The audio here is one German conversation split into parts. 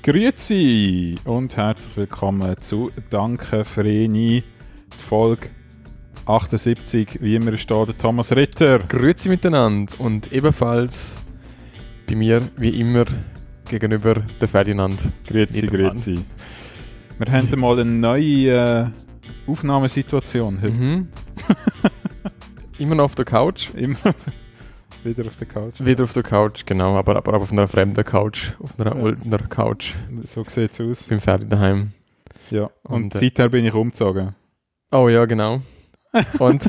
Grüezi und herzlich willkommen zu Danke Vreni, die Folge 78. Wie immer ist da der Thomas Ritter. Grüezi miteinander und ebenfalls bei mir wie immer gegenüber der Ferdinand. Grüezi. Wir haben mal eine neue Aufnahmesituation heute. Mhm. Immer noch auf der Couch. Immer wieder auf der Couch. Wieder auf der Couch, genau, aber auf einer fremden Couch, auf einer alten Couch. So sieht es aus. Beim Ferdi daheim. Ja, und seither bin ich umgezogen. Oh ja, genau. Und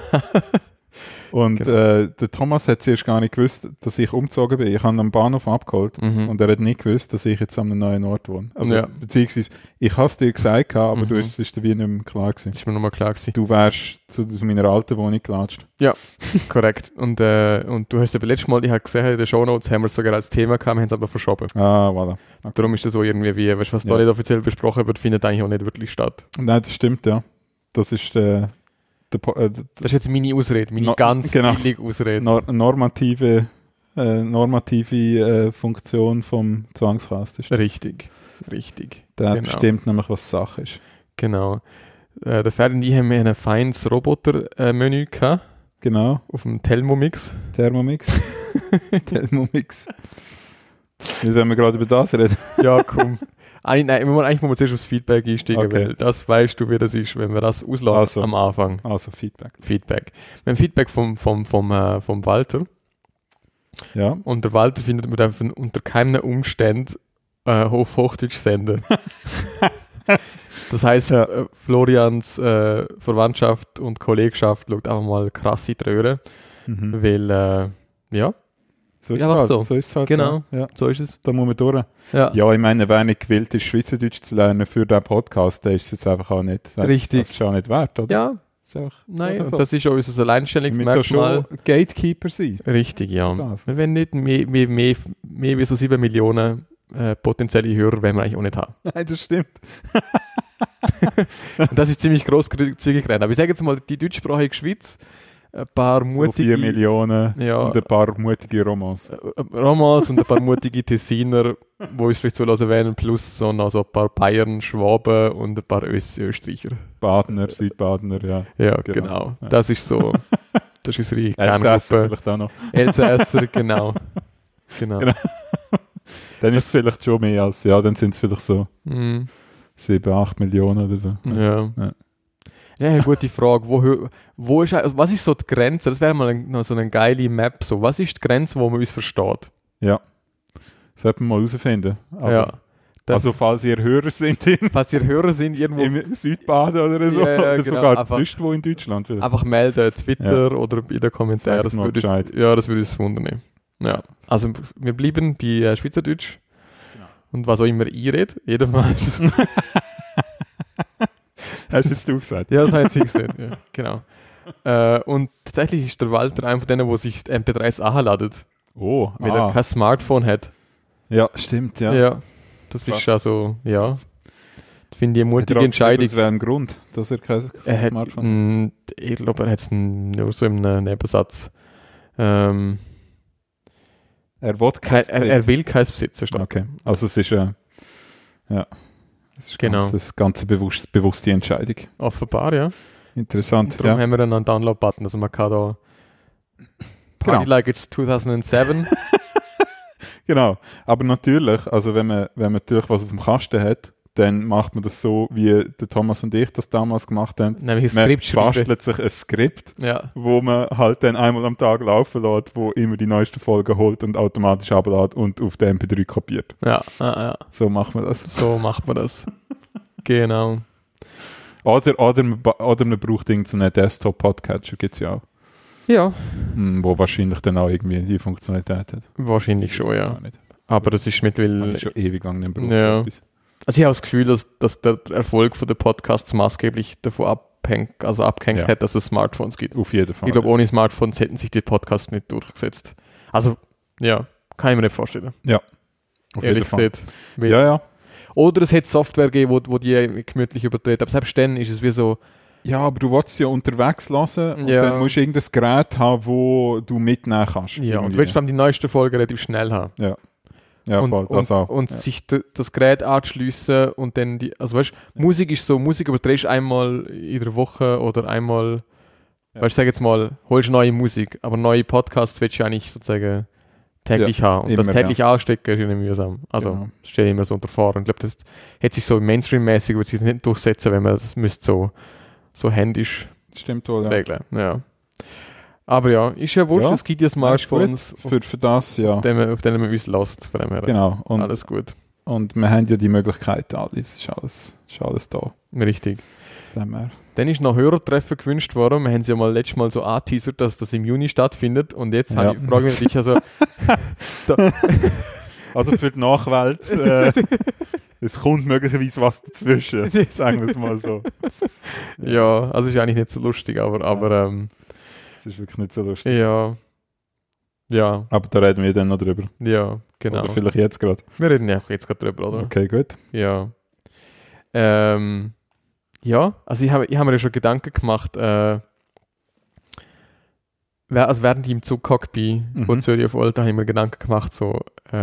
und genau. Der Thomas hat zuerst gar nicht gewusst, dass ich umgezogen bin. Ich habe ihn am Bahnhof abgeholt und er hat nicht gewusst, dass ich jetzt an einem neuen Ort wohne. Also, ja. Beziehungsweise, ich habe es dir gesagt, aber es ist dir wie nicht mehr klar gewesen. Ist mir nochmal klar gewesen. Du wärst zu meiner alten Wohnung gelatscht. Ja, korrekt. Und du hast aber letztes Mal, ich habe gesehen, in den Shownotes haben wir es sogar als Thema gehabt, wir haben es aber verschoben. Ah, voilà. Okay. Darum ist das so irgendwie wie, weißt du, was da nicht offiziell besprochen wird, findet eigentlich auch nicht wirklich statt. Nein, das stimmt, ja. Das ist das ist jetzt meine Ausrede, meine ganz billige Ausrede. Normative Funktion vom Zwangskast. Richtig. Der bestimmt nämlich, was Sache ist. Genau. Der Ferdi und ich haben ein feines Roboter-Menü gehabt. Genau. Auf dem Thermomix. Thermomix. Wenn wir gerade über das reden. Ja, komm. Eigentlich muss man zuerst aufs Feedback einsteigen, okay. Weil das weißt du, wie das ist, wenn wir das auslassen am Anfang. Also Feedback. Wir haben Feedback vom Walter. Ja. Und der Walter findet, man darf unter keinen Umständen auf Hochdeutsch senden. Das heisst, Florians Verwandtschaft und Kollegschaft schaut einfach mal krass in die Röhre. Weil, ja. So ist es halt. Genau, ja. So ist es. Da muss man durch. Ja, ich meine, wer nicht gewillt ist, Schweizerdeutsch zu lernen für diesen Podcast, der ist es jetzt einfach auch nicht. Richtig. Das ist auch nicht wert, oder? Ja. Nein, so. Das ist auch unser Alleinstellungsmerkmal. Wir schon Gatekeeper sein. Richtig, ja. Wir wollen nicht mehr wie so 7 Millionen potenzielle Hörer, wenn wir eigentlich auch nicht haben. Nein, das stimmt. Das ist ziemlich grosszügig rein. Aber ich sage jetzt mal, die deutschsprachige Schweiz, ein paar mutige... So 4 Millionen und ein paar mutige Romans. Und ein paar mutige Tessiner, die uns vielleicht zuhören werden, plus so noch so ein paar Bayern, Schwaben und ein paar Österreicher. Badener, Südbadener, ja. Ja, genau. Ja. Das ist so... Das ist unsere Kerngruppe. vielleicht auch noch. Elsässer, genau. Dann ist es vielleicht schon mehr als... Ja, dann sind es vielleicht so 7, 8 Millionen oder so. Ja, eine gute Frage. Wo ist, also was ist so die Grenze? Das wäre mal noch so eine geile Map. So. Was ist die Grenze, wo man uns versteht? Ja, das sollten wir mal herausfinden. Also falls ihr Hörer sind irgendwo im Südbaden oder so, oder genau, sogar sonst in Deutschland. Vielleicht. Einfach melden, Twitter oder in den Kommentaren. Das würde uns wundern. Ja. Also wir bleiben bei Schweizerdeutsch. Genau. Und was auch immer ich rede, jedenfalls. Hast jetzt du gesagt? Ja, das habe ich jetzt gesagt, ja, genau. Und tatsächlich ist der Walter einer von denen, der sich MP3s anladet. Oh, weil er kein Smartphone hat. Ja, stimmt, ja. Ja, das ist also, ja. Das finde ich eine mutige Entscheidung. Das wäre ein Grund, dass er kein Smartphone hat. Ich glaube, er hat es nur so im Nebensatz. Er will keins besitzen. Okay, also es ist ja. Das ist genau. Das ganze bewusste Entscheidung. Offenbar, ja. Interessant. Darum haben wir dann einen Download-Button, also man kann da Party like it's 2007. Genau, aber natürlich, also wenn man natürlich was auf dem Kasten hat, dann macht man das so, wie der Thomas und ich das damals gemacht haben. Nämlich man bastelt sich ein Skript, wo man halt dann einmal am Tag laufen lässt, wo immer die neuesten Folgen holt und automatisch ablädt und auf der MP3 kopiert. Ja. So macht man das. Genau. Oder man braucht irgendeinen Desktop-Podcatcher, gibt es ja auch. Ja. Wo wahrscheinlich dann auch irgendwie die Funktionalität hat. Wahrscheinlich schon, ja. Aber das ist mittlerweile... schon ewig lang nicht braucht. Ja. Also ich habe das Gefühl, dass der Erfolg von den Podcasts maßgeblich davon abhängt hat, dass es Smartphones gibt. Auf jeden Fall. Ich glaube, ohne Smartphones hätten sich die Podcasts nicht durchgesetzt. Also, ja, kann ich mir nicht vorstellen. Ja, auf jeden Fall. Gesagt, ja. Oder es hätte Software gegeben, wo die gemütlich übertreten. Aber selbst dann ist es wie so... Ja, aber du willst ja unterwegs hören und dann musst du irgendein Gerät haben, wo du mitnehmen kannst. Ja, und du willst vor allem die neuesten Folgen relativ schnell haben. Ja. Ja, voll, das auch. Und sich das Gerät anschliessen und dann also weißt du, Musik ist so, Musik überträgst einmal in der Woche oder einmal, weißt du, sag jetzt mal, holst neue Musik, aber neue Podcasts willst du eigentlich sozusagen täglich haben. Und immer, das täglich anstecken ist irgendwie mühsam. Also, Genau. stelle ich mir so unter vor. Und ich glaube, das hätte sich so Mainstream-mäßig, würde sich das nicht durchsetzen, wenn man das müsste so händisch Stimmt wohl, ja. regeln. Ja. Aber ja, ist ja wurscht, Ja, es gibt ja Smartphones, Für das, ja. auf denen man uns lässt. Von dem her. Genau. Und, Alles gut. und wir haben ja die Möglichkeiten alle. Es ist alles da. Richtig. Von dem her. Dann ist noch Hörertreffen gewünscht worden. Wir haben sie ja mal letztes Mal so angeteasert, dass das im Juni stattfindet. Und jetzt Ja. frage ich mich also, Also für die Nachwelt, es kommt möglicherweise was dazwischen, sagen wir es mal so. ja, also ist eigentlich nicht so lustig, aber Es ist wirklich nicht so lustig. ja, Aber da reden wir dann noch drüber. ja, genau. Oder vielleicht jetzt gerade. Wir reden ja jetzt gerade drüber, oder? Okay, gut. Ja. Ja, also ich hab mir ja schon Gedanken gemacht, also während ich im Zug gehockt bin, von Zürich auf Olten, habe ich mir Gedanken gemacht, so,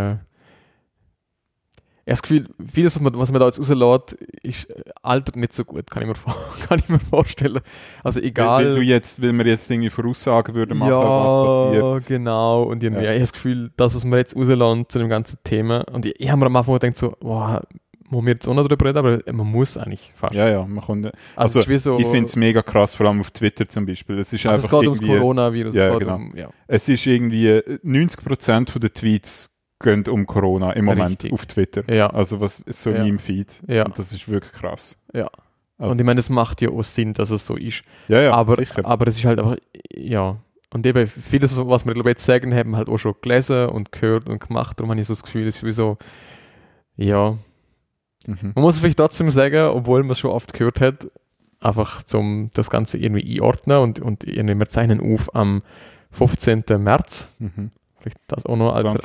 das Gefühl, vieles, was man da jetzt rauslässt, ist altert nicht so gut, kann ich mir vorstellen. Also egal. Weil wir jetzt irgendwie Voraussagen würden machen, was passiert. Ja, genau. Und irgendwie, ich habe das Gefühl, das, was wir jetzt rauslassen zu dem ganzen Thema, und ich habe mir am Anfang gedacht, so, wow, muss wir jetzt auch noch darüber reden, aber man muss eigentlich fast. Ja, man kommt. Also, Also es ist wie so, ich finde es mega krass, vor allem auf Twitter zum Beispiel. Es ist also einfach es geht ums irgendwie, Coronavirus. Ja, es geht genau. Es ist irgendwie 90% der Tweets gehen um Corona im Moment Richtig. auf Twitter. Ja. Also was ist so Ja. in meinem Feed. Ja. Und das ist wirklich krass. Ja. Also, Und ich meine, das macht ja auch Sinn, dass es so ist. ja, aber, sicher. aber es ist halt einfach, ja. Und eben vieles, was wir glaube ich jetzt sagen, haben wir halt auch schon gelesen und gehört und gemacht. Darum habe ich so das Gefühl, es ist wie so, ja. Mhm. Man muss es vielleicht trotzdem sagen, obwohl man es schon oft gehört hat, einfach zum das Ganze irgendwie einordnen und irgendwie, wir zeichnen auf am 15. März. Mhm. Vielleicht das auch noch als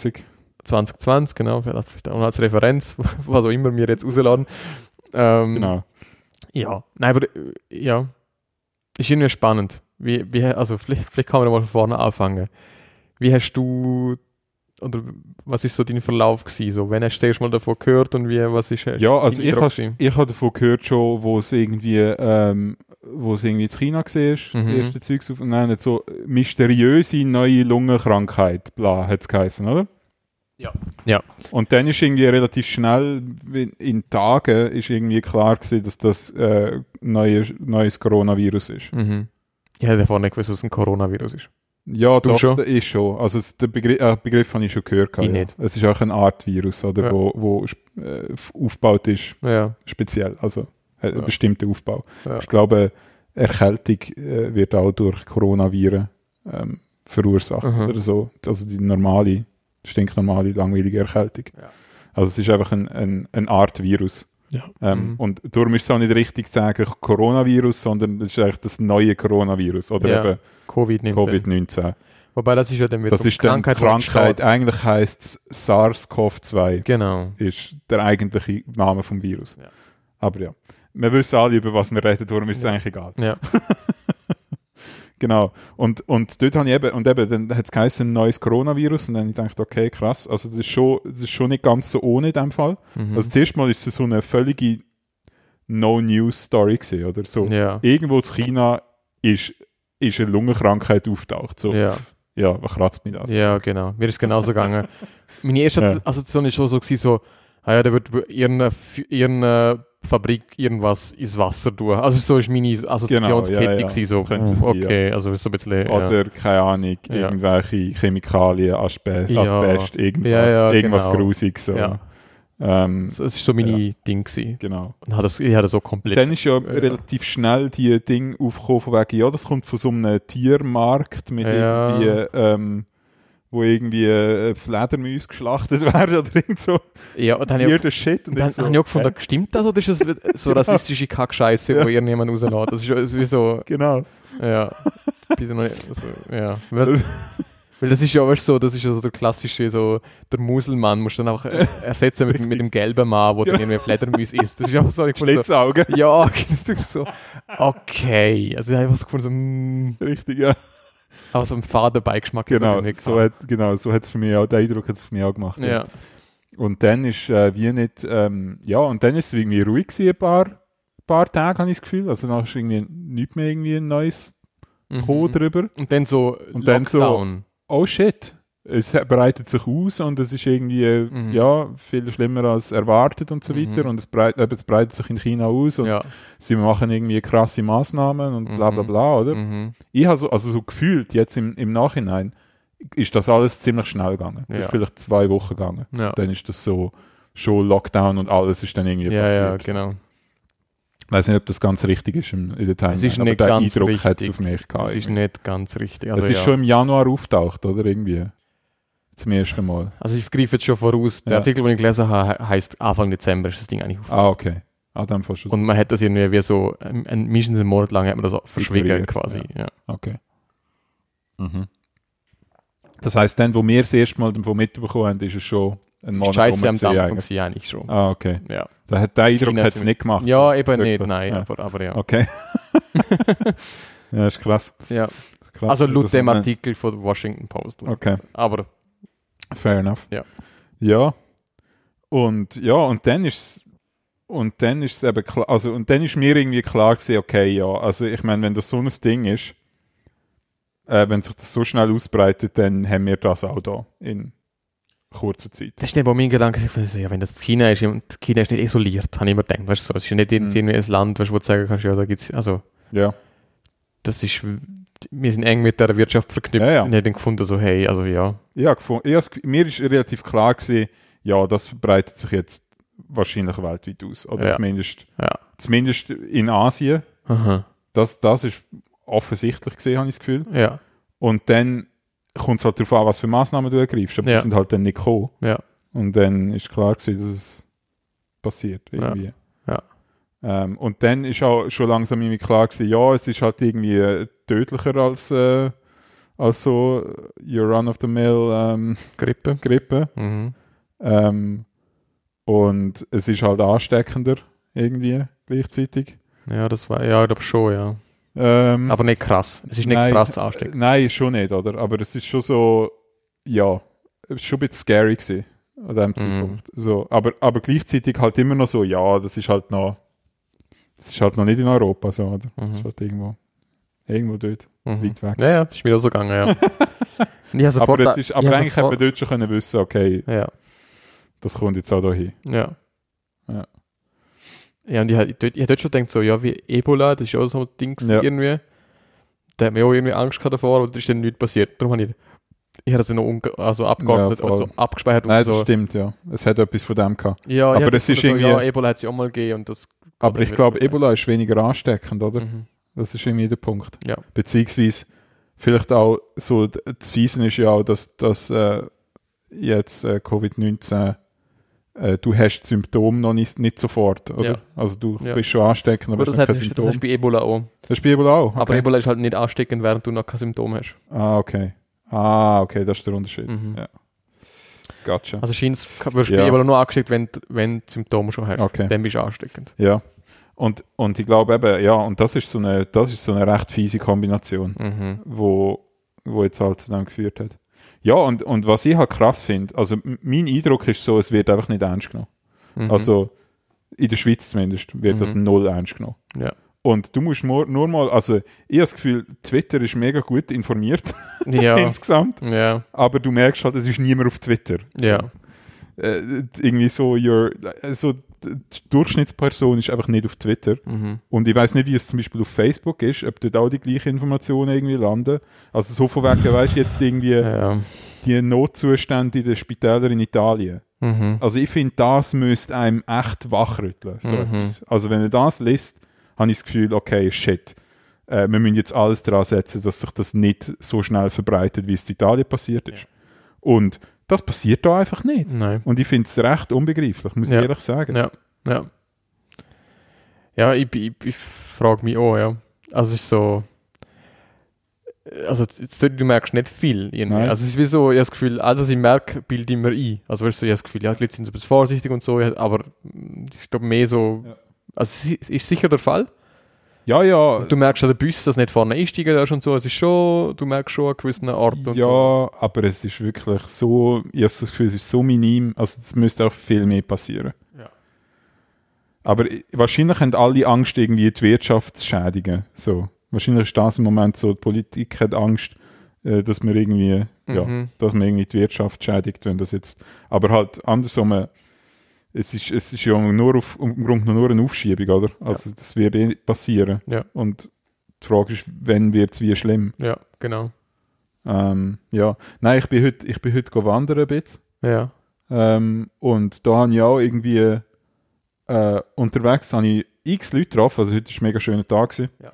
2020, genau, vielleicht auch noch als Referenz, was auch immer wir jetzt rausladen. Genau. Ja, nein, aber ja, ist irgendwie spannend. Also vielleicht kann man mal von vorne anfangen. Wie hast du, oder was ist so dein Verlauf gewesen? So, wenn hast du das erste Mal davon gehört und was ist Ja, also dein ich Eindruck gewesen? habe davon gehört schon, wo es irgendwie in China war, das erste Zeugs auf, und dann hat so mysteriöse neue Lungenkrankheit, bla, hat es geheißen, oder? Ja. Und dann ist irgendwie relativ schnell, in Tagen, ist irgendwie klar gewesen, dass das neues Coronavirus ist. Mhm. Ich hätte davor nicht gewusst, was ein Coronavirus ist. Ja, Du doch, schon? das ist schon. Also den Begriff habe ich schon gehört. Ich Ja. nicht. Es ist auch eine Art Virus, oder, Ja. wo aufgebaut ist, Ja. speziell, also ein Ja. bestimmter Aufbau. Ja. Ich glaube, Erkältung wird auch durch Coronaviren verursacht oder so. Also die stinknormale, langweilige Erkältung. Ja. Also es ist einfach eine Art Virus. Ja. Und darum ist es auch nicht richtig zu sagen Coronavirus, sondern es ist eigentlich das neue Coronavirus oder Ja. eben Covid-19. Covid-19. Wobei das ist ja dann wieder Das ist dann Krankheit. die Eigentlich heisst es SARS-CoV-2, steht. Genau. ist der eigentliche Name vom Virus. Ja. Aber ja, wir wissen alle, über was wir reden, darum ist es Ja. eigentlich egal. Ja. Genau. Und dort habe ich eben dann hat es geheißen, ein neues Coronavirus, und dann habe ich gedacht, okay, krass, also das ist schon nicht ganz so ohne in dem Fall. Mhm. Also zuerst mal ist es so eine völlige No-News-Story gewesen, oder so. Ja. Irgendwo in China ist eine Lungenkrankheit auftaucht. So, Ja. ja, was kratzt mich das? Ja, genau. Mir ist es genauso gegangen. Meine erste Ja. Assoziation ist schon so gewesen, so, da wird irgendeine Fabrik irgendwas ins Wasser tun. Also so ist meine Assoziationskette ja. gewesen, so, Könnte sein, okay, also so ein bisschen, ja. Oder, keine Ahnung, Ja. irgendwelche Chemikalien, Asbest, irgendwas, Ja, irgendwas genau. Grusiges. So. Ja. Ähm, Es ist so meine Ding gewesen. genau. Und ich hatte so komplett... Dann ist ja relativ schnell die Ding aufgekommen, von wegen, ja, das kommt von so einem Tiermarkt mit Ja. irgendwie, wo irgendwie Fledermäuse geschlachtet werden oder irgend so. Ja, und dann habe ich Weirder Shit. Und dann ich so, habe ich auch gefunden, stimmt das oder ist das so rassistische Kackscheiße, wo irgendjemand rauslässt? Das ist wie so... Genau. Ja. Bitte noch nicht, also, ja. Weil das ist ja weißt, so, das ist ja so der klassische, so der Muselmann musst du dann einfach ersetzen mit dem gelben Mann, wo dann irgendwie Fledermäuse isst. Das ist einfach so, ich gefunden, so Schlitzaugen. ja, das ist so, okay. Also ich habe einfach so gefunden, so, Richtig, ja. Also ein Fadenbeigeschmack. Genau, so hat es für mich auch, den Eindruck hat es für mich auch gemacht. Ja. Und dann ist wie nicht, und dann ist es irgendwie ruhig gewesen, ein paar Tage, habe ich das Gefühl. Also dann ist irgendwie nicht mehr irgendwie ein neues gekommen drüber. Und dann so Und Lockdown. dann so, oh shit, es breitet sich aus und es ist irgendwie, viel schlimmer als erwartet und so weiter. Und es breitet sich in China aus und sie machen irgendwie krasse Maßnahmen und bla bla bla, oder? Ich habe so gefühlt, jetzt im Nachhinein, ist das alles ziemlich schnell gegangen. Das ist vielleicht 2 Wochen gegangen. Ja. Dann ist das so, schon Lockdown und alles ist dann irgendwie passiert. Ja, genau. Ich weiß nicht, ob das ganz richtig ist in der Timeline, Es ist aber nicht der ganz Eindruck richtig. hat es auf mich gehabt. Es ist nicht ganz richtig. Also, es ist schon im Januar auftaucht, oder? Irgendwie. Zum ersten Mal. Also ich greife jetzt schon voraus. Der Artikel, den ich gelesen habe, heisst Anfang Dezember ist das Ding eigentlich aufgetaucht. Okay. Dann fast schon. Und man hat das irgendwie wie so, mindestens einen Monat lang hat man das so verschwiegen quasi. Ja. Okay. Mhm. Das heisst, dann, wo wir das erste Mal davon mitbekommen haben, ist es schon ein Monat Scheiße am Anfang war eigentlich schon. Okay. Ja. Da hat der Eindruck es nicht gemacht. Ja, eben nicht, nein, aber ja. Okay. Ja, ist krass. Ja. Krass, also laut dem Artikel von der Washington Post. Okay. Aber fair enough. Ja. Ja. Und dann ist es eben klar, also und dann ist mir irgendwie klar gewesen, okay, ja, also ich meine, wenn das so ein Ding ist, wenn sich das so schnell ausbreitet, dann haben wir das auch da in kurzer Zeit. Das ist nicht, wo mein Gedanke ist, ja, wenn das China ist und China ist nicht isoliert, habe ich immer gedacht, weißt du, so, es ist ja nicht irgendwie ein Land, weißt, wo du sagen kannst, ja, da gibt es, also, das ist, wir sind eng mit der Wirtschaft verknüpft und haben gefunden, so, hey, also ja. Ja, mir ist relativ klar gewesen, ja, das verbreitet sich jetzt wahrscheinlich weltweit aus. Oder zumindest in Asien. Aha. Das ist offensichtlich gesehen, habe ich das Gefühl. Ja. Und dann kommt es halt darauf an, was für Maßnahmen du ergreifst. Aber die sind halt dann nicht gekommen. Ja. Und dann ist klar gewesen, dass es passiert. Irgendwie. Ja. Und dann ist auch schon langsam irgendwie klar gewesen, ja, es ist halt irgendwie tödlicher als so your run-of-the-mill Grippe. Mhm. Und es ist halt ansteckender irgendwie gleichzeitig. Ja, das war, ja, ich glaube schon, ja. Aber nicht krass. Es ist nicht krass ansteckend. Nein, schon nicht, oder? Aber es ist schon so, ja, es ist schon ein bisschen scary gewesen an diesem Zeitpunkt. So, aber gleichzeitig halt immer noch so, ja, das ist halt noch nicht in Europa, so, oder? Das ist halt irgendwo dort, weit weg. Ja, ist mir auch so gegangen, ja. Aber eigentlich hätte man dort schon können wissen, okay, das kommt jetzt auch da hin. Ja. Ja, und ich habe dort schon gedacht, so, ja, wie Ebola, das ist auch so ein Ding irgendwie. Da hat mir auch irgendwie Angst gehabt davor, aber da ist dann nichts passiert. Darum habe ich habe das noch abgeordnet, also abgespeichert. Nein, das stimmt, ja. Es hat etwas von dem gehabt. Ja, aber das ist irgendwie... Ja, Ebola hat es ja auch mal gegeben und das... Aber ich glaube, Ebola ist weniger ansteckend, oder? Das ist irgendwie der Punkt. Ja. Beziehungsweise vielleicht auch so, das Fiesen ist ja auch, dass jetzt Covid-19 du hast Symptome noch nicht sofort, oder? Ja. Also du bist schon ansteckend, aber das hast du bei Ebola auch. Das ist bei Ebola auch? Okay. Aber Ebola ist halt nicht ansteckend, während du noch keine Symptome hast. Okay, das ist der Unterschied. Ja. Gotcha. Also scheint wirst du bei Ebola nur angesteckt, wenn du Symptome schon hast. Okay. Dann bist du ansteckend. Ja. Und ich glaube eben, und das ist so eine recht fiese Kombination, wo jetzt halt zu dem geführt hat. Ja, und was ich halt krass finde, also mein Eindruck ist so, es wird einfach nicht ernst genommen. Also in der Schweiz zumindest wird das null ernst genommen. Ja. Und du musst nur mal, also ich habe das Gefühl, Twitter ist mega gut informiert insgesamt, aber du merkst halt, es ist niemand auf Twitter. So. Ja. Irgendwie so, die Durchschnittsperson ist einfach nicht auf Twitter. Und ich weiß nicht, wie es zum Beispiel auf Facebook ist, ob dort auch die gleichen Informationen irgendwie landen. Also so von wegen, weißt du, jetzt irgendwie die Notzustände in den Spitälern in Italien. Also ich finde, das müsste einem echt wachrütteln. So etwas. Also wenn er das liest, habe ich das Gefühl, okay, shit, wir müssen jetzt alles daran setzen, dass sich das nicht so schnell verbreitet, wie es in Italien passiert ist. Und das passiert da einfach nicht. Nein. Und ich finde es recht unbegreiflich, muss ich ehrlich sagen. Ja. Ja, ich frage mich auch, ja. Also es ist so... Also du merkst nicht viel irgendwie. Nein. Also es ist wie so, ich habe das Gefühl, alles was ich merke, bilde ich mir ein. Also weißt du, ich habe das Gefühl, ja, die Leute sind so ein bisschen vorsichtig und so, aber ich glaube mehr so... Also es ist sicher der Fall, Ja. Du merkst an den Bussen, dass nicht vorne einsteigen darfst und so. Es ist schon, du merkst schon an gewissen Art und so. Ja, aber es ist wirklich so, ich habe das Gefühl, es ist so minim, also es müsste auch viel mehr passieren. Ja. Aber wahrscheinlich haben alle Angst, irgendwie die Wirtschaft zu schädigen. So. Wahrscheinlich ist das im Moment so, die Politik hat Angst, dass man irgendwie, dass man irgendwie die Wirtschaft schädigt, wenn das jetzt, aber halt andersrum, es ist ja nur im Grunde nur eine Aufschiebung, oder? Also das wird eh passieren. Ja. Und die Frage ist, wann wird es wie schlimm? Ja, genau. Nein, ich bin heute wandern ein bisschen. Ja. Und da habe ich auch irgendwie unterwegs habe ich x Leute getroffen, also heute war ein mega schöner Tag gewesen. Ja.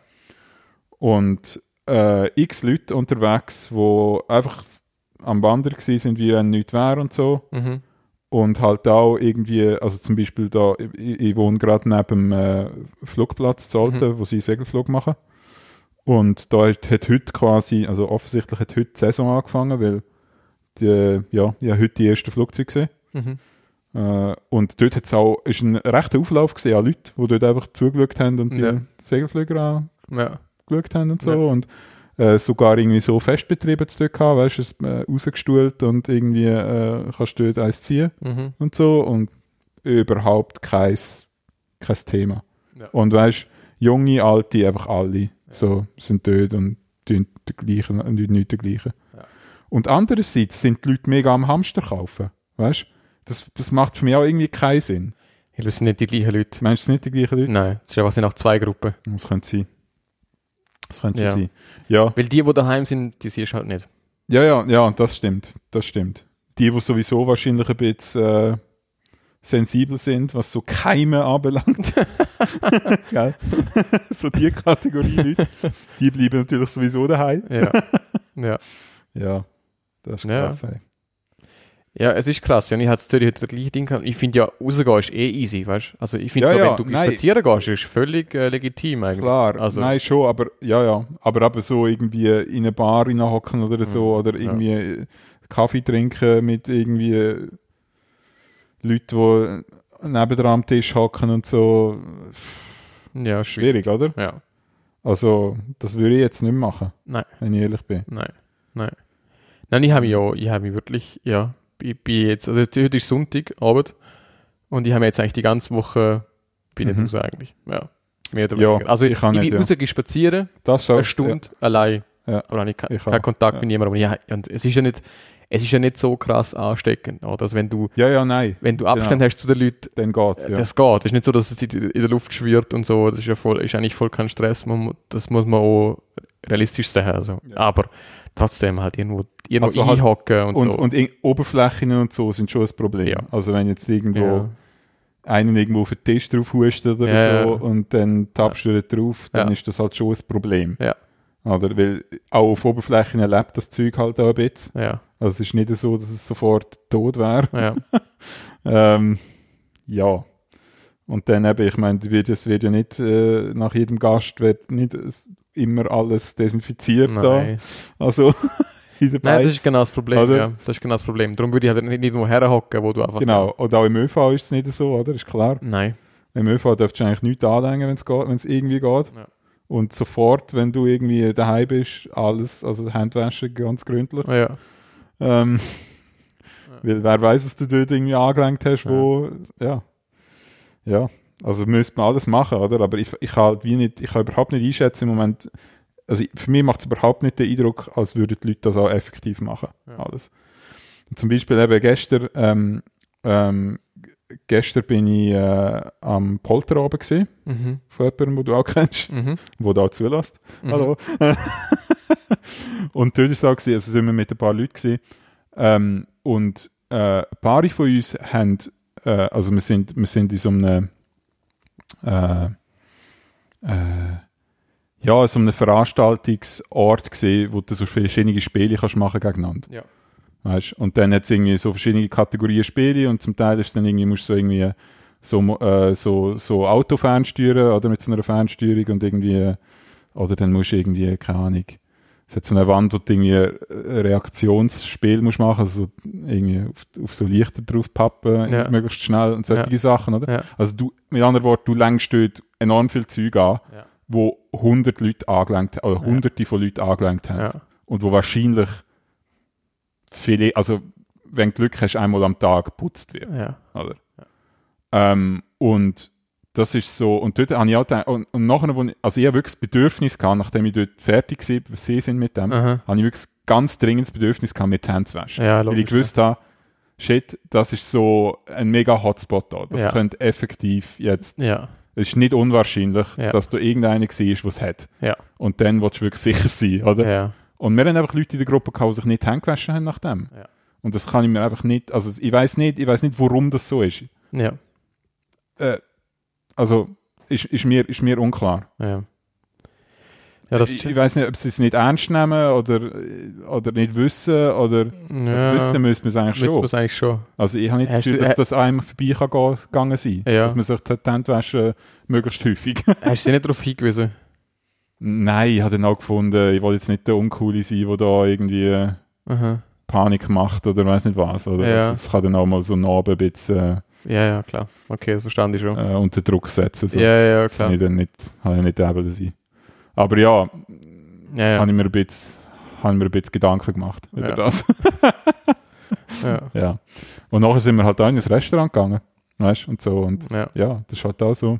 Und x Leute unterwegs, die einfach am Wandern waren, wie wenn nichts wäre und so. Mhm. Und halt auch irgendwie, also zum Beispiel da, ich wohne gerade neben dem Flugplatz Zolten, wo sie Segelflug machen. Und da hat heute quasi, also offensichtlich hat heute die Saison angefangen, weil ich habe heute die ersten Flugzeuge gesehen. Mhm. Und dort ist ein rechter Auflauf gesehen an Leute, die dort einfach zugeschaut haben und die Segelflüger angeschaut haben und so. Ja. Und sogar irgendwie so Festbetriebe dort gehabt, weißt du, es rausgestuhlt und irgendwie kannst du dort eins ziehen und so. Und überhaupt kein Thema. Ja. Und weißt du, junge, alte, einfach alle so sind dort und tun nicht dergleichen. Ja. Und andererseits sind die Leute mega am Hamster kaufen, weißt du? Das macht für mich auch irgendwie keinen Sinn. Das sind nicht die gleichen Leute. Meinst du, es sind nicht die gleichen Leute? Nein, es sind einfach zwei Gruppen. Das könnte sein. Das könnte sein. Ja. Weil die daheim sind, die siehst du halt nicht. Ja, das stimmt. Die sowieso wahrscheinlich ein bisschen sensibel sind, was so Keime anbelangt. Gell? So die Kategorie Leute, die bleiben natürlich sowieso daheim. Ja. Ja, das ist krass. Ja. Ja, es ist krass. Ja, ich hatte Zürich heute das gleiche Ding gehabt. Ich finde ja, rausgehen ist eh easy, weißt du? Also ich finde, wenn du spazieren gehst, ist völlig legitim eigentlich. Klar, also, nein, schon, aber aber so irgendwie in eine Bar reinhocken oder so, oder irgendwie Kaffee trinken mit irgendwie Leuten, die nebendran am Tisch hocken und so. Ja, schwierig, oder? Ja. Also, das würde ich jetzt nicht machen. Nein. Wenn ich ehrlich bin. Nein, ich habe mich wirklich, ich bin jetzt, also heute ist Sonntagabend und ich habe jetzt eigentlich die ganze Woche, bin ich raus eigentlich. Ja, mehr oder weniger. Also ich bin rausgegangen spazieren, eine Stunde allein. Ja. Aber dann habe ich keinen Kontakt mit niemandem. Und es ist ja nicht so krass ansteckend. Oder? Also wenn du, wenn du Abstand hast zu den Leuten, dann geht's. Das geht. Es ist nicht so, dass es in der Luft schwirrt und so. Das ist eigentlich voll kein Stress. Das muss man auch realistisch sehen. Also. Ja. Aber trotzdem halt irgendwo also einhocken halt und Oberflächen und so sind schon ein Problem. Ja. Also wenn jetzt irgendwo einen irgendwo auf den Tisch drauf hustet oder so und dann tappst du drauf, dann ist das halt schon ein Problem. Ja. Oder? Weil auch auf Oberflächen lebt das Zeug halt auch ein bisschen. Ja. Also es ist nicht so, dass es sofort tot wäre. Ja. Und dann eben, ich meine, es wird ja nicht nach jedem Gast wird nicht immer alles desinfiziert. Nein. Da. Also in der Nein, das ist genau das Problem. Oder? Ja, das ist genau das Problem. Darum würde ich halt nicht nur herhocken, wo du einfach... Genau, und auch im ÖV ist es nicht so, oder? Ist klar. Nein. Im ÖV darfst du eigentlich nichts anlängen, wenn es irgendwie geht. Ja. Und sofort, wenn du irgendwie daheim bist, alles, also Handwäsche ganz gründlich. Ja. Weil wer weiß, was du dort irgendwie angelenkt hast, wo, ja. Also müsste man alles machen, oder? Aber ich kann überhaupt nicht einschätzen im Moment, also für mich macht es überhaupt nicht den Eindruck, als würden die Leute das auch effektiv machen, alles. Und zum Beispiel eben gestern bin ich am Polterabend gesehen, von jemandem, den du auch kennst, der da zulässt. Hallo. Und dort war es auch, also sind wir mit ein paar Leuten gewesen. Und ein paar von uns haben, also wir sind in so einem so einem Veranstaltungsort gesehen, wo du so verschiedene Spiele kannst machen gegeneinander. Ja. Weißt? Und dann hat es irgendwie so verschiedene Kategorien Spiele und zum Teil ist dann irgendwie, musst du so irgendwie so Auto fernsteuern oder mit so einer Fernsteuerung und irgendwie, oder dann musst du irgendwie, keine Ahnung, es hat so eine Wand, wo du irgendwie ein Reaktionsspiel musst machen, also irgendwie auf so Lichter drauf pappen, möglichst schnell und solche Sachen, oder? Ja. Also du, mit anderen Worten, du lenkst dort enorm viel Zeug an wo 100 Leute angelenkt oder hunderte von Leuten angelenkt haben. Ja. Und wo wahrscheinlich viele, also wenn du Glück hast, einmal am Tag geputzt wird. Ja. Oder? Ja. Und das ist so, und dort habe ich auch gedacht, und nachher, also ich habe wirklich das Bedürfnis gehabt, nachdem ich dort fertig war mit dem, habe ich wirklich ganz dringend das Bedürfnis gehabt, mir die Hände zu waschen. Ja, weil logisch, ich gewusst habe, shit, das ist so ein mega Hotspot da. Das Ja. könnte effektiv jetzt, Ja. es ist nicht unwahrscheinlich, Ja. dass da irgendeiner war, der es hat. Ja. Und dann willst du wirklich sicher sein, oder? Ja. Und wir haben einfach Leute in der Gruppe gehabt, die sich nicht die Hände gewaschen haben nach dem. Ja. Und das kann ich mir einfach nicht, also ich weiß nicht, warum das so ist. Ja. Also ist mir unklar. Ja. Ja, das Ich weiß nicht, ob sie es nicht ernst nehmen oder nicht wissen oder wissen müssen wir es eigentlich müssen wir schon. es eigentlich schon. Also ich habe nicht das Gefühl, dass das einem vorbei gegangen sein kann. Ja. Dass man sich die Hände waschen möglichst häufig. Hast du sie nicht darauf hingewiesen? Nein, ich habe dann auch gefunden, ich will jetzt nicht der Uncoole sein, der da irgendwie Panik macht oder weiß nicht was. Oder Ja. das kann dann auch mal so einen Abend ein bisschen Ja, klar. Okay, das verstand ich schon. unter Druck setzen. So. Ja, Das klar. habe ich dann nicht able sein. Aber ja, Ja. habe ich mir ein bisschen Gedanken gemacht über Ja. das. Ja. Ja. Und nachher sind wir halt auch in ein Restaurant gegangen. Weißt du? Und so. Und Ja. ja, das ist halt auch so.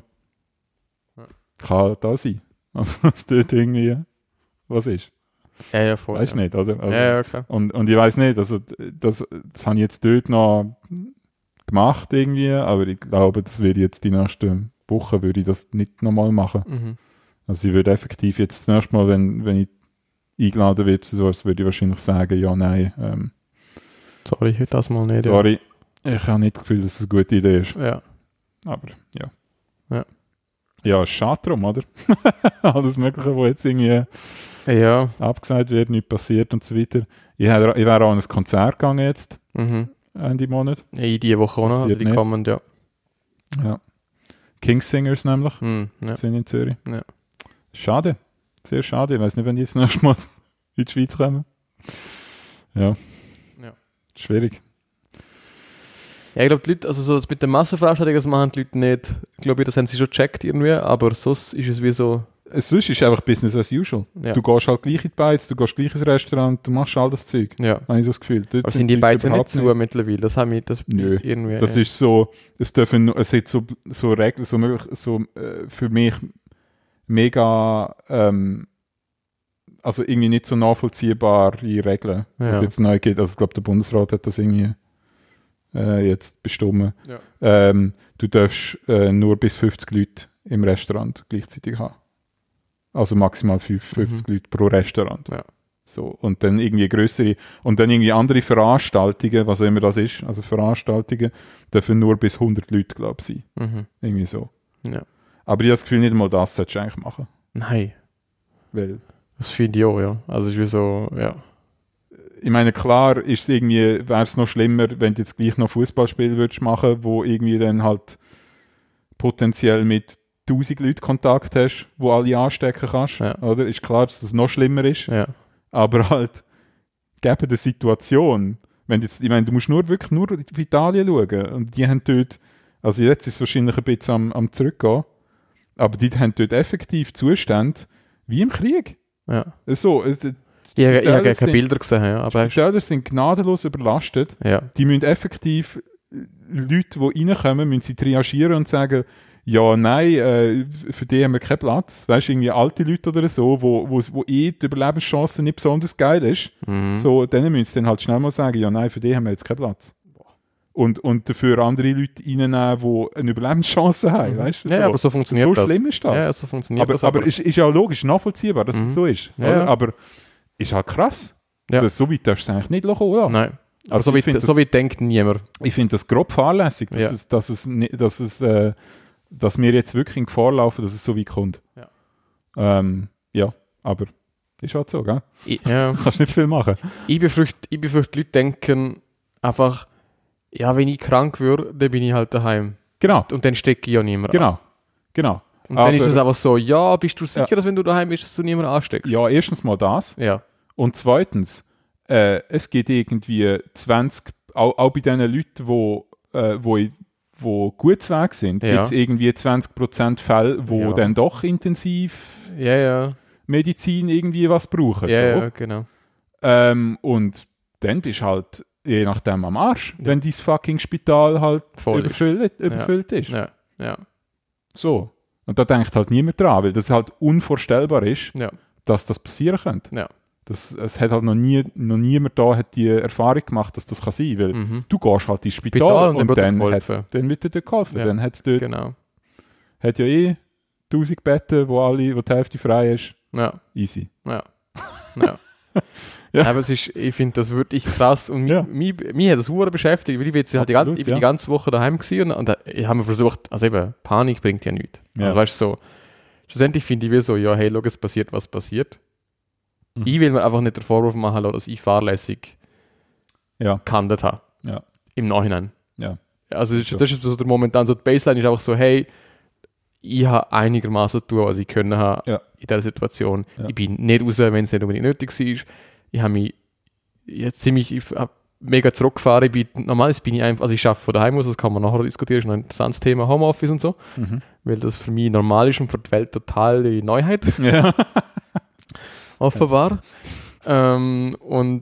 Kann halt auch sein. Also, dass dort irgendwie was ist. Ja, voll. Weißt du nicht, oder? Also, Ja, klar. und ich weiß nicht, also das habe ich jetzt dort noch gemacht irgendwie, aber ich glaube, das würde jetzt die nächsten Wochen würde ich das nicht nochmal machen. Mhm. Also ich würde effektiv jetzt das nächste Mal, wenn ich eingeladen werde zu sowas, würde ich wahrscheinlich sagen, ja, nein, Sorry, heute das mal nicht. sorry, ich habe nicht das Gefühl, dass es eine gute Idee ist. Ja. Aber ja. Ja. Ja, schade drum, oder? Alles Mögliche, wo jetzt irgendwie Ja. abgesagt wird, nicht passiert und so weiter. Ich wäre auch an ein Konzert gegangen jetzt, Mhm. Ende Monat. In die Woche auch noch, also Passiert die nicht. kommen, ja. Ja. Kingssingers nämlich, Ja. sind in Zürich. Ja. Schade, sehr schade. Ich weiß nicht, wenn die jetzt nächstes Mal in die Schweiz kommen. Ja. Ja. Schwierig. Ja, ich glaube, die Leute, also so das mit den Massenveranstaltungen, das machen die Leute nicht. Ich glaube, das haben sie schon gecheckt irgendwie, aber sonst ist es wie so. Sonst ist es einfach Business as usual. Ja. Du gehst halt gleich in die Beiz, du gehst gleich ins Restaurant, du machst all das Zeug. Ja. Habe ich so das Gefühl. Dort Aber sind die beiden nicht überhaupt zu mittlerweile? Das haben wir Nö. irgendwie. Das ist so, es hat so Regeln, für mich mega, also irgendwie nicht so nachvollziehbare Regeln, Ja. was es jetzt neu gibt. Also ich glaube, der Bundesrat hat das irgendwie jetzt bestimmt. Ja. Du darfst nur bis 50 Leute im Restaurant gleichzeitig haben. Also maximal 50 Leute pro Restaurant. Ja. So, und dann irgendwie größere und dann irgendwie andere Veranstaltungen, was auch immer das ist, also Veranstaltungen, dürfen nur bis 100 Leute, glaube ich, sein. Mhm. Irgendwie so. Ja. Aber ich habe das Gefühl, nicht mal das solltest du eigentlich machen. Nein, Weil, das finde ich auch, ja. Also es ist wie so, ja. ich meine, klar wäre es noch schlimmer, wenn du jetzt gleich noch Fußballspiel würdest machen, wo irgendwie dann halt potenziell mit 1000 Leuten Kontakt hast, wo alle anstecken kannst, Ja. oder? Ist klar, dass das noch schlimmer ist. Ja. Aber halt, gegen die Situation, wenn jetzt, ich meine, du musst wirklich nur auf Italien schauen und die haben dort, also jetzt ist es wahrscheinlich ein bisschen am Zurückgehen, aber die haben dort effektiv Zustände wie im Krieg. Ja. So, Ich habe keine sind- Bilder gesehen, ja. Aber die Spitäler sind gnadenlos überlastet. ja. Die müssen effektiv Leute, die reinkommen, müssen sie triagieren und sagen, ja, nein, für die haben wir keinen Platz. Weißt du, irgendwie alte Leute oder so, wo die Überlebenschance nicht besonders geil ist. Mhm. So, denen müssen sie dann halt schnell mal sagen, ja, nein, für die haben wir jetzt keinen Platz. Und dafür andere Leute reinnehmen, die eine Überlebenschance haben, weißt du? Ja, aber so funktioniert so das. schlimm ist das. Ja, so funktioniert das. aber ist ja logisch nachvollziehbar, dass es so ist. Ja, oder? ja. Aber ist halt krass. Ja. Das, so weit darfst du es eigentlich nicht kommen lassen. Nein. Aber Also so ich find weit denkt niemand. Ich finde das grob fahrlässig, Ja. dass wir jetzt wirklich in Gefahr laufen, dass es so weit kommt. Ja. Ja, aber ist halt so, gell? Ja. Kannst nicht viel machen. Ich befürchte, die Leute denken einfach, ja, wenn ich krank würde, dann bin ich halt daheim. Genau, Und dann stecke ich ja niemand an. genau. Und dann ist Aber- es einfach so, ja, bist du sicher, Ja. dass wenn du daheim bist, dass du niemanden ansteckst? Ja, erstens mal das. Ja. Und zweitens, es gibt irgendwie 20, auch bei den Leuten, wo wo gut zu Weg sind, jetzt irgendwie 20% Fälle, wo dann doch intensiv Medizin irgendwie was brauchen. Ja, genau. Und dann bist du halt je nachdem am Arsch, wenn dein fucking Spital halt überfüllt ist. Ja. So. Und da denkt halt niemand dran, weil das halt unvorstellbar ist, dass das passieren könnte. Ja. Es hat halt noch niemand da hat die Erfahrung gemacht, dass das kann sein, weil du gehst halt ins Spital und dann wird dir dort geholfen. Ja. Dann hat es dort hat ja 1000 Betten, wo die Hälfte frei ist. Ja. Easy. Ja. Aber ich finde das wirklich krass und mich hat das sehr beschäftigt, weil ich jetzt halt ich bin die ganze Woche daheim gewesen und ich habe mir versucht, also eben, Panik bringt ja nichts. Also weißt du, so, schlussendlich finde ich wie so, hey, schau, es passiert, was passiert. Ich will mir einfach nicht den Vorwurf machen, dass ich fahrlässig gehandelt habe. Ja. Im Nachhinein. Ja. Also das ist so der momentan so, die Baseline ist einfach so, hey, ich habe einigermaßen zu tun, was ich können habe in dieser Situation. Ja. Ich bin nicht raus, wenn es nicht unbedingt nötig war. Ich habe mich jetzt mega zurückgefahren. Normalerweise bin ich einfach, also ich arbeite von daheim aus, das kann man nachher diskutieren, das ist noch ein interessantes Thema, Homeoffice und so, weil das für mich normal ist und für die Welt total die Neuheit. Ja. Offenbar. Und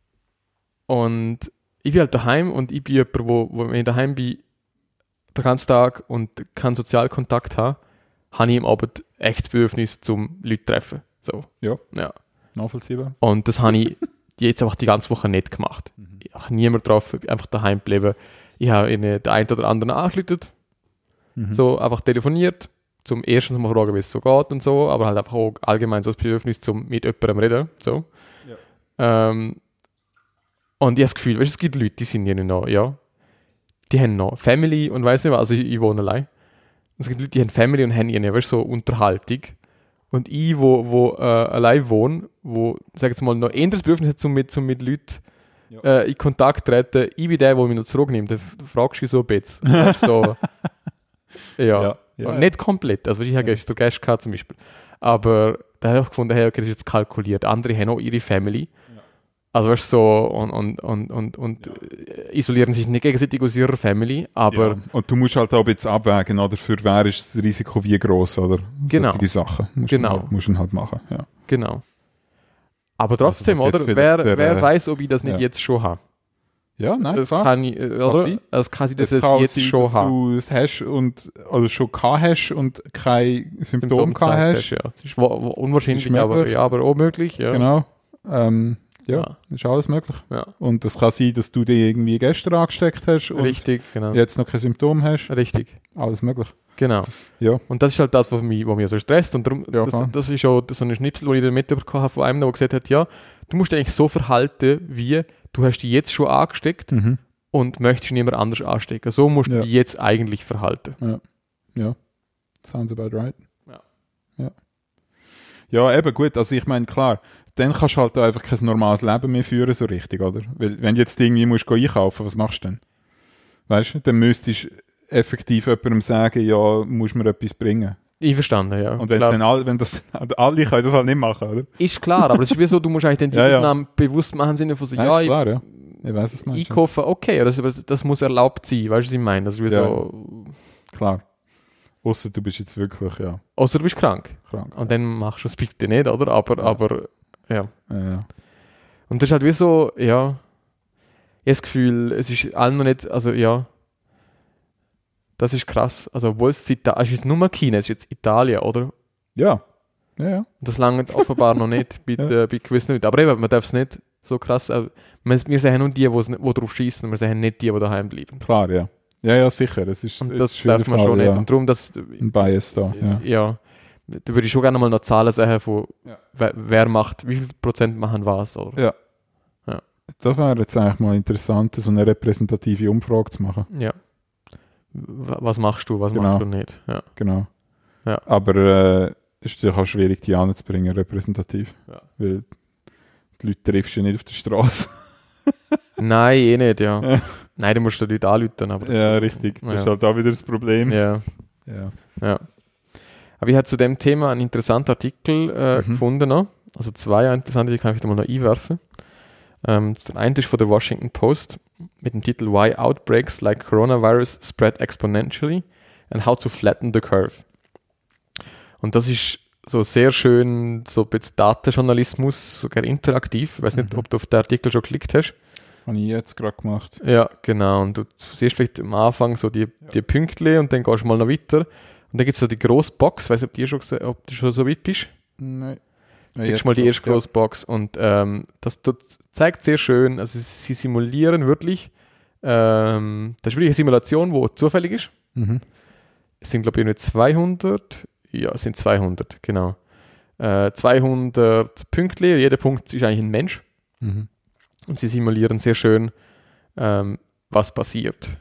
ich bin halt daheim und ich bin jemand, wo wenn ich daheim bin, den ganzen Tag und keinen Sozialkontakt habe ich im Abend echt Bedürfnis zum Leute treffen. So. Ja. Nachvollziehbar. Und das habe ich jetzt einfach die ganze Woche nicht gemacht. Ich habe niemanden getroffen, bin einfach daheim geblieben. Ich habe den einen oder anderen angerufen, so einfach telefoniert, zum ersten mal fragen, wie es so geht und so, aber halt einfach auch allgemein so das Bedürfnis, zum mit jemandem reden. So. Ja. Und ich habe das Gefühl, es gibt Leute, die sind ja noch, die haben noch Family und weiss nicht was, also ich wohne allein. Es gibt Leute, die haben Family und haben ihre, so Unterhaltung. Und ich, wo allein wohne, wo, sag jetzt mal, noch eher das Bedürfnis hat, zum mit Leuten in Kontakt treten, ich bin der mich noch zurücknimmt, dann fragst du so ein bisschen. So, Und nicht komplett, also ich habe gestern Gäste gehabt zum Beispiel. Aber da habe ich auch gefunden, hey, okay, das ist jetzt kalkuliert. Andere haben auch ihre Family. Also weißt du, so und isolieren sich nicht gegenseitig aus ihrer Family, aber... Ja. Und du musst halt auch jetzt abwägen, oder? Für wer ist das Risiko wie gross, oder? Genau. Die Sachen musst du halt machen, ja. Genau. Aber trotzdem, also, oder? Wer weiß, ob ich das nicht jetzt schon habe? Ja, nein, das kann ich, oder? Das kann sein, dass ich es jetzt schon habe. Du es hast oder schon gehabt hast und kein Symptom gehabt hast. Ja. Das ist unwahrscheinlich, ist aber auch möglich. Ja. Genau. Ist alles möglich. Ja. Und es kann sein, dass du dich irgendwie gestern angesteckt hast und jetzt noch kein Symptom hast. Richtig. Alles möglich. Genau. Ja. Und das ist halt das, was mich so stresst. Und darum, das ist auch so ein Schnipsel, den ich da mitbekommen habe von einem, der gesagt hat, du musst dich eigentlich so verhalten, wie du hast dich jetzt schon angesteckt und möchtest niemand anders anstecken. So musst du dich jetzt eigentlich verhalten. Ja. Sounds about right. Ja, eben gut. Also ich meine, klar, dann kannst du halt einfach kein normales Leben mehr führen, so richtig, oder? Weil wenn du jetzt irgendwie musst einkaufen, was machst du denn? Weißt du, dann müsstest du effektiv jemandem sagen, musst mir etwas bringen. Einverstanden, ja. Und alle können das halt nicht machen, oder? Ist klar, aber es ist wie so, du musst eigentlich dann die Ausnahmen bewusst machen im Sinne von so, klar, ja. Ich weiss, was meinst. Einkaufen, okay, das muss erlaubt sein, weißt du, was ich meine? Das ist so... Klar. Ausser du bist jetzt wirklich, Außer du bist krank. Und dann machst du es bitte nicht, oder? Aber ja. Und das ist halt wie so, ich habe das Gefühl, es ist allen noch nicht, also das ist krass. Also obwohl es ist jetzt nur China, es ist jetzt Italien, oder? Ja. Das langt offenbar noch nicht bei gewissen Leuten. Aber eben, man darf es nicht so krass, wir sehen nur die drauf schießen, wir sehen nicht die daheim bleiben. Klar, ja. Ja, sicher. Das darf man schon nicht. Und darum, ein Bias da. Ja. Da würde ich schon gerne mal noch Zahlen sehen, von wer macht, wie viel Prozent machen was. Oder? Ja. Das wäre jetzt eigentlich mal interessant, so eine repräsentative Umfrage zu machen. Ja. Was machst du, was machst du nicht. Ja. Genau. Ja. Aber es ist natürlich auch schwierig, die anzubringen, repräsentativ. Ja. Weil die Leute triffst du ja nicht auf der Straße. Nein, nicht, ja. Nein, du musst die Leute anrufen. Aber ja, richtig. Das ist halt auch wieder das Problem. Ja. Aber ich habe zu dem Thema einen interessanten Artikel gefunden noch. Also 2 interessante, die kann ich da mal noch einwerfen. Der eine ist von der Washington Post mit dem Titel Why Outbreaks Like Coronavirus Spread Exponentially and How to Flatten the Curve. Und das ist so sehr schön, so ein bisschen Datenjournalismus, sogar interaktiv. Ich weiß nicht, ob du auf den Artikel schon geklickt hast. Habe ich jetzt gerade gemacht. Ja, genau. Und du siehst vielleicht am Anfang so die Pünktchen und dann gehst du mal noch weiter. Und dann gibt es so die grosse Box. Ich weiß nicht, ob du schon so weit bist. Nein. Du kriegst mal die erste grosse Box. Und das zeigt sehr schön, also sie simulieren wirklich, das ist wirklich eine Simulation, die zufällig ist. Es sind, glaube ich, nur 200. Ja, es sind 200, genau. 200 Pünktchen. Jeder Punkt ist eigentlich ein Mensch. Und sie simulieren sehr schön, was passiert.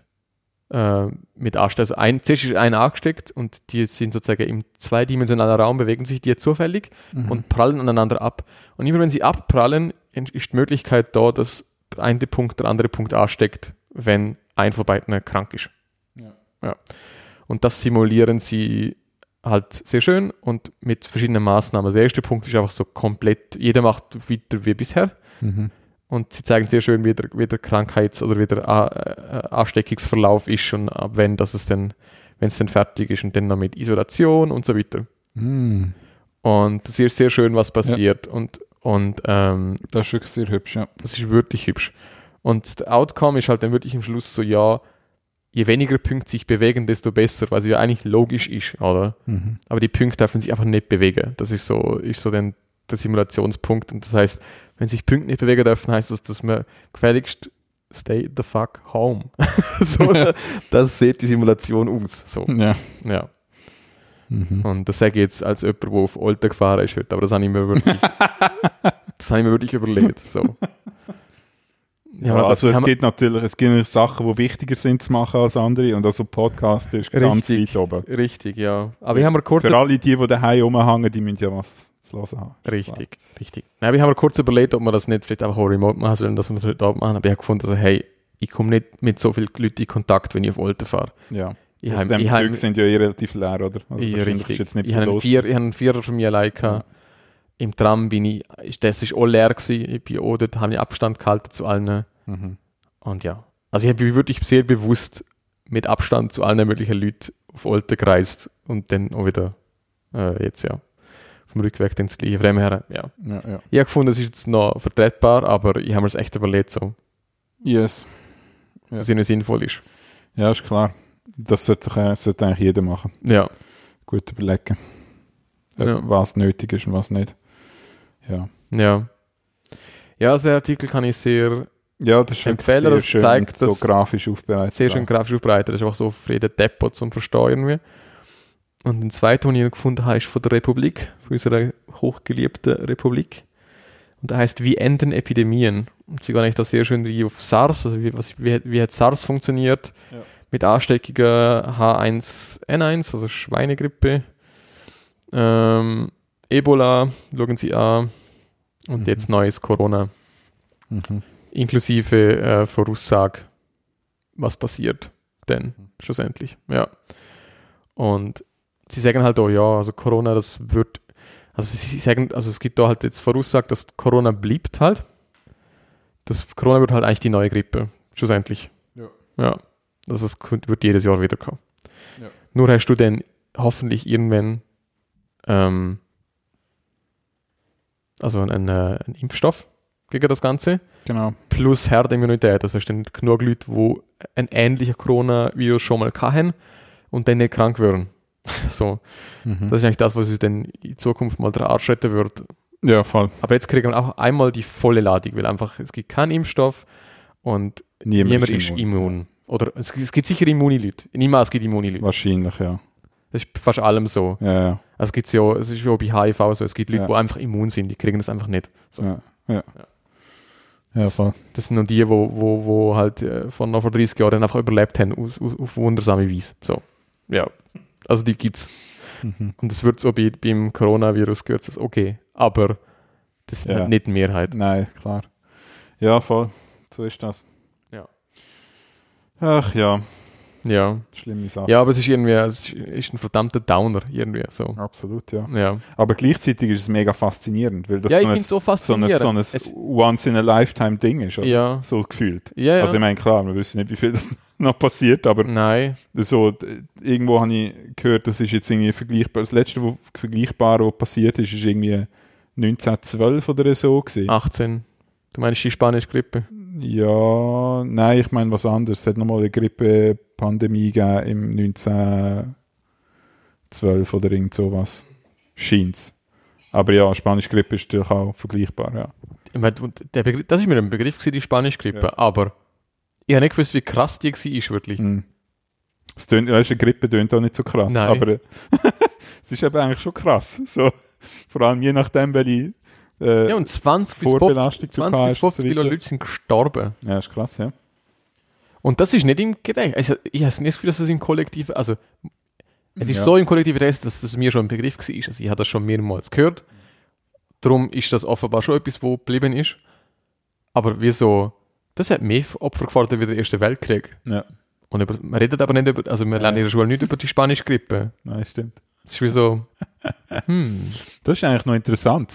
Mit Anstellen. Also zuerst ist einer angesteckt und die sind sozusagen im zweidimensionalen Raum, bewegen sich die zufällig und prallen aneinander ab. Und immer wenn sie abprallen, ist die Möglichkeit da, dass der eine Punkt der andere Punkt ansteckt, wenn ein von beiden krank ist. Ja. Und das simulieren sie halt sehr schön und mit verschiedenen Maßnahmen. Also der erste Punkt ist einfach so komplett, jeder macht weiter wie bisher. Und sie zeigen sehr schön, wie der Krankheits- oder wie der Ansteckungsverlauf ist und ab wenn es dann fertig ist und dann noch mit Isolation und so weiter. Und du siehst sehr schön, was passiert. Ja. Und das ist wirklich sehr hübsch, ja. Das ist wirklich hübsch. Und der Outcome ist halt dann wirklich am Schluss so, ja, je weniger Punkte sich bewegen, desto besser, was ja eigentlich logisch ist, oder? Aber die Punkte dürfen sich einfach nicht bewegen. Das ist so dann der Simulationspunkt. Und das heißt, wenn sich Punkte nicht bewegen dürfen, heißt das, dass man gefälligst stay the fuck home. So, das sieht die Simulation aus. So. Ja. Und das sage ich jetzt als jemand, der auf Olten gefahren ist heute, aber das habe ich mir wirklich überlegt. So. Ja, also es gibt natürlich Sachen, die wichtiger sind zu machen als andere und also Podcast ist ganz weit oben. Richtig, ja. Aber ich habe mir kurz... Für alle die daheim rumhängen, die müssen ja was zu hören haben. Richtig. Nein, ich habe mir kurz überlegt, ob man das nicht vielleicht einfach auch remote machen soll, dass wir das heute Abend machen. Aber ich habe gefunden, also, hey, ich komme nicht mit so vielen Leuten in Kontakt, wenn ich auf Olten fahre. Ja. Aus dem Zug sind ja relativ leer, oder? Also richtig. Jetzt nicht ich habe einen Vierer von mir allein gehabt. Ja. Im Tram das war auch leer gewesen. Bei Oden habe ich Abstand gehalten zu allen. Und ja, also ich habe wirklich sehr bewusst mit Abstand zu allen möglichen Leuten auf Olten gereist und dann auch wieder jetzt vom Rückweg dann das Gleiche. Von dem her, ja. Ich habe gefunden, es ist jetzt noch vertretbar, aber ich habe mir das echt überlegt so. Yes. Dass es nicht sinnvoll ist. Ja, ist klar. Das sollte eigentlich jeder machen. Ja. Gut überlegen. Was nötig ist und was nicht. Ja, also der Artikel kann ich sehr das empfehlen. Sehr das schön zeigt so grafisch aufbereitet. Sehr schön grafisch aufbereitet. Das ist einfach so für jeden Depot zum Versteuern. Und den zweiten, den ich noch gefunden habe, ist von der Republik, von unserer hochgeliebten Republik. Und der heißt Wie enden Epidemien? Und sie gehen eigentlich da sehr schön auf SARS, also wie hat SARS funktioniert, mit Ansteckungen H1N1, also Schweinegrippe, Ebola, schauen sie an, und jetzt neues Corona. Inklusive Voraussage, was passiert denn schlussendlich. Ja. Und sie sagen halt auch, ja, also Corona, das wird, also sie sagen, also es gibt da halt jetzt Voraussage, dass Corona bleibt halt. Das Corona wird halt eigentlich die neue Grippe, schlussendlich. Ja. Also es wird jedes Jahr wieder kommen. Ja. Nur hast du dann hoffentlich irgendwann also einen Impfstoff gegen das Ganze. Genau. Plus Herdimmunität. Das heißt dann genug Leute, die ein ähnliches Coronavirus schon mal hatten und dann nicht krank werden. So. Das ist eigentlich das, was uns dann in Zukunft mal der Arsch retten wird. Ja, voll. Aber jetzt kriegen wir auch einmal die volle Ladung, weil einfach es gibt keinen Impfstoff und niemand ist immun. Oder es gibt sicher immune Leute. Niemals es gibt immune Leute. Wahrscheinlich, ja. Das ist fast allem so. Ja. Also es ist ja bei HIV so, es gibt Leute, die einfach immun sind, die kriegen das einfach nicht. So. Ja, voll. Das sind nur die, wo halt von noch vor 30 Jahren einfach überlebt haben, auf wundersame Weise. So. Ja. Also die gibt's. Und das wird so beim Coronavirus gehört es okay. Aber das ist nicht die Mehrheit. Nein, klar. Ja, voll. So ist das. Ja. Ach ja. Ja. Schlimme Sache. Ja, aber es ist ein verdammter Downer irgendwie so. Absolut, ja. Ja, Aber gleichzeitig ist es mega faszinierend, weil das ja, ich so finde es so faszinierend. ein Once-in-a-Lifetime-Ding ist, oder? Ja. So gefühlt. Ja, ja. Also ich meine, klar, wir wissen nicht, wie viel das noch passiert, aber Nein. so, irgendwo habe ich gehört, das ist jetzt irgendwie vergleichbar. Das letzte, was passiert ist irgendwie 1912 oder so gewesen. 18. Du meinst die spanische Grippe? Ja, nein, ich meine was anderes. Es hat nochmal eine Grippe-Pandemie gegeben im 1912 oder irgend sowas. Scheint's. Aber ja, spanische Grippe ist natürlich auch vergleichbar, ja. Ich meine, das ist mir ein Begriff gewesen, die spanische Grippe, Ja. Aber ich habe nicht gewusst, wie krass die war, wirklich. Es tönt, weißt, eine Grippe tönt auch nicht so krass, Nein. aber es ist eben eigentlich schon krass. So, vor allem je nachdem, welche Ja, und 20 bis 50 Kilo Leute sind gestorben. Ja, ist krass, ja. Und das ist nicht im Gedächtnis. Also, ich habe nicht das Gefühl, dass das im Kollektiv, also es ist Ja. so im Kollektiv Rest, dass das mir schon ein Begriff war. Also ich habe das schon mehrmals gehört. Darum ist das offenbar schon etwas, wo geblieben ist. Aber wieso? Das hat mehr Opfer gefordert wie der Erste Weltkrieg. Ja, Und man redet aber nicht über, also wir lernen in der Schule nicht über die spanische Grippe. nein, stimmt. Das ist wie so, Das ist eigentlich noch interessant.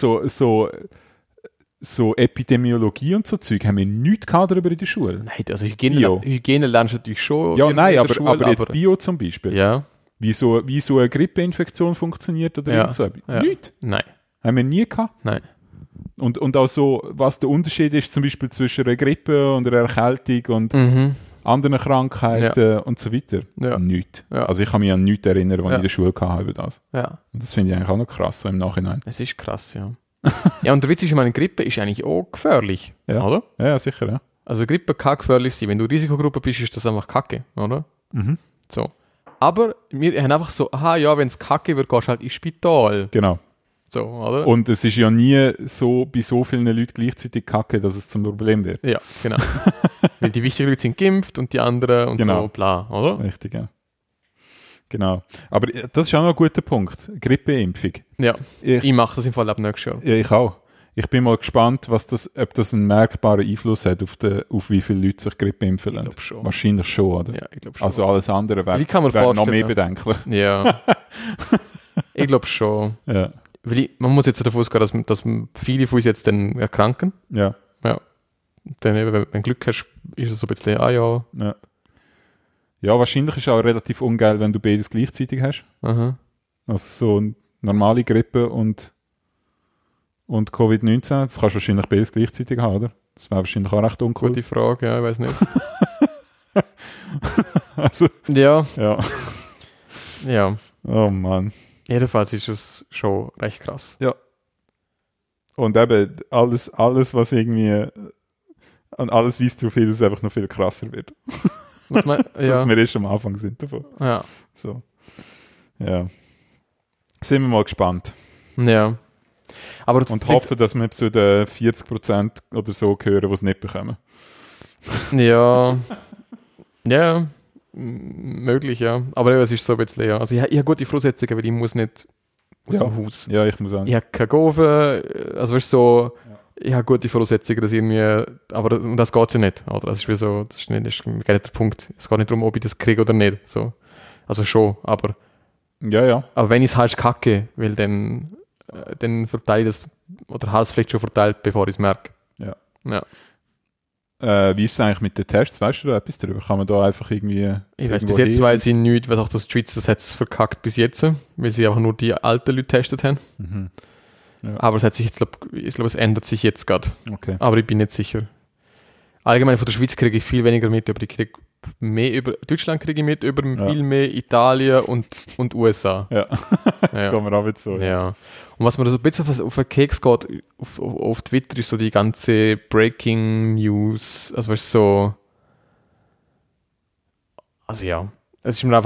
So Epidemiologie und so Zeug haben wir nichts gehabt darüber in der Schule. nein, also Bio. Hygiene lernst du natürlich schon. Ja, in nein, der aber, Schule, aber jetzt Bio zum Beispiel. Ja, Wie so eine Grippeinfektion funktioniert oder Ja. irgend so etwas. Ja. Nichts. nein, Haben wir nie gehabt. nein. Und auch so, was der Unterschied ist zum Beispiel zwischen einer Grippe und einer Erkältung und anderen Krankheiten und so weiter. Ja. Nichts. Ja. Also ich kann mich an nichts erinnern, was Ja. ich in der Schule hatte über das. Ja, Und das finde ich eigentlich auch noch krass, so im Nachhinein. es ist krass, ja. Ja, und der Witz ist, ich meine, Grippe ist eigentlich auch gefährlich, Ja. oder? Ja, sicher, ja. Also Grippe kann gefährlich sein. Wenn du Risikogruppe bist, ist das einfach Kacke, oder? So. Aber wir haben einfach so, wenn es Kacke wird, gehst du halt ins Spital. Genau. So, oder? Und es ist ja nie so bei so vielen Leuten gleichzeitig kacke, dass es zum Problem wird. Ja, genau. Weil die wichtigen Leute sind geimpft und die anderen und Genau. so, bla, oder? Richtig, ja. Genau. Aber das ist auch noch ein guter Punkt. Grippeimpfung. Ja, Ich- ich mache das im Fall ab nächstes Jahr. Ja, ich auch. Ich bin mal gespannt, ob das einen merkbaren Einfluss hat auf wie viele Leute sich Grippe impfen lassen. Ich glaub schon. Wahrscheinlich schon, oder? Ja, ich glaube schon. Also alles andere wäre Ich kann mir noch vorstellen, mehr ja. bedenklich. Ja. Ich glaube schon. Ja. Weil man muss jetzt davon ausgehen, dass viele von uns jetzt dann erkranken. Ja. Ja. Dann eben, wenn du Glück hast, ist es so ein bisschen, ja. Ja. Ja, wahrscheinlich ist es auch relativ ungeil, wenn du beides gleichzeitig hast. Aha. Also so eine normale Grippe und Covid-19, das kannst du wahrscheinlich beides gleichzeitig haben, oder? Das wäre wahrscheinlich auch recht uncool. Gute Frage, ja, ich weiß nicht. Also, Ja, ja. ja. Oh Mann. Jedenfalls ist es schon recht krass. Ja. Und eben, alles was irgendwie und alles weist darauf hin, dass es einfach noch viel krasser wird. Was man, ja, Dass wir erst am Anfang sind davon. ja, So. Ja. Sind wir mal gespannt. ja. Aber Und hoffen, dass wir zu den 40% oder so gehören, die es nicht bekommen. Ja, ja, möglich, ja. Aber ja, es ist so ein bisschen, ja. Also ich habe gute Voraussetzungen, weil ich muss nicht aus dem Haus. Ja, ich muss auch. Ich habe keine Gaufe, also weißt du, so, ich habe gute Voraussetzungen, dass irgendwie, aber um das geht ja nicht, oder? Das ist wie so, das ist gar nicht der Punkt. Es geht nicht darum, ob ich das kriege oder nicht, so. Also schon, aber Ja. wenn ich es halt kacke, weil dann verteile ich das, oder habe es vielleicht schon verteilt, bevor ich es merke. Ja. Ja. Wie ist es eigentlich mit den Tests? Weißt du da etwas darüber? Kann man da einfach irgendwie. Ich weiß, irgendwo bis jetzt hin? weiß ich nicht, was auch das die Schweiz, das hat es verkackt bis jetzt, weil sie einfach nur die alten Leute getestet haben. Mhm. Ja. Aber es hat sich jetzt, ich glaube, es ändert sich jetzt gerade. Okay. Aber ich bin nicht sicher. Allgemein von der Schweiz kriege ich viel weniger mit, aber ich kriege mehr über Deutschland kriege ich mit, über viel mehr Italien und USA. Ja. Ja. Kommen wir auch wieder so. Ja. Und was mir so ein bisschen auf den Keks geht, auf Twitter, ist so die ganze Breaking News, also weißt du, so, also ja, es ist mir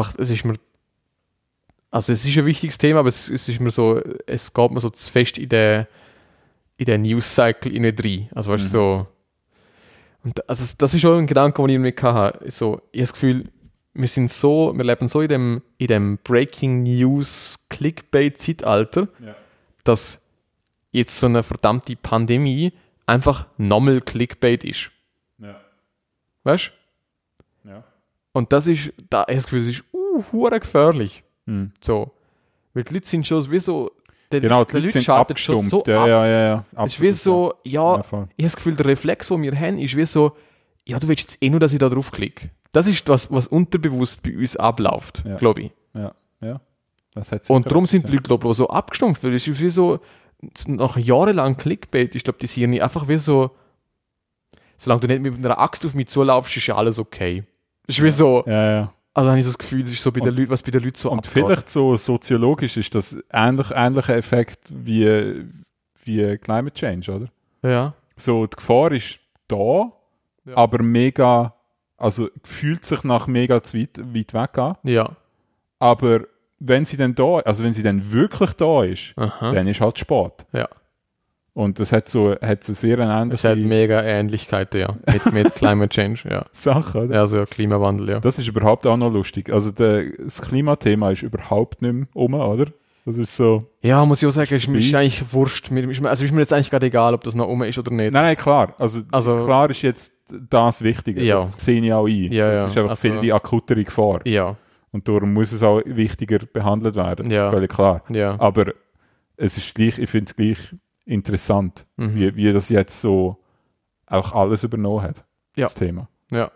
ein wichtiges Thema, aber es ist mir so, es geht mir so zu fest in den News-Cycle rein, also weißt du, so, und also das ist schon ein Gedanke, den ich irgendwie hatte, so, ich habe das Gefühl, wir leben so in dem Breaking News Clickbait-Zeitalter, dass jetzt so eine verdammte Pandemie einfach normal Clickbait ist. Ja. Weißt Ja. du? Und das ist, da ich das Gefühl, das ist hure gefährlich. So. Weil die Leute sind schon wie so, die Leute sind abgestumpft. So ja. Es ist wie so, ich habe das Gefühl, der Reflex, den wir haben, ist wie so, ja, du willst jetzt nur, dass ich da draufklicke. Das ist das, was unterbewusst bei uns abläuft, glaube ich. Ja. Das hat und darum sind die Leute, glaube ich, so abgestumpft, weil es ist wie so, nach jahrelang Clickbait, ich glaube, die sind einfach wie so, solange du nicht mit einer Axt auf mich zulaufst, ist ja alles okay. Das ist wie so, also habe ich so das Gefühl, das ist so bei den Leuten, was bei den Leuten so abgeht. Und vielleicht so soziologisch ist das ähnlicher Effekt wie Climate Change, oder? Ja. So, die Gefahr ist da, aber mega, also fühlt sich nach mega weit weg an. Ja. Aber wenn sie dann wirklich da ist, dann ist halt spät. Ja. Und das hat so sehr eine ähnliche... Es hat mega Ähnlichkeiten, ja. Mit Climate Change, ja. Sache, oder? Also Klimawandel, ja. Das ist überhaupt auch noch lustig. Also das Klimathema ist überhaupt nicht mehr oder? Das ist so... Ja, muss ich auch sagen, ist mir eigentlich wurscht. Also ist mir jetzt eigentlich gerade egal, ob das noch ist oder nicht. Nein, klar. Also klar ist jetzt das Wichtige. Ja. Das sehe ich auch ein. Das ist einfach viel die akutere Gefahr. Ja. Und darum muss es auch wichtiger behandelt werden. Das ist völlig klar. Ja. Aber es ist gleich, ich finde es gleich interessant, wie das jetzt so auch alles übernommen hat, das Thema. Ja.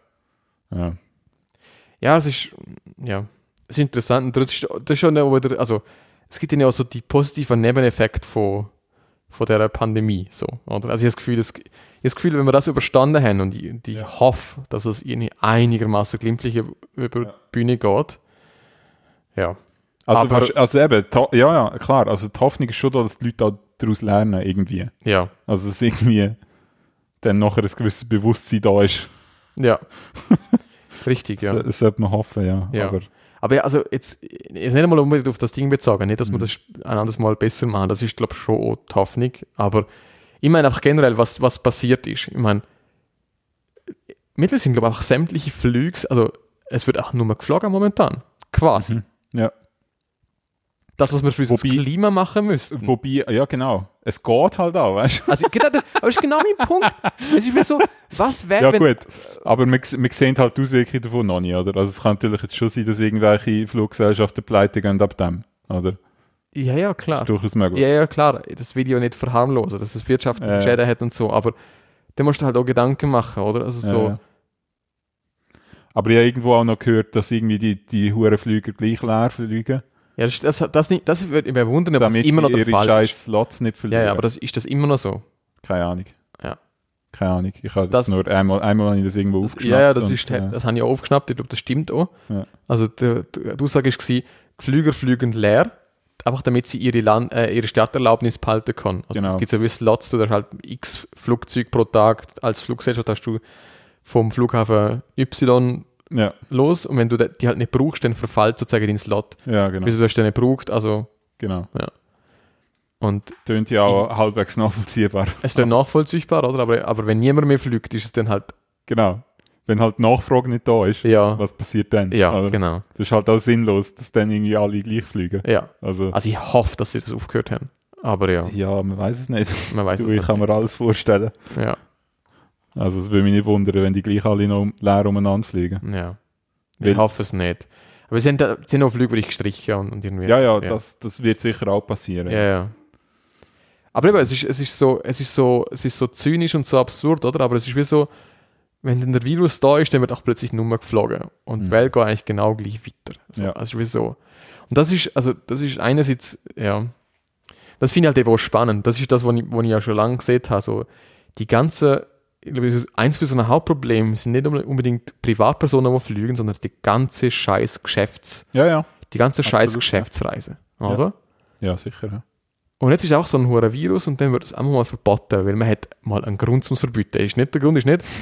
Ja, es ist interessant. Und das ist schon wieder, also es gibt ja auch so die positiven Nebeneffekte von dieser Pandemie. So, oder? Also ich habe das Gefühl, wenn wir das überstanden haben und ich hoffe, dass es einigermaßen glimpflich über die Bühne geht. Ja. Also eben, klar, also die Hoffnung ist schon da, dass die Leute auch daraus lernen, irgendwie. Ja. Also dass irgendwie dann nachher ein gewisses Bewusstsein da ist. Ja. Richtig, ja. Das sollte man hoffen, ja. Aber ja, also jetzt nicht einmal unbedingt auf das Ding bezogen, nicht, dass wir das ein anderes Mal besser machen, das ist, glaube ich, schon auch die Hoffnung, aber ich meine einfach generell, was passiert ist. Ich meine, mittlerweile sind, glaube ich, auch sämtliche Flüge, also es wird auch nur mehr geflogen momentan, quasi. Ja. Das, was wir für das Klima machen müssten. Wobei, ja genau, es geht halt auch, weißt du? Also, aber das ist genau mein Punkt. Es ist wie so, was wäre, ja, gut, aber wir sehen halt die Auswirkungen davon noch nicht, oder? Also es kann natürlich jetzt schon sein, dass irgendwelche Fluggesellschaften pleite gehen ab dem, oder? Ja, klar. Das ist durchaus möglich. Ja, klar. Das will ich ja nicht verharmlosen, dass es wirtschaftliche Schäden hat und so, aber da musst du halt auch Gedanken machen, oder? Also so. Ja. Aber ich habe irgendwo auch noch gehört, dass irgendwie die Hurenflüger gleich leer fliegen. Ja, das würde mich wundern, ob das damit immer noch der ihre Fall scheiß ist. Slots nicht verlieren. Ja, aber ist das immer noch so? Keine Ahnung. Ja. Keine Ahnung. Ich habe das nur einmal habe ich das irgendwo aufgeschnappt. Ja, das habe ich auch aufgeschnappt. Ich glaube, das stimmt auch. Ja. Also die Aussage war, die Flüger fliegen leer, einfach damit sie ihre Starterlaubnis behalten können. Also es gibt so wie Slots, du hast halt x Flugzeuge pro Tag. Als Fluggesellschaft hast du vom Flughafen Y los, und wenn du die halt nicht brauchst, dann verfällt sozusagen dein Slot. Ja, genau. Wieso du hast den nicht gebraucht, also... Genau. Ja. Und tönt ja auch halbwegs nachvollziehbar. Es tönt nachvollziehbar, oder? Aber wenn niemand mehr fliegt, ist es dann halt... Genau. Wenn halt die Nachfrage nicht da ist, was passiert dann? Ja, oder? Genau. Das ist halt auch sinnlos, dass dann irgendwie alle gleich fliegen. Ja. Also ich hoffe, dass sie das aufgehört haben. Aber ja. Ja, man weiß es nicht. Ich kann mir alles vorstellen. Ja. Also es würde mich nicht wundern, wenn die gleich alle noch leer umeinander fliegen. Ja. Ich hoffe es nicht. Aber es sind auch Flüge, die ich gestrichen und irgendwie... Ja. Das wird sicher auch passieren. Ja. Aber eben, es ist so zynisch und so absurd, oder? Aber es ist wie so, wenn dann der Virus da ist, dann wird auch plötzlich nur mehr geflogen. Und die Welt geht eigentlich genau gleich weiter. So, also wie so. Und das ist einerseits, das finde ich halt eben auch spannend. Das ist das, was ich ja schon lange gesehen habe. So, die ganze, eins für so ein Hauptproblem sind nicht unbedingt Privatpersonen, die fliegen, sondern die ganze scheiß die ganze scheiß Geschäftsreise. Oder? Ja, sicher, ja. Und jetzt ist auch so ein hoher Virus und dann wird es einfach mal verboten, weil man hat mal einen Grund zum Verbieten. Der Grund ist nicht,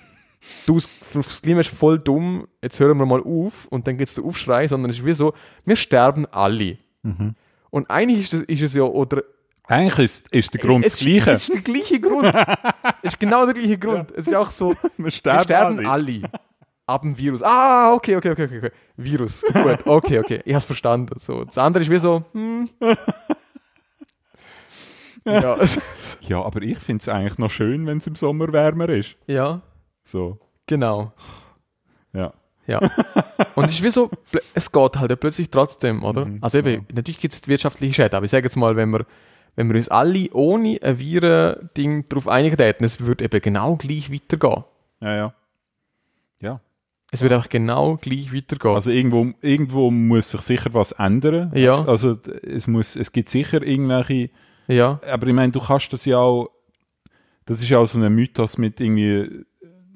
das Klima ist voll dumm, jetzt hören wir mal auf und dann gibt es den Aufschrei, sondern es ist wie so, wir sterben alle. Mhm. Und eigentlich ist es ja, oder... Eigentlich ist der Grund das Gleiche. Es ist der gleiche Grund. Es ist genau der gleiche Grund. Es ist auch so, wir sterben alle. Ab dem Virus. Okay. Virus, gut, okay. Ich habe es verstanden. So. Das andere ist wie so, Ja, aber ich finde es eigentlich noch schön, wenn es im Sommer wärmer ist. Ja. So. Genau. Ja. Ja. Und es ist wie so, es geht halt plötzlich trotzdem, oder? Also eben, natürlich gibt es wirtschaftliche Schäden, aber ich sage jetzt mal, wenn wir uns alle ohne ein Viren-Ding darauf einigen hätten, es würde eben genau gleich weitergehen. Ja. Es würde auch genau gleich weitergehen. Also irgendwo muss sich sicher was ändern. Ja. Also es gibt sicher irgendwelche... Ja. Aber ich meine, du kannst das ja auch... Das ist ja auch so ein Mythos mit irgendwie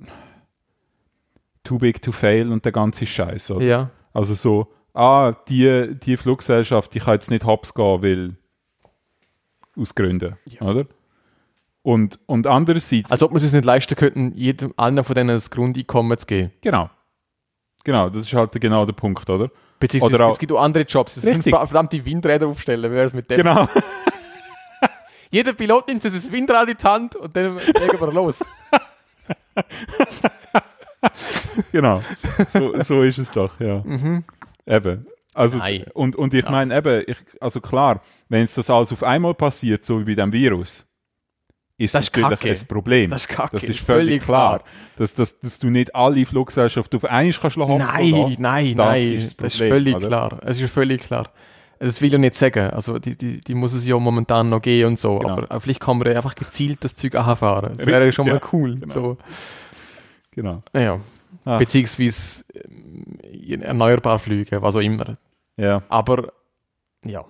too big to fail und der ganze Scheiß. Oder? Ja. Also so, die Fluggesellschaft, die kann jetzt nicht hops gehen, weil aus Gründen, oder? Und andererseits... Als ob wir es uns nicht leisten könnten, allen von denen das Grundeinkommen zu geben. Genau, das ist halt genau der Punkt, oder? Beziehungsweise Oder auch, es gibt auch andere Jobs, es müssen verdammte Windräder aufstellen, wie wäre es mit dem? genau. Jeder Pilot nimmt das Windrad in die Hand und dann legen wir los. Genau, so ist es doch, ja. Eben. Also, und ich meine eben, also klar, wenn jetzt das alles auf einmal passiert, so wie bei dem Virus, ist das natürlich ein Problem. Das ist kacke. Das ist völlig klar. Dass du nicht alle Fluggesellschaften auf einmal kannst Nein, das ist völlig klar. Es ist völlig klar. Das will ich nicht sagen. Also die muss es ja momentan noch gehen und so. Genau. Aber vielleicht kann man einfach gezielt das Zeug anfahren. Das wäre schon mal cool. Genau. So. Genau. Ja. Beziehungsweise erneuerbar fliegen, was auch immer. Ja. Aber eben,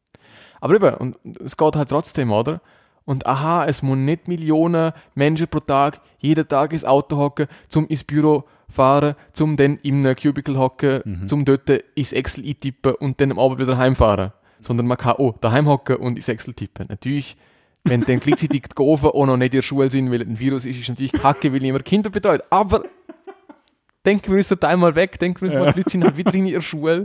und es geht halt trotzdem, oder? Und es muss nicht Millionen Menschen pro Tag jeden Tag ins Auto hocken, zum ins Büro fahren, zum dann in einem Cubicle hocken, zum dort ins Excel eintippen und dann am Abend wieder heimfahren. Sondern man kann auch daheim hocken und ins Excel tippen. Natürlich, wenn dann gleichzeitig die Gofen auch noch nicht in der Schule sind, weil ein Virus ist natürlich kacke, weil niemand Kinder betreut. Aber denken wir uns das einmal weg, denken wir uns mal, die Leute sind halt wieder in ihrer Schule.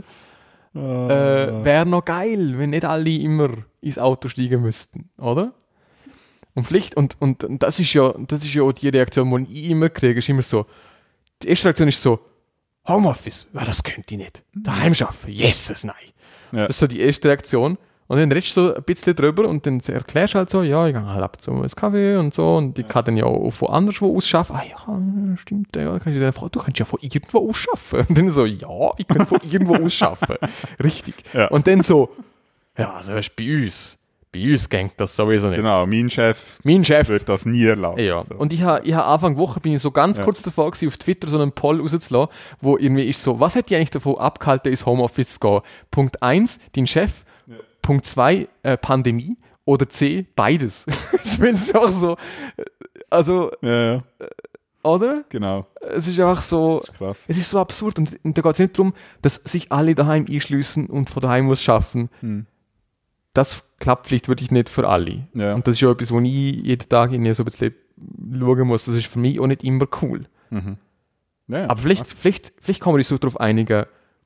Wäre noch geil, wenn nicht alle immer ins Auto steigen müssten, oder? Und vielleicht, und das ist ja auch die Reaktion, die ich immer kriege, ist immer so, die erste Reaktion ist so, Homeoffice, das könnte ich nicht. Daheim arbeiten, yes, nein. Ja. Das ist so die erste Reaktion. Und dann redest du so ein bisschen drüber und dann erklärst du halt so, ja, ich gehe halt ab und zu mal ins Kaffee und so und ich kann dann ja auch von anderswo aus arbeiten. Ja, stimmt, ja, du kannst ja von irgendwo aus arbeiten. Und dann so, ja, ich kann von irgendwo aus arbeiten. Richtig. Ja. Und dann so, ja, also weißt, bei uns geht das sowieso nicht. Genau, mein Chef wird das nie erlauben. Ja. So. Und ich habe Anfang Woche bin ich so ganz kurz davor gewesen, auf Twitter so einen Poll rauszulassen, wo irgendwie ist so, was hat dich eigentlich davon abgehalten, ins Homeoffice zu gehen? Punkt 1, dein Chef. Ja. Punkt 2, Pandemie. Oder C, beides. Ich finde es auch so, also, oder? Genau. Es ist einfach so, krass. Es ist so absurd und da geht es nicht darum, dass sich alle daheim einschliessen und von daheim aus schaffen. Das klappt vielleicht wirklich nicht für alle. Ja. Und das ist ja etwas, wo ich jeden Tag in so ein bisschen schauen muss. Das ist für mich auch nicht immer cool. Ja, aber vielleicht kann man sich so darauf einigen,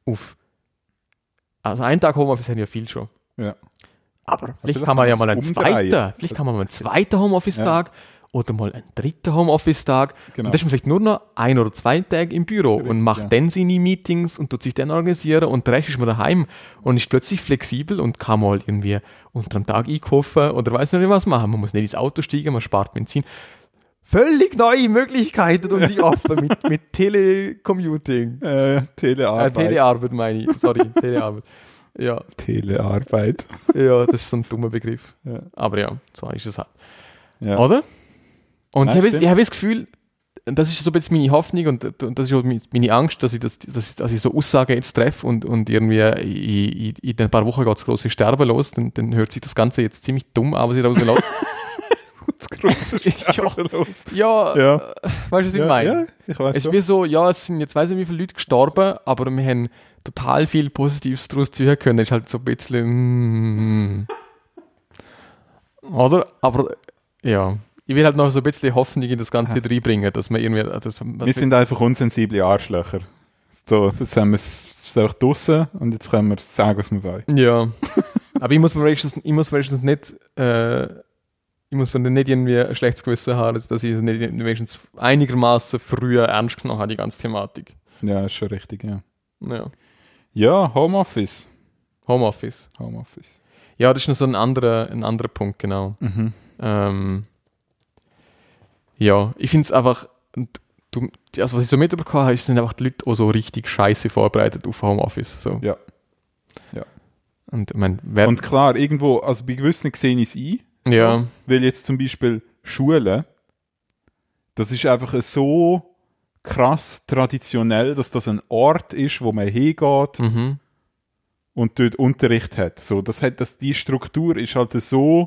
also einen Tag Homeoffice haben ja viel schon. Ja. Aber vielleicht kann man ja mal einen zweiten Homeoffice-Tag oder mal einen dritten Homeoffice-Tag. Genau. Und da ist man vielleicht nur noch 1 oder 2 Tage im Büro und macht dann seine Meetings und tut sich dann organisieren und der Rest ist man daheim und ist plötzlich flexibel und kann mal irgendwie unter dem Tag einkaufen oder weiß nicht was machen. Man muss nicht ins Auto steigen, man spart Benzin. Völlig neue Möglichkeiten und die offen mit Telecommuting. Telearbeit meine ich. Sorry, Telearbeit. Ja. Telearbeit. Ja, das ist so ein dummer Begriff. Ja. Aber ja, so ist es halt. Ja. Oder? Und ich habe das Gefühl, das ist so ein bisschen meine Hoffnung und das ist auch meine Angst, dass ich so Aussagen jetzt treffe und irgendwie in ein paar Wochen geht das große Sterben los, dann hört sich das Ganze jetzt ziemlich dumm an, was ich da rauslasse. Ja, weißt du, was ich meine? Ja, ich weiß es ist wie so, es sind jetzt weiss nicht wie viele Leute gestorben, aber wir haben total viel Positives daraus ziehen können. Das ist halt so ein bisschen oder? Aber ja, ich will halt noch so ein bisschen Hoffnung in das Ganze reinbringen, dass man irgendwie... wir sind einfach unsensible Arschlöcher. So, jetzt haben wir es draussen und jetzt können wir sagen, was wir wollen. Ja, aber ich muss mir wenigstens nicht... Ich muss mir nicht irgendwie ein schlechtes Gewissen haben, dass ich es nicht wenigstens einigermaßen früher ernst genommen habe, die ganze Thematik. Ja, ist schon richtig, ja. Ja, Homeoffice. Ja, das ist noch so ein anderer Punkt, genau. Ja, ich finde es einfach, also was ich so mitbekommen habe, sind einfach die Leute auch so richtig scheiße vorbereitet auf Homeoffice. So. Ja. Und, und klar, irgendwo, also bei gewissen sehe ich es ein. Ja. So, weil jetzt zum Beispiel Schulen, das ist einfach so krass traditionell, dass das ein Ort ist, wo man hingeht und dort Unterricht hat. So, die Struktur ist halt so,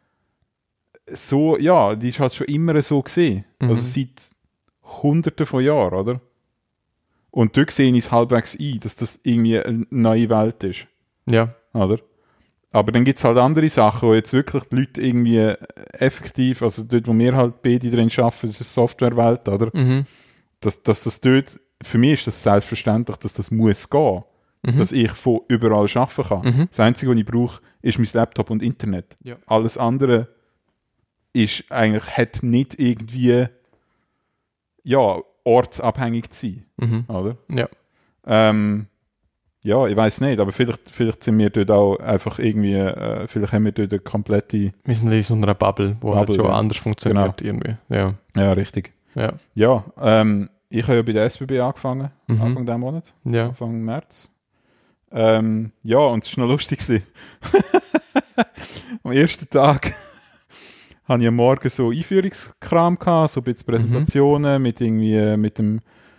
ja, die ist halt schon immer so gesehen. Also seit Hunderten von Jahren, oder? Und dort sehe ich es halbwegs ein, dass das irgendwie eine neue Welt ist. Ja. Oder? Aber dann gibt es halt andere Sachen, wo jetzt wirklich die Leute irgendwie effektiv, also dort, wo wir halt beide drin arbeiten, ist die Softwarewelt, oder? Dass das dort, für mich ist das selbstverständlich, dass das muss gehen. Dass ich von überall arbeiten kann. Das Einzige, was ich brauche, ist mein Laptop und Internet. Ja. Alles andere ist eigentlich, hat nicht irgendwie ortsabhängig zu sein. Oder? Ja. Ja, ich weiß nicht, aber vielleicht sind wir dort auch einfach irgendwie, vielleicht haben wir dort eine komplette... Wir sind in so einer Bubble, wo halt schon anders funktioniert irgendwie. Ja, richtig. Ja, ich habe ja bei der SBB angefangen, Anfang dieses Monat, Anfang März. Und es war noch lustig gewesen. Am ersten Tag hatte ich am Morgen so Einführungskram gehabt, so ein bisschen Präsentationen mit dem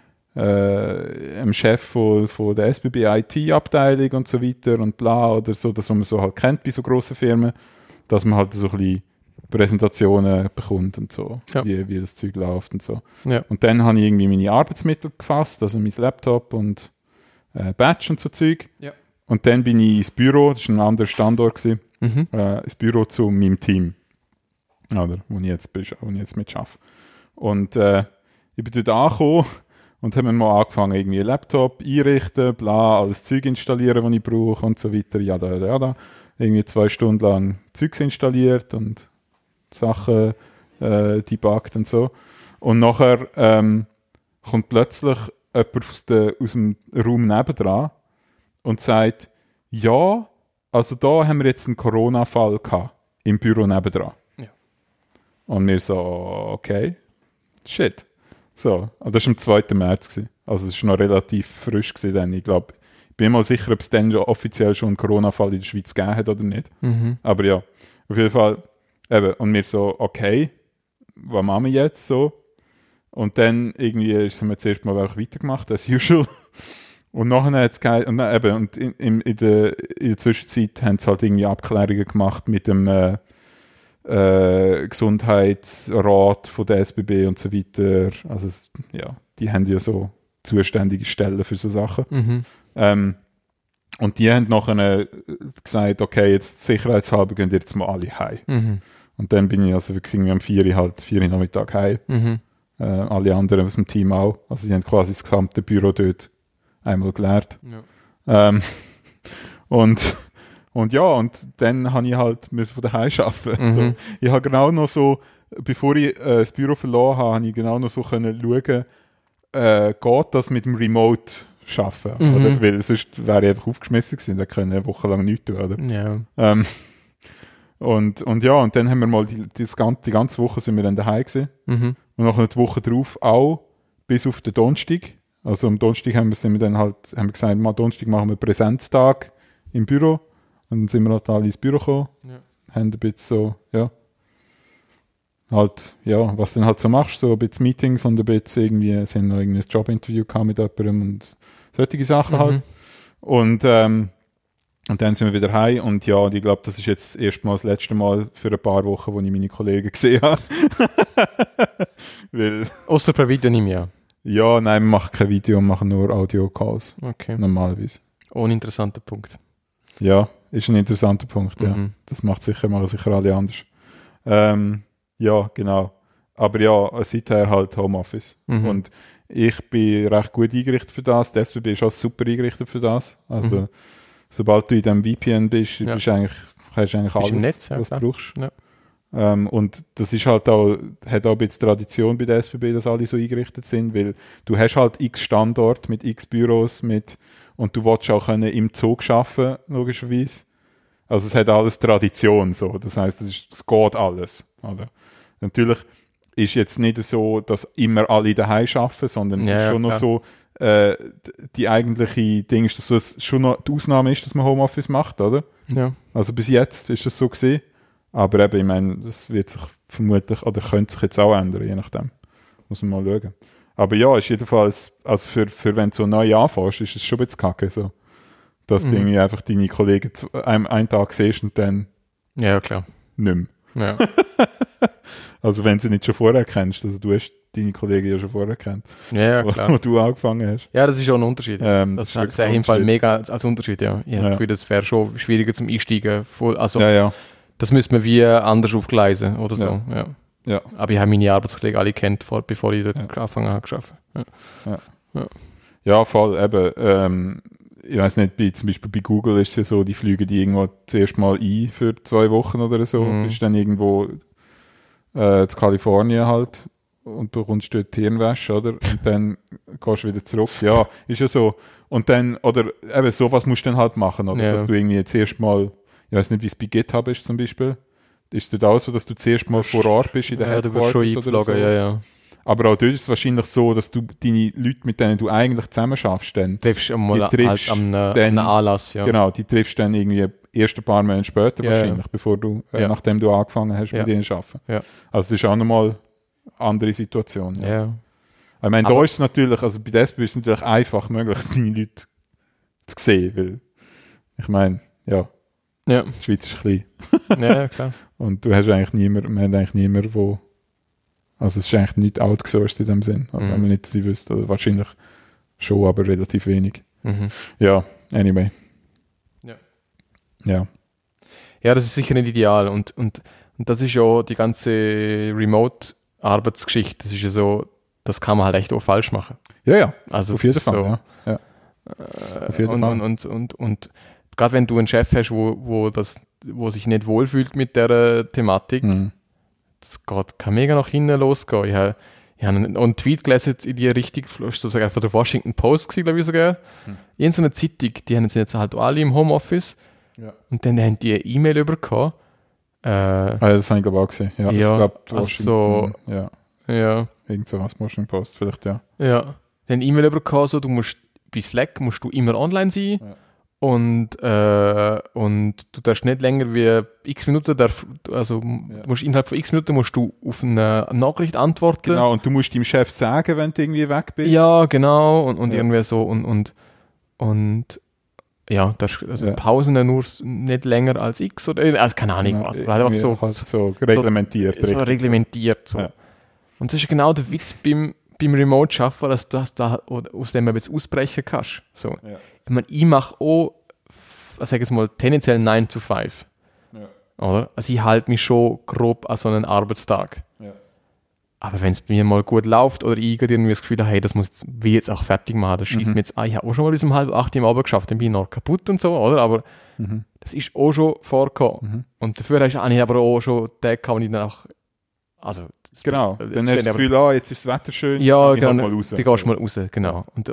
Chef von der SBB IT-Abteilung und so weiter und bla, oder so, das, was man so halt kennt bei so grossen Firmen, dass man halt so ein bisschen Präsentationen bekommt und so, wie das Zeug läuft und so. Ja. Und dann habe ich irgendwie meine Arbeitsmittel gefasst, also mein Laptop und Badge und so Zeug. Ja. Und dann bin ich ins Büro, das war ein anderer Standort gewesen, ins Büro zu meinem Team, oder, wo ich jetzt mit arbeite. Und ich bin dort angekommen und haben mal angefangen, irgendwie Laptop einrichten, bla, alles Zeug installieren, was ich brauche und so weiter, ja. Irgendwie 2 Stunden lang Zeugs installiert und Sachen debuggt und so. Und nachher kommt plötzlich jemand aus dem Raum nebendran und sagt, ja, also da haben wir jetzt einen Corona-Fall gehabt, im Büro nebendran. Ja. Und wir so, okay, shit. So, und das war am 2. März gewesen. Also es war noch relativ frisch gewesen dann. Ich glaube, ich bin mir mal sicher, ob es dann offiziell schon einen Corona-Fall in der Schweiz gegeben hat oder nicht. Aber ja, auf jeden Fall. Eben, und wir so, okay, was machen wir jetzt so? Und dann irgendwie haben wir zuerst mal weitergemacht, as usual. Und nachher hat es geheißen, und in der Zwischenzeit haben sie halt irgendwie Abklärungen gemacht mit dem Gesundheitsrat von der SBB und so weiter. Also die haben ja so zuständige Stellen für so Sachen. Und die haben nachher gesagt, okay, jetzt sicherheitshalber gehen jetzt mal alle heim. Und dann bin ich also wirklich am 4 Uhr Nachmittag heim. Alle anderen aus dem Team auch. Also die haben quasi das gesamte Büro dort einmal geleert. Ja. Und dann habe ich halt von daheim arbeiten. So, ich habe genau noch so, bevor ich das Büro verloren habe ich genau noch so können schauen, geht das mit dem Remote arbeiten? Oder? Weil sonst wäre ich einfach aufgeschmissen gewesen, da können eine Woche lang nichts tun. Oder? Ja. Und dann haben wir mal die ganze Woche sind wir dann daheim gewesen. Und nachher die Woche drauf auch, bis auf den Donnerstag. Also am Donnerstag haben wir gesagt, mal Donnerstag machen wir Präsenztag im Büro. Und dann sind wir halt alle ins Büro gekommen, haben ein bisschen so, was du dann halt so machst, so ein bisschen Meetings und ein bisschen irgendwie, sind noch irgendwie ein Jobinterview gehabt mit jemandem und solche Sachen halt. Und dann sind wir wieder heim und ja, und ich glaube, das ist jetzt erstmals das letzte Mal für ein paar Wochen, wo ich meine Kollegen gesehen habe. Außer per Video nicht mehr. Ja, nein, wir machen kein Video, wir machen nur Audio-Calls. Okay. Normalerweise. Uninteressanter Punkt. Ja, ist ein interessanter Punkt, ja. Das machen sicher alle anders. Ja, genau. Aber ja, seither halt Homeoffice. Und ich bin recht gut eingerichtet für das. Die SBB ist auch super eingerichtet für das. Also, sobald du in diesem VPN bist, hast du eigentlich alles, Netz, was du brauchst. Ja. Und das ist halt auch, hat auch ein bisschen Tradition bei der SBB, dass alle so eingerichtet sind, weil du hast halt x Standorte mit x Büros und du willst auch können im Zug arbeiten, logischerweise. Also es hat alles Tradition so. Das heisst, es geht alles. Oder? Natürlich ist jetzt nicht so, dass immer alle daheim arbeiten, sondern es ist schon noch so, die eigentliche Ding ist, dass es schon noch die Ausnahme ist, dass man Homeoffice macht, oder? Ja. Also bis jetzt ist das so gewesen. Aber eben, ich meine, das wird sich vermutlich, oder könnte sich jetzt auch ändern, je nachdem. Muss man mal schauen. Aber ja, ist jedenfalls, also für wenn du so neu anfängst, ist es schon ein bisschen kacke, so. Dass du irgendwie einfach deine Kollegen einen Tag siehst und dann Ja, klar. nicht mehr. Ja. Also wenn du sie nicht schon vorher kennst, also du hast deine Kollegen ja schon vorher kennt, Ja, klar. wo du angefangen hast. Ja, das ist schon ein Unterschied. Das Das sehe ich im Fall mega als Unterschied, ja. Ich habe das Gefühl, das wäre schon schwieriger zum Einsteigen. Also, das müsste man wie anders aufgleisen oder so. Ja. Aber ich habe meine Arbeitskollegen alle kennt, bevor ich dort angefangen habe zu arbeiten. Ja, voll. Eben, ich weiß nicht, zum Beispiel bei Google ist es ja so, die fliegen die irgendwo zuerst mal ein für 2 Wochen oder so. Ist dann irgendwo in Kalifornien halt und bekommst dort Hirnwäsche, oder? Und dann gehst du wieder zurück. Ja, ist ja so. Und dann, oder eben sowas musst du dann halt machen, oder? Dass du irgendwie zuerst mal, ich weiß nicht, wie es bei GitHub ist zum Beispiel. Ist es dort auch so, dass du zuerst mal vor Ort bist in der Headquarters du wirst schon eingeflogen, oder so? ja. Aber auch dort ist es wahrscheinlich so, dass du deine Leute, mit denen du eigentlich zusammen schaffst, dann triffst einmal halt am Anlass, ja. Genau, die triffst dann irgendwie erst ein paar Monate später wahrscheinlich, bevor du, nachdem du angefangen hast, mit ihnen zu arbeiten. Ja. Also es ist auch nochmal eine andere Situation. Ja. Ich meine, da ist es natürlich, also bei DSB ist es natürlich einfach möglich, deine Leute zu sehen, weil ich meine, die Schweiz ist klein. Ja, klar. Und du hast eigentlich niemanden, wo also es ist eigentlich nicht outgesourced in dem Sinn. Also wenn man nicht, dass ich wüsste, also wahrscheinlich schon, aber relativ wenig. Ja, anyway. Ja, das ist sicher nicht ideal. Und das ist ja die ganze Remote-Arbeitsgeschichte. Das ist ja so, das kann man halt echt auch falsch machen. Ja. Also auf jeden Fall, so, ja. Auf jeden Fall. Und gerade wenn du einen Chef hast, wo sich nicht wohlfühlt mit der Thematik, das kann mega nach hinten losgehen. Ich habe einen Tweet gelesen in die Richtung, sogar von der Washington Post, glaube ich sogar. In so einer Zeitung, die haben jetzt halt alle im Homeoffice. Ja. Und dann haben die eine E-Mail bekommen. Das habe ich glaube auch gesehen. Ja, ich glaube, Washington, ja. Irgend so was, Washington Post vielleicht, ja. Ja, dann E-Mail bekommen, so, du musst bei Slack musst du immer online sein. Ja. Und du darfst nicht länger wie x Minuten, du musst innerhalb von x Minuten musst du auf eine Nachricht antworten. Genau, und du musst deinem Chef sagen, wenn du irgendwie weg bist. Ja, genau, und irgendwie so und ja, Pausen nur nicht länger als x oder also keine Ahnung was. Einfach so, halt so reglementiert. So reglementiert. So. Ja. Und das ist genau der Witz beim Remote-Schaffen, dass du da aus dem jetzt ausbrechen kannst. So. Ja. Ich meine, ich mache auch, sag ich mal, tendenziell 9 to 5. Ja. Oder? Also ich halte mich schon grob an so einen Arbeitstag. Ja. Aber wenn es bei mir mal gut läuft oder ich irgendwie das Gefühl habe, hey, das will ich jetzt auch fertig machen, das schießt mir jetzt an. Ich habe auch schon mal bis um 7:30 am Abend geschafft, dann bin ich noch kaputt und so, oder? Aber das ist auch schon vorgekommen. Und dafür habe ich aber auch schon Tage gehabt, wo ich dann auch genau, dann hast du das Gefühl, jetzt ist das Wetter schön, ja, genau, mal raus. Dann gehst du mal raus, genau. Und,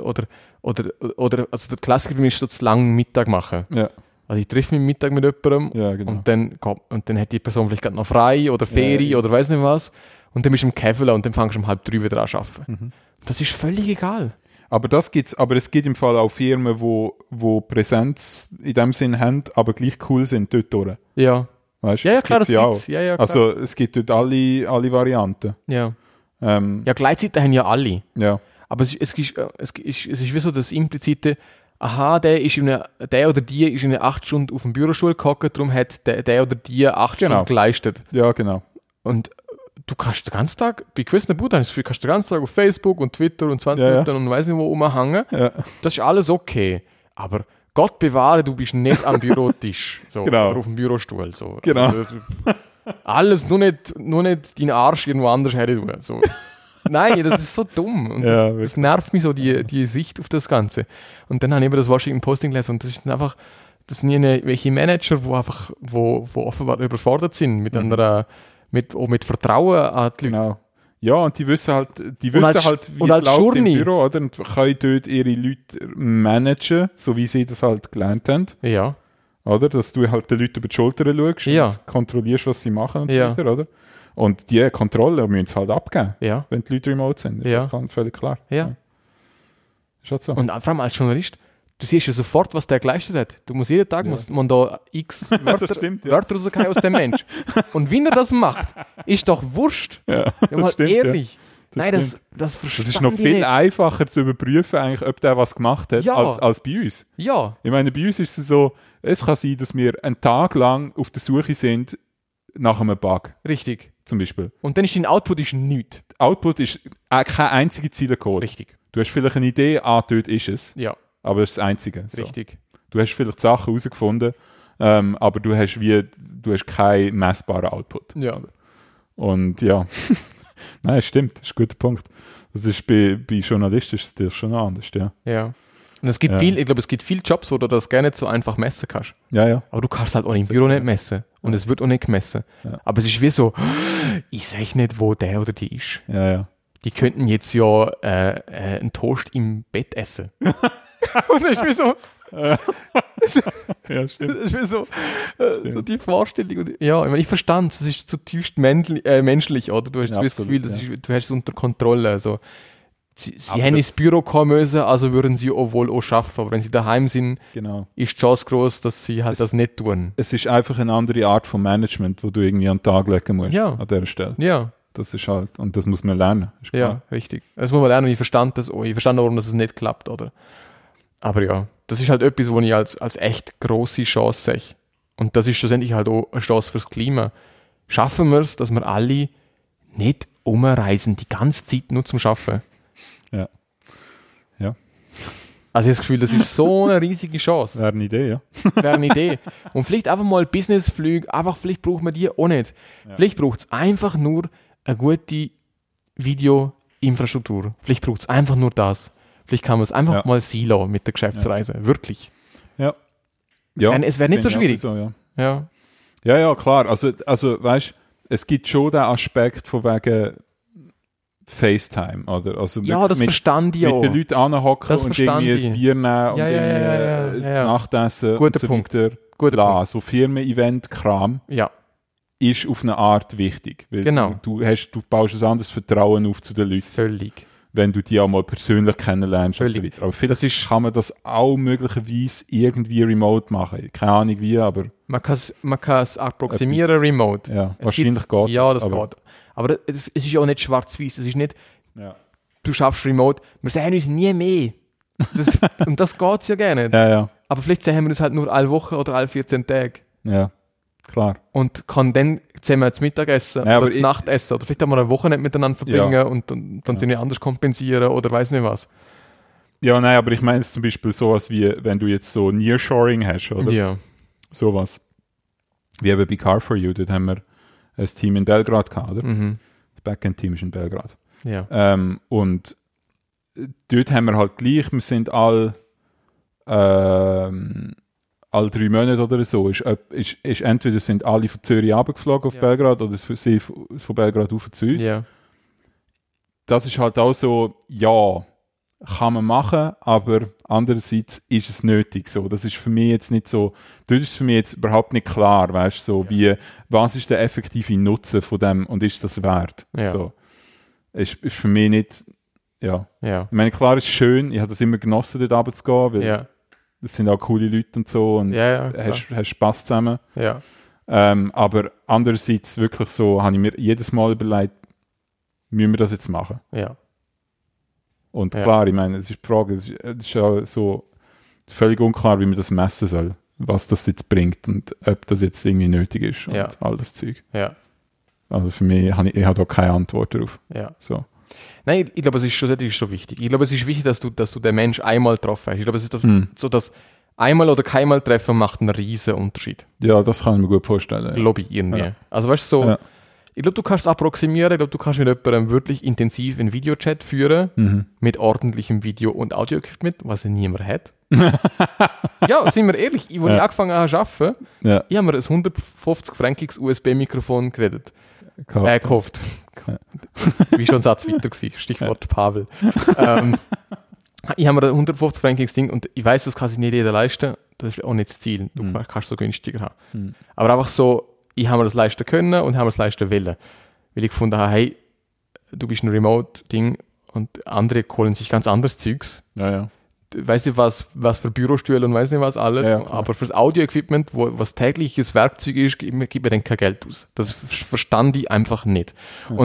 oder also der Klassiker bei mir ist so zu langen Mittag machen. Ja. Also ich treffe mich Mittag mit jemandem und dann hat die Person vielleicht gerade noch frei oder Ferien oder weiß nicht was und dann bist du im Käfeln und dann fängst du um 2:30 wieder an zu arbeiten. Das ist völlig egal. Aber es gibt im Fall auch Firmen, wo Präsenz in dem Sinn haben, aber gleich cool sind dort durch. Ja. Weißt, ja, klar, das gibt's. Ja, klar. Also es gibt dort alle Varianten. Ja. Gleichzeitig haben ja alle. Ja. Aber es ist wie so das implizite, der oder die ist in 8 Stunden auf dem Bürostuhl gehockt, darum hat der oder die 8 Stunden geleistet. Ja, genau. Und du kannst den ganzen Tag, bei gewissen Buden kannst du den ganzen Tag auf Facebook und Twitter und 20 Minuten und weiss nicht wo rumhängen. Ja. Das ist alles okay. Aber Gott bewahre, du bist nicht am Bürotisch oder auf dem Bürostuhl. So. Genau. Also, alles, nur nicht deinen Arsch irgendwo anders her tun. So. Nein, das ist so dumm. Und das nervt mich so, die Sicht auf das Ganze. Und dann habe ich eben das Washington Posting gelesen und das sind welche Manager, wo offenbar überfordert sind mit mit Vertrauen an die Leute. Genau. Ja, und die wissen halt, wie es läuft im Büro, oder? Und können dort ihre Leute managen, so wie sie das halt gelernt haben. Ja. Oder? Dass du halt den Leuten über die Schulter schaust und kontrollierst, was sie machen und so weiter, oder? Und die Kontrolle müssen es halt abgeben, Ja. wenn die Leute remote sind. Ja. Völlig klar. Ja. Ist halt so. Und vor allem als Journalist, du siehst ja sofort, was der geleistet hat. Du musst jeden Tag muss man da x Wörter, stimmt, ja. Wörter rausgehen aus dem Mensch. Und wie er das macht, ist doch wurscht. Ja, Ja, mal stimmt, ehrlich. Das Nein, das stimmt. verstehe Das ist noch ich viel nicht. einfacher zu überprüfen, eigentlich, ob der was gemacht hat, Ja. als bei uns. Ja, Ich meine, bei uns ist es so, es kann sein, dass wir einen Tag lang auf der Suche sind nach einem Bug, richtig. zum Beispiel. Und dann ist dein Output ist nichts. Output ist keine einzige Zielcode. Richtig. Du hast vielleicht eine Idee, dort ist es, Ja, aber das ist das Einzige. So. richtig. Du hast vielleicht Sachen herausgefunden, aber du hast keinen messbaren Output. Ja. Und ja, nein, stimmt, das ist ein guter Punkt. Das ist bei Journalisten ist das schon anders, ja. Ja. Und es gibt ich glaube, es gibt viele Jobs, wo du das gar nicht so einfach messen kannst. Ja, ja. Aber du kannst halt auch im Büro nicht messen. Und es wird auch nicht gemessen. Ja. Aber es ist wie so, ich sehe nicht, wo der oder die ist. Ja, ja. Die könnten jetzt ja einen Toast im Bett essen. Und das ist wie so, Ja, stimmt. das ist wie so, so die Vorstellung. Und, ja, ich meine, ich verstand es, ist zutiefst menschlich, oder? Du hast Ja, das absolut, Gefühl, du hast es unter Kontrolle. Also, sie Aber haben das- ins Büro kommen müssen, also würden sie auch wohl auch schaffen. Aber wenn sie daheim sind, Genau. ist die Chance groß, dass sie halt das nicht tun. Es ist einfach eine andere Art von Management, wo du irgendwie an den Tag legen musst, Ja. an dieser Stelle. Ja, Das ist halt, und das muss man lernen. Ist klar. ja, richtig. Das muss man lernen. Ich verstand das auch. Ich verstand auch, warum das nicht klappt, oder? Aber ja, das ist halt etwas, wo ich als echt grosse Chance sehe. Und das ist schlussendlich halt auch eine Chance fürs Klima. Schaffen wir es, dass wir alle nicht umreisen, die ganze Zeit nur zum Schaffen. Ja. Ja. Also ich habe das Gefühl, das ist so eine riesige Chance. Wäre eine Idee, ja. Wäre eine Idee. Und vielleicht einfach mal Businessflüge, einfach vielleicht braucht man die auch nicht. Ja. Vielleicht braucht es einfach nur eine gute Videoinfrastruktur. Vielleicht braucht es einfach nur das. Vielleicht kann man es einfach Ja. mal silo mit der Geschäftsreise. Wirklich. Ja. Es wäre nicht so finde ich schwierig. auch so, ja. Ja. Ja, klar. Also weißt, es gibt schon den Aspekt von wegen FaceTime, oder? Also Ja, das verstand ich mit auch. den Leuten anhocken Das und verstand irgendwie ein ich. Bier nehmen und Ja, ja, irgendwie ja. das Nachtessen Guter und so Punkt. weiter. Guter Klar, Punkt. so Firmen-Event-Kram Ja, ist auf eine Art wichtig. Weil Genau. du baust ein anderes Vertrauen auf zu den Leuten, völlig. wenn du die auch mal persönlich kennenlernst und so Völlig. weiter. Aber vielleicht Das ist- kann man das auch möglicherweise irgendwie remote machen. Keine Ahnung wie, aber Man kann es approximieren remote. ja, Es wahrscheinlich gibt- geht Ja, das aber, geht. Aber es ist ja auch nicht schwarz-weiß. Es ist nicht, Ja. du schaffst remote, wir sehen uns nie mehr. Das, und das geht ja gerne. Ja, ja, Aber vielleicht sehen wir uns halt nur alle Woche oder alle 14 Tage. ja, klar. Und kann dann zusammen zum Mittagessen Ja, aber oder zum ich- Nachtessen oder vielleicht auch mal eine Woche nicht miteinander verbringen Ja. und dann irgendwie anders kompensieren oder weiß nicht was. Ja, nein, aber ich meine jetzt zum Beispiel sowas wie, wenn du jetzt so Nearshoring hast, oder? Ja. Sowas. Wie eben bei Car4U, dort haben wir ein Team in Belgrad gehabt, oder? Mhm. Das Backend-Team ist in Belgrad. Ja. Und dort haben wir halt gleich, wir sind alle 3 Monate oder so, ist entweder sind alle von Zürich runtergeflogen auf Ja. Belgrad oder sie von Belgrad auf zu uns. Ja. Das ist halt auch so, ja, kann man machen, aber andererseits ist es nötig. So. Das ist für mich jetzt nicht so, dort ist es für mich jetzt überhaupt nicht klar, weißt so wie, was ist der effektive Nutzen von dem und ist das wert? Ja. So. Ist für mich nicht, ja. Ja. Ich meine, klar ist schön, ich habe das immer genossen, dort runterzugehen, weil Ja. das sind auch coole Leute und so und Ja. Ja. hast Spass zusammen. Ja. Aber andererseits wirklich so, habe ich mir jedes Mal überlegt, müssen wir das jetzt machen? Ja. Und Ja. klar, ich meine, es ist die Frage, es ist ja so völlig unklar, wie man das messen soll, was das jetzt bringt und ob das jetzt irgendwie nötig ist und Ja. all das Zeug. Ja. Also für mich, ich habe da keine Antwort darauf. Ja. So. Nein, ich glaube, es ist schon wichtig. Ich glaube, es ist wichtig, dass du den Mensch einmal getroffen hast. Ich glaube, es ist so, dass einmal oder keinmal treffen macht einen riesen Unterschied. Ja, das kann ich mir gut vorstellen. Ja. Glaube ich irgendwie. Ja. Also weißt du, so, Ja. ich glaube, du kannst approximieren, ich glaube, du kannst mit jemandem wirklich intensiv einen Videochat führen, mit ordentlichem Video- und Audio-Equipment, was ja niemand hat. Ja, sind wir ehrlich, als ich angefangen habe zu arbeiten, Ja. ich habe mir ein 150-frankiges USB-Mikrofon gekauft. Wie schon ein Satz weiter gewesen, Stichwort Pavel. Ich habe mir ein 150-frankiges Ding und ich weiß, das kann sich nicht jeder leisten, das ist auch nicht das Ziel, du kannst es so günstiger haben. Aber einfach so, ich habe mir das leisten können und habe mir das leisten wollen. weil ich gefunden habe, hey, du bist ein Remote-Ding und andere holen sich ganz anderes Zeugs. Ja. Weiß nicht was für Bürostühle und weiß nicht was alles, aber fürs Audio-Equipment, was tägliches Werkzeug ist, gib mir dann kein Geld aus. Das verstand ich einfach nicht. Ja.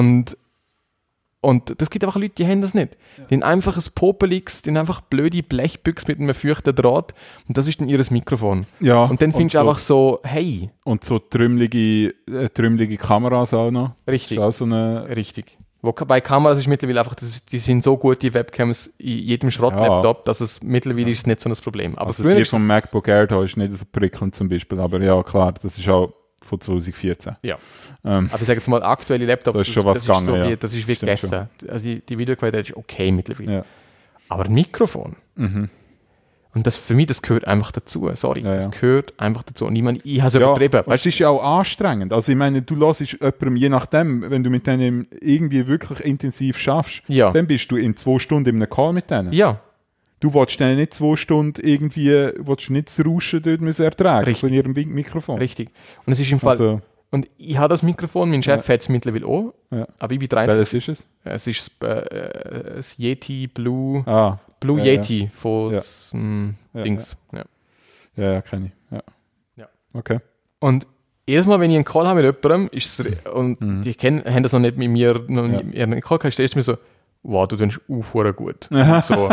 Und das gibt einfach Leute, die haben das nicht. Die haben einfach ein Popelix, die haben einfach blöde Blechbüchse mit einem feuchten Draht und das ist dann ihr Mikrofon. Ja, und dann findest du einfach so, hey. Und so trümmelige Kameras auch noch. Richtig. Das ist auch so eine Richtig. Bei Kameras ist mittlerweile einfach, die sind so gut, die Webcams in jedem Schrott-Laptop, dass es mittlerweile ist nicht so ein Problem. Aber also die vom MacBook Air da ist nicht so prickelnd zum Beispiel, aber ja klar, das ist auch von 2014. Ja. Aber ich sage jetzt mal, aktuelle Laptops, das ist schon was gegangen, so, das ist wie gegessen. Also die Videoqualität ist okay mittlerweile. Ja. Aber ein Mikrofon, und das für mich, das gehört einfach dazu. Sorry, das gehört einfach dazu. Und ich meine, ich habe es übertrieben. Es ist ja auch anstrengend. Also ich meine, du lässt jemandem, je nachdem, wenn du mit denen irgendwie wirklich intensiv schaffst, dann bist du in 2 Stunden in einem Call mit denen. Ja. Du willst dann nicht 2 Stunden irgendwie, willst nicht das Rauschen dort müssen ertragen Richtig. von ihrem Mikrofon. Richtig. Und es ist im Fall, also, und ich habe das Mikrofon, mein Chef hat es mittlerweile auch, aber ich bin 30. Welches ist es? Es ist das Yeti Blue Ja, Yeti von Dings. Ja, kenne ich. Ja. Okay. Und jedes Mal, wenn ich einen Call habe mit jemandem, ist es, und die haben das noch nicht mit mir, noch in ihren Call gehabt, ist mir so, wow, du tust gut. So,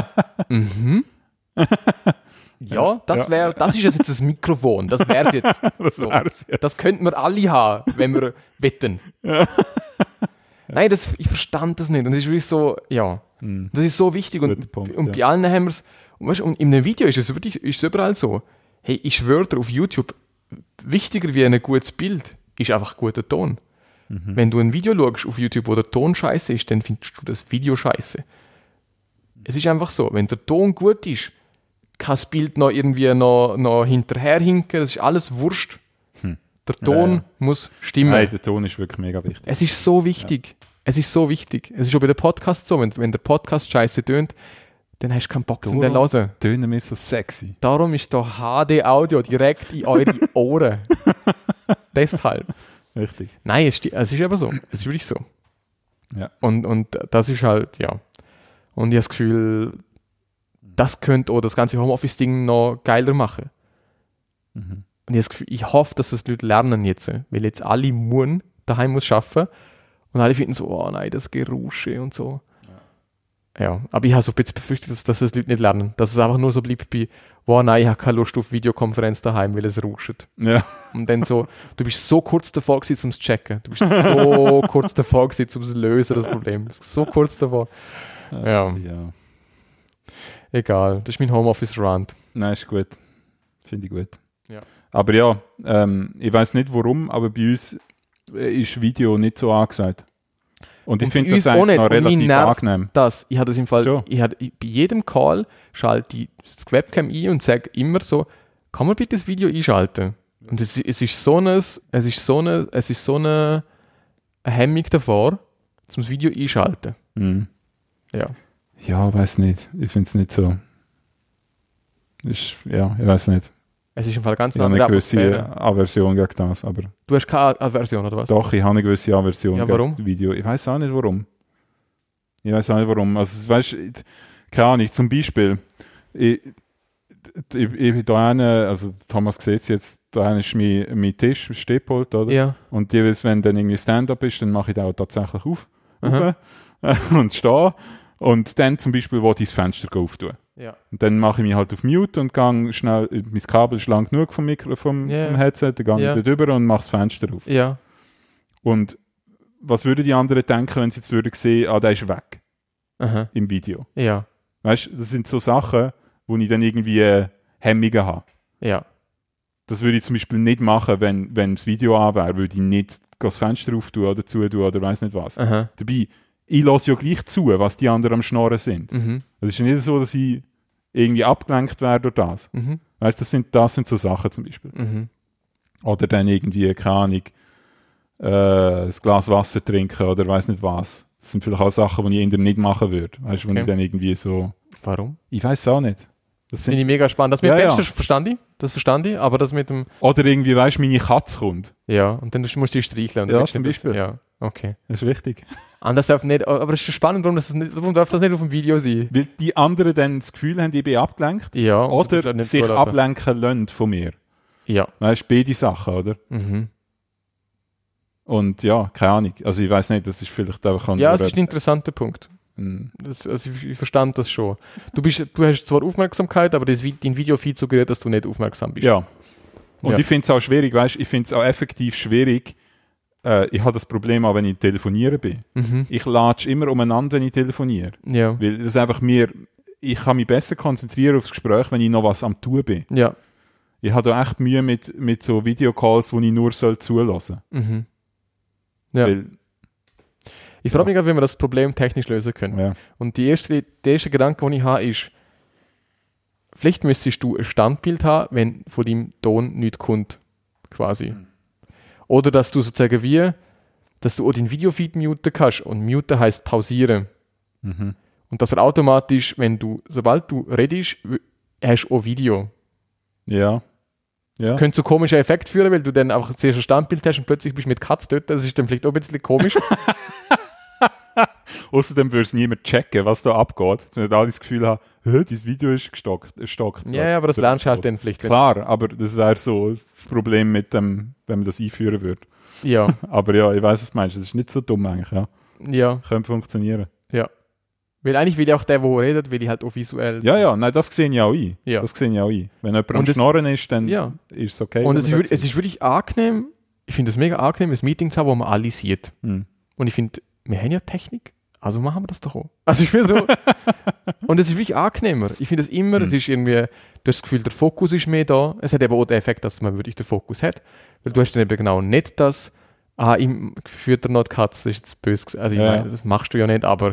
ja, das ist jetzt das Mikrofon, das wäre jetzt. Das könnten wir alle haben, wenn wir wetten. Nein, ich verstand das nicht. Und es ist wirklich so, das ist so wichtig. Und bei allen haben wir es, und in einem Video ist es überall so, hey, ich schwöre dir, auf YouTube, wichtiger wie ein gutes Bild ist einfach guter Ton. Wenn du ein Video schaust auf YouTube, wo der Ton scheiße ist, dann findest du das Video scheiße. Es ist einfach so, wenn der Ton gut ist, kann das Bild noch irgendwie noch hinterherhinken, das ist alles Wurscht. Der Ton muss stimmen. Nein, der Ton ist wirklich mega wichtig. Es ist so wichtig. Es ist so wichtig. Es ist auch bei den Podcasts so, wenn der Podcast scheiße tönt, dann hast du keinen Bock zum den hören. Tönen wir so sexy. Darum ist da HD-Audio direkt in eure Ohren. Deshalb. Richtig. Nein, es ist aber so. Es ist wirklich so. Ja. Und das ist halt, Und ich habe das Gefühl, das könnte auch das ganze Homeoffice-Ding noch geiler machen. Und ich habe das Gefühl, ich hoffe, dass das die Leute lernen jetzt. Weil jetzt alle Muren daheim muss arbeiten und alle finden so, oh nein, das Gerusche und so. Ja, aber ich habe so ein bisschen befürchtet, dass das Leute nicht lernen. Dass es einfach nur so bleibt bei, oh nein, ich habe keine Lust auf Videokonferenz daheim, weil es rauscht. Ja. Und dann so, du bist so kurz davor gewesen, um es zu checken. Du bist so kurz davor gewesen, um es zu lösen, das Problem. So kurz davor. Ja. Egal, das ist mein Homeoffice-Rant. Nein, ist gut. Finde ich gut. Ja. Aber ja, ich weiß nicht warum, aber bei uns ist Video nicht so angesagt. Und ich finde das eigentlich noch relativ angenehm. Ich habe das im Fall, bei jedem Call schalte ich das Webcam ein und sage immer so, kann man bitte das Video einschalten? Und es ist so eine Hemmung davor, zum Video einschalten. Ja. Ja, weiß nicht. Ich finde es nicht so. Ich weiß nicht. Es ist im Fall ganz Ich habe eine gewisse Aversion gegen das, aber... Du hast keine Aversion, oder was? Doch, ich habe eine gewisse Aversion gegen das Video. Ich weiß auch nicht, warum. Also, weißt du, keine Ahnung, zum Beispiel, ich da also Thomas sieht es jetzt, da ist mein Tisch, Stehpult, oder? Ja. Und jeweils, wenn dann irgendwie Stand-up ist, dann mache ich da auch tatsächlich auf und stehe. Und dann zum Beispiel, wo ich das Fenster auftue. Ja. Und dann mache ich mich halt auf Mute und gehe schnell, mein Kabel ist lang genug vom Headset, dann gehe ich da drüber und mache das Fenster auf. Ja. Und was würden die anderen denken, wenn sie jetzt würden sehen, der ist weg im Video? Ja. Weißt du, das sind so Sachen, wo ich dann irgendwie Hemmungen habe. Ja. Das würde ich zum Beispiel nicht machen, wenn das Video an wäre, würde ich nicht das Fenster auftun oder zutun oder weiss nicht was. Dabei, ich lasse ja gleich zu, was die anderen am Schnorren sind. Es ist nicht so, dass ich irgendwie abgelenkt werde durch das. Weißt, das sind so Sachen zum Beispiel. Oder dann irgendwie, keine Ahnung, ein Glas Wasser trinken oder weiss nicht was. Das sind vielleicht auch Sachen, die ich nicht machen würde. Weißt du, wenn ich dann irgendwie so... Warum? Ich weiß auch nicht. Das finde ich mega spannend. Das mit dem Fenster verstand ich, aber das mit dem... Oder irgendwie, weißt du, meine Katze kommt. Ja, und dann musst du die streicheln. Und ja, zum Beispiel. Ja. Okay. Das ist wichtig. Das darf nicht, aber es ist spannend, warum darf das nicht auf dem Video sein? Weil die anderen dann das Gefühl haben, ich bin abgelenkt. Ja. Oder sich ablenken lassen von mir. Ja. Weißt du, beide Sachen, oder? Mhm. Und ja, keine Ahnung. Also ich weiß nicht, das ist vielleicht einfach... Ja, das ist ein interessanter Punkt. Mhm. Ich verstand das schon. Du hast zwar Aufmerksamkeit, aber dein Videofeed suggeriert, dass du nicht aufmerksam bist. Ja. Und ich finde es auch schwierig, weißt du, ich finde es auch effektiv schwierig. Ich habe das Problem auch, wenn ich telefonieren bin. Mhm. Ich latsche immer umeinander, wenn ich telefoniere. Ja. Weil das einfach ich kann mich besser konzentrieren aufs Gespräch, wenn ich noch was am tun bin. Ja. Ich habe da echt Mühe mit so Videocalls, wo ich nur zulassen soll. Mhm. Ja. Weil, ich frage mich gerade, wie wir das Problem technisch lösen können. ja. Und der erste Gedanke, den ich habe, ist, vielleicht müsstest du ein Standbild haben, wenn von deinem Ton nichts kommt, quasi. Oder dass du sozusagen dass du auch den Videofeed muten kannst. Und muten heisst pausieren. Mhm. Und dass er automatisch, sobald du redest, hast du auch Video. Ja. Das könnte zu komischen Effekt führen, weil du dann einfach zuerst ein Standbild hast und plötzlich bist du mit Katz dort. Das ist dann vielleicht auch ein bisschen komisch. Außerdem würde es niemand checken, was da abgeht. Wenn ich da das Gefühl habe, dieses Video ist gestockt. Ja, aber das lernst du halt dann vielleicht. Klar, aber das wäre so das Problem mit dem, wenn man das einführen würde. Ja. Aber ja, ich weiß, was du meinst. Das ist nicht so dumm eigentlich, ja. Ja. Könnte funktionieren. Ja. Weil eigentlich will ich auch der redet, will ich halt auch visuell. Ja, nein, das sehe ich auch ein. Ja. Das sehe ich auch ein. Wenn jemand am Schnorren ist, dann ist es okay. Und es ist wirklich angenehm, ich finde es mega angenehm, ein Meeting zu haben, wo man alle sieht. Mhm. Und ich finde, wir haben ja Technik, also machen wir das doch auch. Also ich finde so, und es ist wirklich angenehmer. Ich finde es immer, es ist irgendwie, du hast das Gefühl, der Fokus ist mehr da. Es hat eben auch den Effekt, dass man wirklich den Fokus hat. Weil du hast dann eben genau nicht das, ihm führt er noch die Katze, ist jetzt böse gesagt. Also ich meine, das machst du ja nicht, aber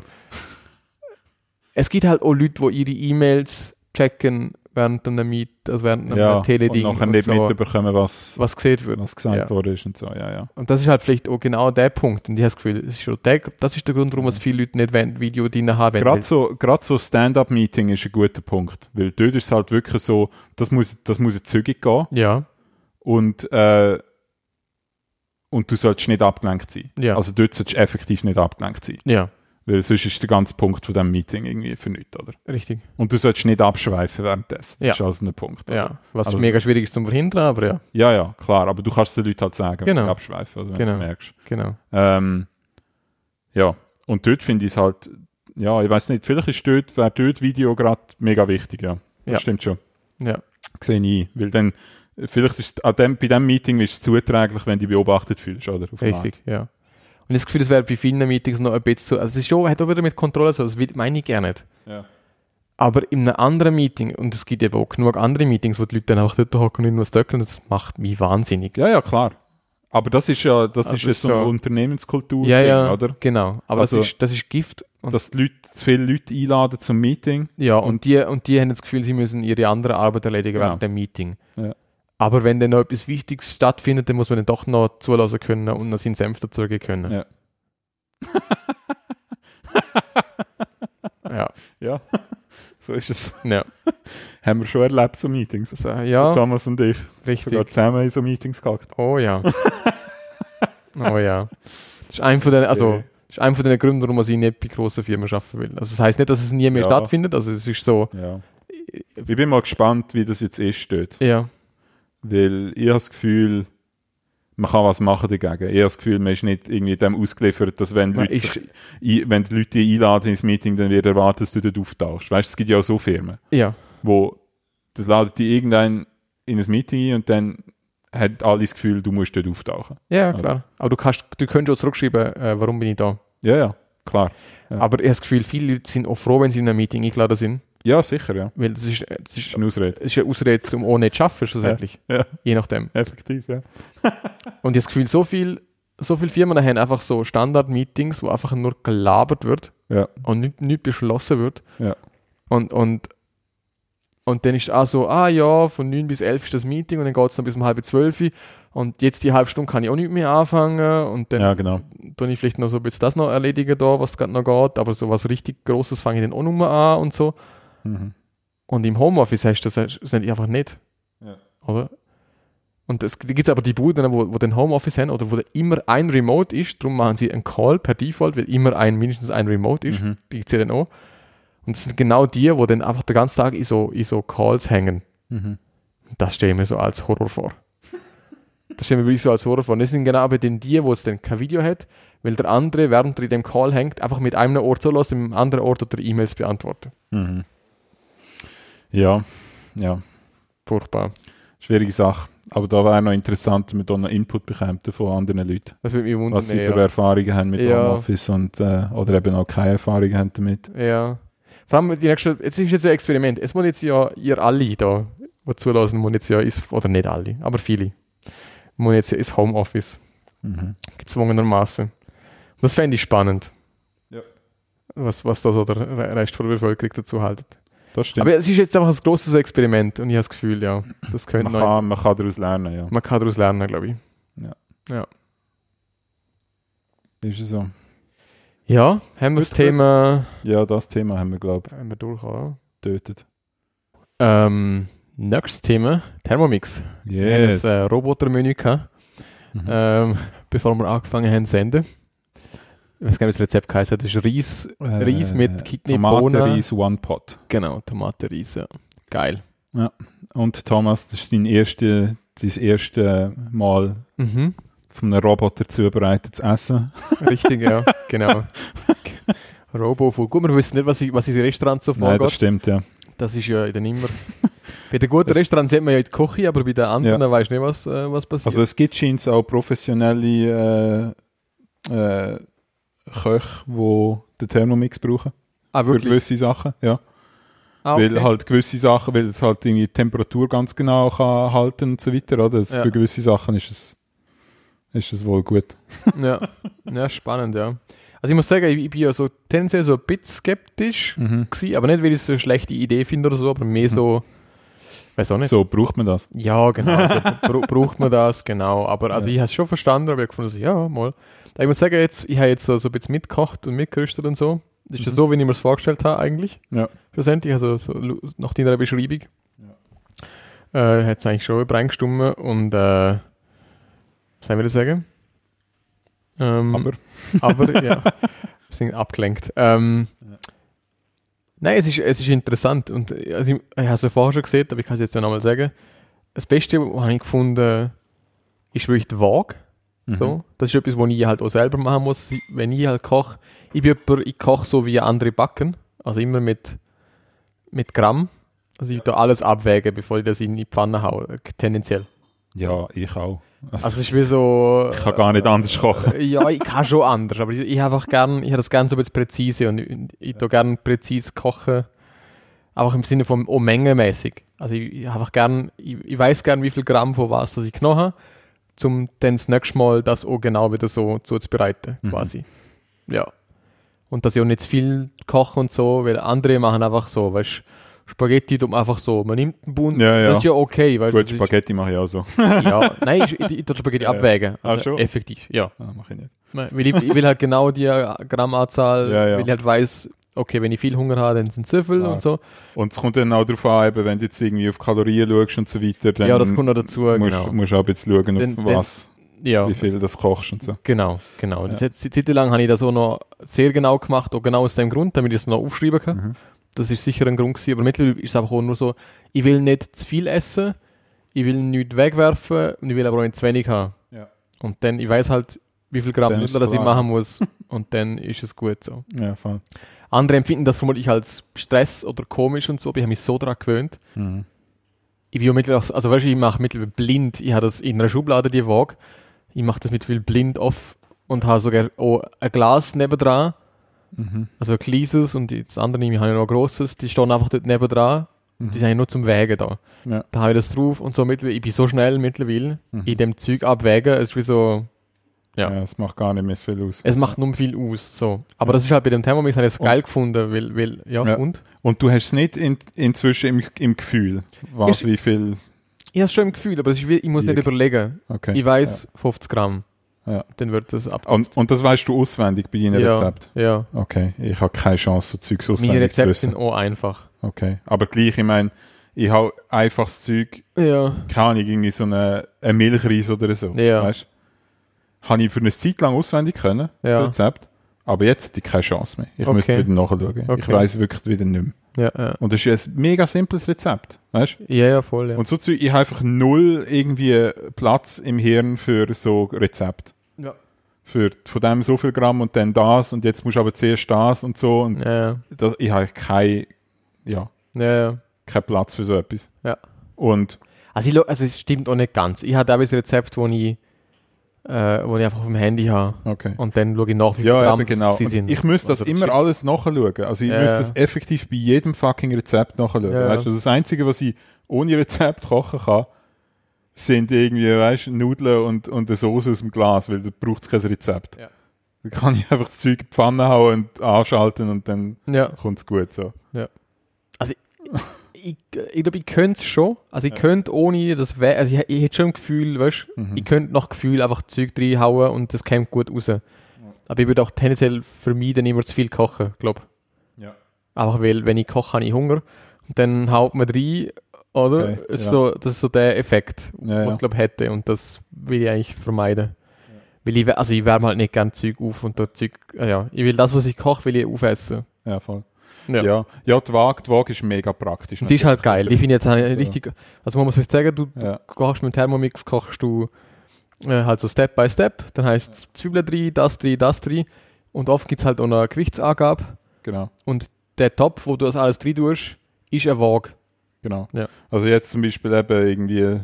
es gibt halt auch Leute, die ihre E-Mails checken während einem Teleding und nachher nicht so mitbekommen, was gesehen wird. Was gesagt worden ist und so, ja. Und das ist halt vielleicht auch genau der Punkt. Und ich habe das Gefühl, das ist der Grund, warum viele Leute nicht Video drin haben. Gerade so Stand-up-Meeting ist ein guter Punkt. Weil dort ist es halt wirklich so, das muss zügig gehen. Ja. Und du solltest nicht abgelenkt sein. Ja. Also dort solltest du effektiv nicht abgelenkt sein. Ja. Weil sonst ist der ganze Punkt von diesem Meeting irgendwie für nichts, oder? Richtig. Und du solltest nicht abschweifen währenddessen. Das Ja. ist also ein Punkt. Oder? Ja. Was mega schwierig ist zum Verhindern, aber ja. Ja, klar. Aber du kannst den Leuten halt sagen, wenn sie abschweifen, also wenn du es merkst. Genau. Ja. Und dort finde ich es halt, ja, ich weiß nicht, vielleicht wäre dort Video gerade mega wichtig, ja. Das stimmt schon. Ja. Sehe ich ein. Weil dann, vielleicht ist bei diesem Meeting ist es zuträglich, wenn du dich beobachtet fühlst, oder? Richtig, ja. Und ich habe das Gefühl, das wäre bei vielen Meetings noch ein bisschen so, also es ist schon, hat auch wieder mit Kontrolle so, das meine ich gerne nicht. Ja. Aber in einem anderen Meeting, und es gibt eben auch genug andere Meetings, wo die Leute dann auch dort hocken und irgendwas döckeln, das macht mich wahnsinnig. Ja, klar. Aber das ist ja so eine Unternehmenskultur, oder? Genau. Aber also, das ist Gift. Und dass die Leute zu viele Leute einladen zum Meeting. Ja, und die haben das Gefühl, sie müssen ihre andere Arbeit erledigen während dem Meeting. Ja. Aber wenn dann noch etwas Wichtiges stattfindet, dann muss man dann doch noch zulassen können und noch seinen Senf dazugeben können. Ja. Ja, so ist es. Ja. Haben wir schon erlebt, so Meetings. Also, ja. Thomas und ich. Richtig. Sogar zusammen in so Meetings gehackt. Oh ja. Oh ja. Das ist einer von den Gründen, warum ich nicht bei grossen Firmen arbeiten will. Also das heisst nicht, dass es nie mehr stattfindet. Also es ist so. Ja. Ich bin mal gespannt, wie das jetzt steht. Ja. Weil ich habe das Gefühl, man kann was machen dagegen. Ich habe das Gefühl, man ist nicht irgendwie dem ausgeliefert, dass wenn die Leute dich einladen ins Meeting, dann wird erwartet, dass du dort auftauchst. Weißt du, es gibt ja auch so Firmen, wo das ladet dich irgendein in ein Meeting ein und dann hat alle das Gefühl, du musst dort auftauchen. Ja, klar. Aber du könntest auch zurückschreiben, warum bin ich da. Ja, klar. Ja. Aber ich habe das Gefühl, viele Leute sind auch froh, wenn sie in einem Meeting eingeladen sind. Ja, sicher, ja. Weil das ist eine Ausrede. Es ist eine Ausrede, um auch nicht zu arbeiten, schlussendlich. Ja. Je nachdem. Effektiv, ja. Und ich habe das Gefühl, so viele Firmen haben einfach so Standard-Meetings, wo einfach nur gelabert wird und nicht beschlossen wird. Ja. Und dann ist es auch so, von 9 bis 11 ist das Meeting und dann geht es dann bis um 11:30 und jetzt die halbe Stunde kann ich auch nicht mehr anfangen und dann tue ich vielleicht noch so ein bisschen das noch erledigen da, was gerade noch geht, aber so was richtig Grosses fange ich dann auch noch mal an und so. Mhm. Und im Homeoffice hast du das einfach nicht. Ja. Oder? Und es gibt aber die Buden, wo den Homeoffice haben oder wo immer ein Remote ist, darum machen sie einen Call per Default, weil immer mindestens ein Remote ist, die gibt es ja dann auch. Und das sind genau die, die dann einfach den ganzen Tag in so Calls hängen. Das stelle ich mir so als Horror vor. Das stelle ich mir wirklich so als Horror vor. Und das sind genau aber die, wo es dann kein Video hat, weil der andere, während er in dem Call hängt, einfach mit einem Ort so los, im anderen Ort oder E-Mails beantworten. Ja. Furchtbar. Schwierige Sache. Aber da wäre noch interessant, wenn man da noch Input bekommt von anderen Leuten. Das würde mich wundern. Was sie für Erfahrungen haben mit Homeoffice und, oder eben auch keine Erfahrungen haben damit. Ja. Vor allem, jetzt ist jetzt ein Experiment. Es muss jetzt ja ihr alle da, die zulassen, muss jetzt ja, oder nicht alle, aber viele, muss jetzt ja ins Homeoffice. Gezwungenermaßen. Das fände ich spannend. Ja. Was da so der Rest von der Bevölkerung dazu haltet. Das stimmt. Aber es ist jetzt einfach ein grosses Experiment und ich habe das Gefühl, ja, das könnte man kann daraus lernen, ja. Man kann daraus lernen, glaube ich. Ja. Ist es so. Ja, haben wir das Thema... Ja, das Thema haben wir, glaube ich, haben wir durch, oder? Tötet. Nächstes Thema, Thermomix. Yes. Wir haben ein Robotermenü gehabt, bevor wir angefangen haben zu senden. Ich weiß gar nicht, wie das Rezept heisst. Das ist Reis mit Kidneybohnen. Tomatenreis One Pot. Genau, Tomatenreis, ja. Geil. Ja. Und Thomas, das ist dein erste Mal von einem Roboter zubereitetes Essen. Richtig, ja, genau. Robofood. Gut, wir wissen nicht, was in Restaurants so vorgeht. Nein, das stimmt, ja. Das ist ja dann immer... Bei den guten Restaurants sieht man ja die Küche, aber bei den anderen weißt du nicht, was passiert. Also es gibt scheint auch professionelle Köche, die den Thermomix brauchen. Wirklich? Für gewisse Sachen, ja. Okay. Weil halt gewisse Sachen, weil es halt irgendwie die Temperatur ganz genau kann halten und so weiter, oder? Für gewisse Sachen ist es wohl gut. Ja, spannend, ja. Also ich muss sagen, ich bin ja so tendenziell so ein bisschen skeptisch gewesen, aber nicht, weil ich es eine schlechte Idee finde oder so, aber mehr so, weiß auch nicht. So, braucht man das? Ja, genau. Also, braucht man das, genau. Aber also ich habe es schon verstanden, aber ich habe gefunden, so, ja, mal. Ich muss sagen, ich habe jetzt so ein bisschen mitgekocht und mitgerüstet und so. Das ist ja so, wie ich mir es vorgestellt habe eigentlich. Ja. Schlussendlich, also so nach deiner Beschreibung. Ja. Hat es eigentlich schon reingestimmt und was soll ich wieder sagen? Aber, ja. Wir sind abgelenkt. Nein, es ist interessant und also ich habe es ja vorher schon gesehen, aber ich kann es jetzt ja nochmal sagen. Das Beste, was ich gefunden ist wirklich die Waage. So. Das ist etwas, was ich halt auch selber machen muss, wenn ich halt koche. Ich koche so wie andere backen, also immer mit Gramm. Also ich tue alles abwägen, bevor ich das in die Pfanne haue, tendenziell. Ja, ich auch. Also es ist wie so... Ich kann gar nicht anders kochen. Ja, ich kann schon anders, aber ich habe das Ganze so ein bisschen präzise und ich tue gerne präzise kochen, einfach im Sinne von auch mengenmäßig. Also ich einfach gern, ich weiß gern, wie viel Gramm von was das ich genommen habe, um dann das nächste Mal das auch genau wieder so zuzubereiten, quasi. Ja. Und dass ich auch nicht zu viel koche und so, weil andere machen einfach so, weißt du, Spaghetti tut man einfach so, man nimmt einen Bund, das ist ja okay. Weißt, gut, Spaghetti mache ich auch so. Ja, nein, ich tue Spaghetti abwägen. Also schon? Effektiv, ja. Mache ich nicht. Weil ich will halt genau die Grammanzahl, weil ich halt weiss, okay, wenn ich viel Hunger habe, dann sind es so viel und so. Und es kommt dann auch darauf an, eben, wenn du jetzt irgendwie auf Kalorien schaust und so weiter, dann das kommt noch dazu, musst du auch ein bisschen schauen, auf was, wie viel du das kochst und so. Genau. Ja. Zeit lang habe ich das auch noch sehr genau gemacht, auch genau aus dem Grund, damit ich es noch aufschreiben kann. Das ist sicher ein Grund gewesen, aber mittlerweile ist es einfach auch nur so, ich will nicht zu viel essen, ich will nichts wegwerfen und ich will aber auch nicht zu wenig haben. Ja. Und dann, ich weiß halt, wie viel Gramm Nudler das ich machen muss und dann ist es gut so. Ja, voll. Andere empfinden das vermutlich als Stress oder komisch und so, aber ich habe mich so daran gewöhnt. Ich bin mittlerweile auch, also weißt du, ich mache mittlerweile blind, ich habe das in einer Schublade, die Waage, ich mache das mittlerweile blind off und habe sogar auch ein Glas nebendran, also ein kleines und das andere habe ich noch ein grosses, die stehen einfach dort nebendran, die sind eigentlich nur zum Wägen da. Ja. Da habe ich das drauf und so mittlerweile, ich bin so schnell mittlerweile in dem Zeug abwägen, es ist wie so... Ja, es macht gar nicht mehr viel aus. Es macht nur viel aus, so. Aber das ist halt bei dem Thermomix, habe ich es geil gefunden, weil und? Und du hast es nicht inzwischen im Gefühl, wie viel... Ich habe es schon im Gefühl, aber ich muss nicht überlegen. Okay. Ich weiss 50 Gramm. Ja. Dann wird das ab. Und das weißt du auswendig bei deinen Rezept? Ja. Okay, ich habe keine Chance, so Zeugs auswendig Meine Rezepte zu wissen. sind auch einfach. Okay, aber gleich, ich meine, ich habe einfaches Zeug, Ja. keine Ahnung, irgendwie so eine Milchreis oder so. Ja. Weißt? Habe ich für eine Zeit lang auswendig können, das Rezept. Aber jetzt hätte ich keine Chance mehr. Ich müsste wieder nachschauen. Okay. Ich weiss wirklich wieder nicht mehr. Ja. Und das ist ein mega simples Rezept. Weißt? Ja, voll. Ja. Und so Zeug, ich habe einfach null irgendwie Platz im Hirn für so Rezept. Ja. Für von dem so viel Gramm und dann das und jetzt musst du aber zuerst das und so. Und ich habe keinen Platz für so etwas. Ja. Und also es stimmt auch nicht ganz. Ich habe auch ein Rezept, wo ich einfach auf dem Handy habe. Okay. Und dann schaue ich nach, wie viel ja, Gramm eben genau. sie sind. Ich müsste das immer alles nachschauen. Also ich müsste das effektiv bei jedem fucking Rezept nachschauen. Ja. Weißt du, das Einzige, was ich ohne Rezept kochen kann, sind irgendwie, weißt, Nudeln und eine Soße aus dem Glas, weil da braucht es kein Rezept. Ja. Da kann ich einfach das Zeug in die Pfanne hauen und anschalten und dann kommt es gut so. Ja. Also ich glaube, ich könnte es schon. Also ich könnte ohne das also ich hätte schon ein Gefühl, weißt du, ich könnte nach Gefühl einfach Zeug reinhauen und das kommt gut raus. Ja. Aber ich würde auch tendenziell vermeiden, immer zu viel kochen, glaube ich. Ja. Einfach weil, wenn ich koche, habe ich Hunger. Und dann haut man rein, oder? Okay, das ist so der Effekt, was ich glaube hätte. Und das will ich eigentlich vermeiden. Ja. Weil ich wärme halt nicht gerne Zeug auf und da Zeug, ich will das, was ich koche, will ich aufessen. Ja, voll. Ja, die Waage ist mega praktisch. Die ist halt geil. Die finde ich jetzt richtig. Also man muss vielleicht sagen, du kochst mit dem Thermomix, kochst du halt so Step by Step. Dann heisst es Zwiebeln drin, das drin. Und oft gibt es halt auch eine Gewichtsangabe. Genau. Und der Topf, wo du das alles drin tust, ist eine Waage. Genau. Ja. Also jetzt zum Beispiel eben irgendwie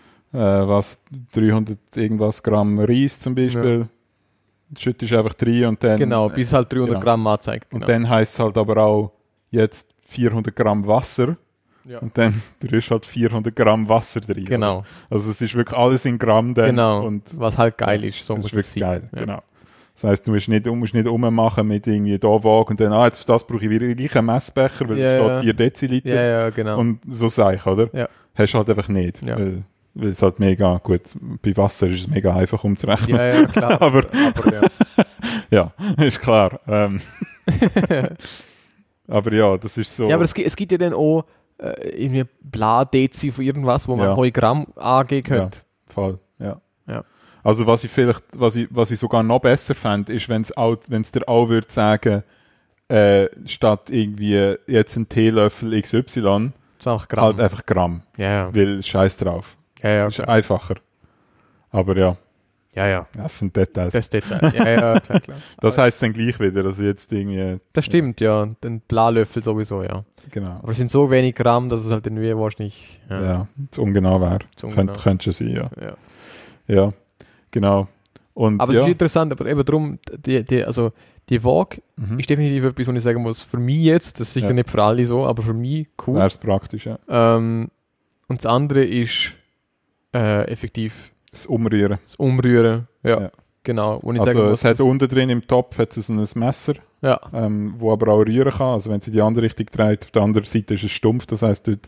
300 irgendwas Gramm Reis zum Beispiel. Ja. Schüttest einfach rein und dann... Genau, bis halt 300 Gramm anzeigt. Genau. Und dann heisst es halt aber auch jetzt 400 Gramm Wasser. Ja. Und dann ist halt 400 Gramm Wasser drin. Genau. Oder? Also es ist wirklich alles in Gramm dann. Genau, und was halt geil ist. So das muss ist es wirklich sein. geil, genau. Das heisst, du musst nicht rummachen mit irgendwie da Waage und dann, jetzt für das brauche ich wieder gleich einen Messbecher, weil es steht 4 Deziliter. Ja, genau. Und so sage ich, oder? Ja. Hast du halt einfach nicht. Ja. Weil es halt mega, gut, bei Wasser ist es mega einfach umzurechnen. Ja, klar. aber ja, ist klar. Aber ja, das ist so. Ja, aber es gibt ja dann auch irgendwie Bla-Dezi von irgendwas, wo man 100 Gramm angeben könnte. Ja, voll, ja. Also was ich sogar noch besser fände, ist, wenn es dir auch würde sagen, statt irgendwie jetzt ein Teelöffel XY, Gramm. halt einfach Gramm. Ja. Weil scheiß drauf. Ja, ist einfacher. Aber ja. Ja. Das sind Details. Das Details. Ja, klar. Das heisst dann gleich wieder, dass jetzt irgendwie... Das stimmt, ja. Den Bla-Löffel sowieso, ja. Genau. Aber es sind so wenig Gramm, dass es halt irgendwie wahrscheinlich... Ja, zu ungenau wäre. Könnte schon sein, ja. Ja, genau. Und, aber es ist interessant, aber eben darum, die Waage ist definitiv etwas, was ich sagen muss, für mich jetzt, das ist sicher nicht für alle so, aber für mich cool. Wäre es praktisch, ja. Und das andere ist effektiv... Das Umrühren. Ja. Genau. Wo ich also es hat unten drin im Topf hat es so ein Messer, wo aber auch rühren kann. Also wenn es in die andere Richtung dreht, auf der anderen Seite ist es stumpf, das heisst, tut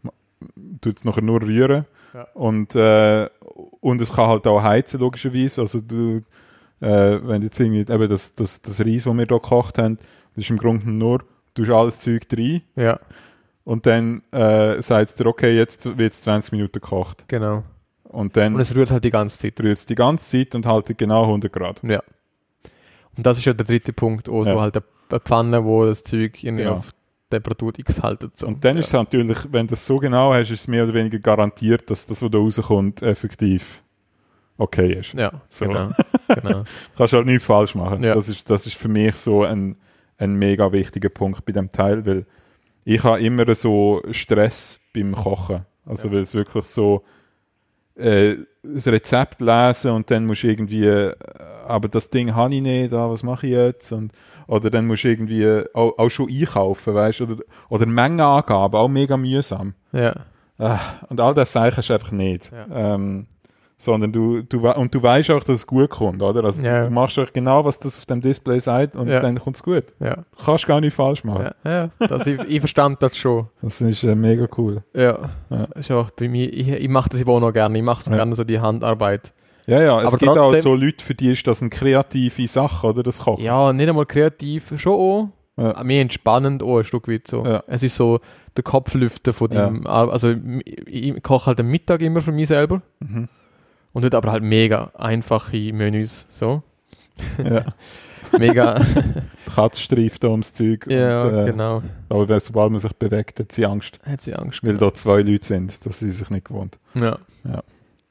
es nachher nur rühren. Ja. Und es kann halt auch heizen, logischerweise. Also wenn jetzt irgendwie eben das Reis, das wir hier gekocht haben, das ist im Grunde nur, du tust alles Zeug rein. Ja. Und dann sagt es dir, okay, jetzt wird es 20 Minuten gekocht. Genau. Und es rührt halt die ganze Zeit. Rührt es die ganze Zeit und haltet genau 100 Grad. Ja. Und das ist ja der dritte Punkt, wo halt eine Pfanne, wo das Zeug irgendwie auf Temperatur X haltet. So. Und dann ist es natürlich, wenn du das so genau hast, ist es mehr oder weniger garantiert, dass das, was da rauskommt, effektiv okay ist. Ja, so. Genau. Kannst halt nichts falsch machen. Ja. Das ist für mich so ein mega wichtiger Punkt bei dem Teil, weil ich habe immer so Stress beim Kochen. Also weil es wirklich so das Rezept lesen und dann musst du irgendwie, aber das Ding habe ich nicht, was mache ich jetzt? Oder dann musst du irgendwie auch schon einkaufen, weißt du? Oder Mengenangaben, auch mega mühsam. Ja. Und all das hast du einfach nicht. Ja. Sondern du weißt auch, dass es gut kommt, oder? Also du machst auch genau, was das auf dem Display sagt und dann kommt es gut. Ja. Du kannst gar nicht falsch machen. Ja. Ich verstand das schon. Das ist mega cool. Ja. Ist auch bei mir, ich mache das aber auch noch gerne. Ich mache so gerne so die Handarbeit. Ja, es gibt auch so Leute, für die ist das eine kreative Sache, oder? Das Kochen. Ja, nicht einmal kreativ, schon auch. mehr entspannend auch ein Stück weit so. Ja. Es ist so der Kopflüften von dem, also ich koche halt am Mittag immer für mich selber und dort aber halt mega einfache Menüs, so. Ja. Mega. Die Katze streift da ums Zeug. Ja, und, genau. Aber sobald man sich bewegt, hat sie Angst. Weil da 2 Leute sind, dass sie sich nicht gewohnt. Ja. Ja.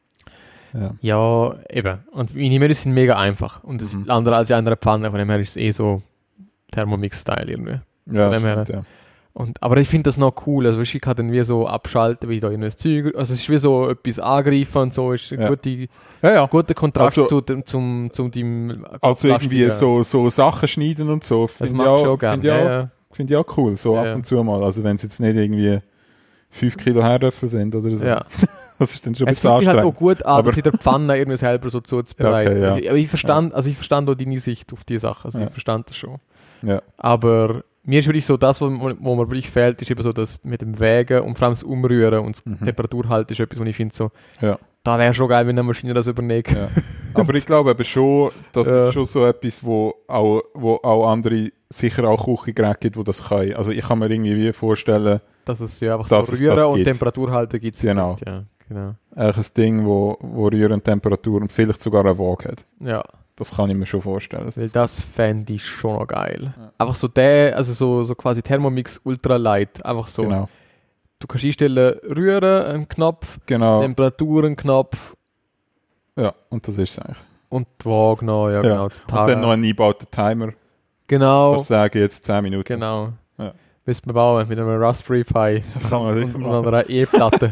Ja, eben. Und meine Menüs sind mega einfach. Und das andere als die andere Pfanne, von dem her ist es eh so Thermomix-Style irgendwie. Ja, Von dem her. stimmt, ja. Aber ich finde das noch cool. Also ich kann dann wie so abschalten, wie da in das Zeug. Also es ist wie so etwas angreifen und so. Ist ein guter Kontrast also, zu dem also irgendwie so Sachen schneiden und so. Finde ich auch cool, so ab und zu mal. Also wenn es jetzt nicht irgendwie 5 Kilo Herdöpfel sind oder so. Ja. Das ist dann schon ein es bisschen fühlt sich anstrengend. halt auch gut an, das in der Pfanne irgendwie selber so zuzubereiten. Ja, okay, Aber ich verstand auch deine Sicht auf die Sache. Also ich verstand das schon. Ja. Aber mir ist wirklich so, das, wo mir wirklich fehlt, ist eben so das mit dem Wägen und vor allem das Umrühren und das Temperaturhalten ist etwas, wo ich finde so, da wäre schon geil, wenn eine Maschine das übernimmt. Ja. Aber ich glaube eben schon, das ist schon so etwas, wo auch andere, sicher auch Küchengeräte gibt, die das können. Also ich kann mir irgendwie vorstellen, dass es ja einfach so Rühren und Temperaturhalten gibt. Genau. Ja, genau. Eigentlich ein Ding, wo Rühren und Temperatur und vielleicht sogar eine Waage hat. Ja. Das kann ich mir schon vorstellen. Weil das fände ich schon noch geil. Ja. Einfach so so quasi Thermomix Ultra Light. Einfach so. Genau. Du kannst einstellen, Rühren, einen Knopf, Temperatur, einen Knopf. Ja, und das ist es eigentlich. Und die Waage noch, genau. Und dann noch einen eingebauten Timer. Genau. Ich sage jetzt 10 Minuten. Genau. Ja. Müssen wir bauen mit einem Raspberry Pi. Kann man sicher machen. Und einer E-Platte.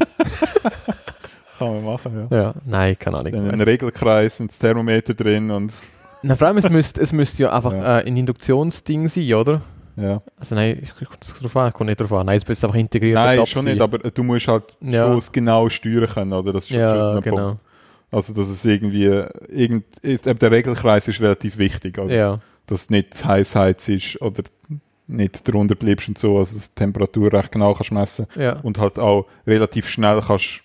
Kann man machen, ja. Nein, keine Ahnung. Dann ein Regelkreis und das Thermometer drin und... Na, vor allem, es müsste ja einfach ein Induktionsding sein, oder? Ja. Also nein, ich komme nicht drauf an. Nein, es müsste einfach integriert Nein, schon nicht, aber du musst halt schon genau steuern können, oder? Das ist schon ein genau. Punkt. Also, dass es der Regelkreis ist relativ wichtig, oder? Ja. Dass es nicht zu heiß ist oder nicht drunter bleibst und so, also dass die Temperatur recht genau kannst messen und halt auch relativ schnell kannst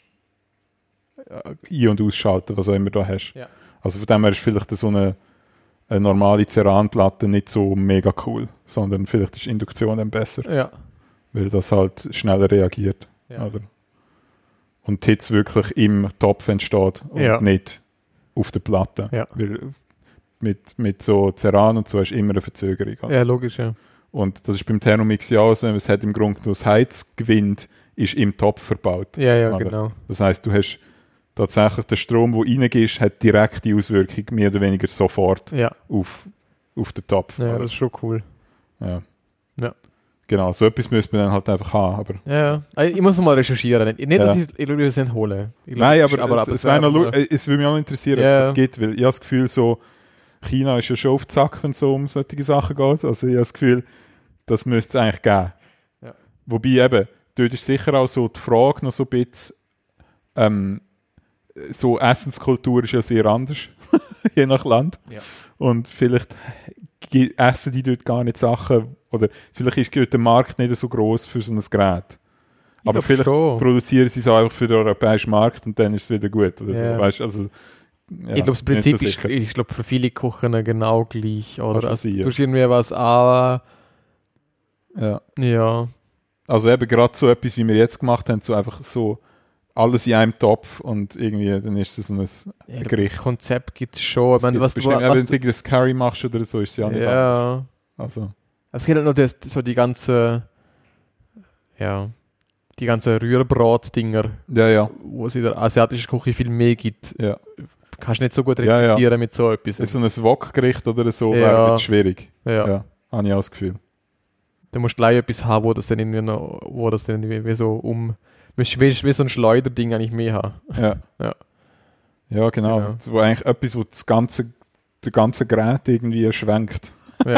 ein- und ausschalten, was auch immer du hast. Ja. Also von dem her ist vielleicht so eine normale Ceranplatte nicht so mega cool, sondern vielleicht ist Induktion dann besser, weil das halt schneller reagiert. Ja. Oder? Und die Hitze wirklich im Topf entsteht und nicht auf der Platte. Ja. Weil mit so Ceran und so hast du immer eine Verzögerung. Halt. Ja, logisch, ja. Und das ist beim Thermomix ja auch so, es hat im Grunde nur das Heizgewind ist im Topf verbaut. Ja, oder? genau. Das heisst, du hast tatsächlich den Strom, der reingehst, hat direkte Auswirkung, mehr oder weniger sofort auf den Topf. Ja, das ist schon cool. Ja. Genau, so etwas müsste man dann halt einfach haben. Aber ich muss noch mal recherchieren. Nicht, dass ich es nicht hole. Nein, aber es würde mich auch interessieren, ob es das gibt, weil ich habe das Gefühl, so China ist ja schon auf den Sack, wenn es so um solche Sachen geht. Also ich habe das Gefühl, das müsste es eigentlich geben. Ja. Wobei eben, dort ist sicher auch so die Frage noch so ein bisschen, so Essenskultur ist ja sehr anders, je nach Land. Ja. Und vielleicht essen die dort gar nicht Sachen, oder vielleicht ist dort der Markt nicht so groß für so ein Gerät. Aber vielleicht produzieren sie es auch einfach für den europäischen Markt und dann ist es wieder gut. Oder so. Weißt, also, ich glaube, das Prinzip ist für viele Kochen genau gleich. Oder? Also, du hast irgendwie was an. Ja. Also eben gerade so etwas, wie wir jetzt gemacht haben, so einfach so alles in einem Topf und irgendwie, dann ist es so ein Gericht. Das Konzept gibt es schon. Wenn du ein Curry machst oder so, ist es ja nicht anders. Also. Es gibt halt noch so die ganze Rührbrot-Dinger, wo es in der asiatischen Küche viel mehr gibt. Ja. Kannst du nicht so gut replizieren mit so etwas. So ein Wok-Gericht oder so wäre schwierig. Ja, habe ich auch das Gefühl. Du musst gleich etwas haben, wo das dann irgendwie wie so wie so ein Schleuderding eigentlich mehr haben. Ja, genau. So eigentlich etwas, wo das ganze Gerät irgendwie schwenkt.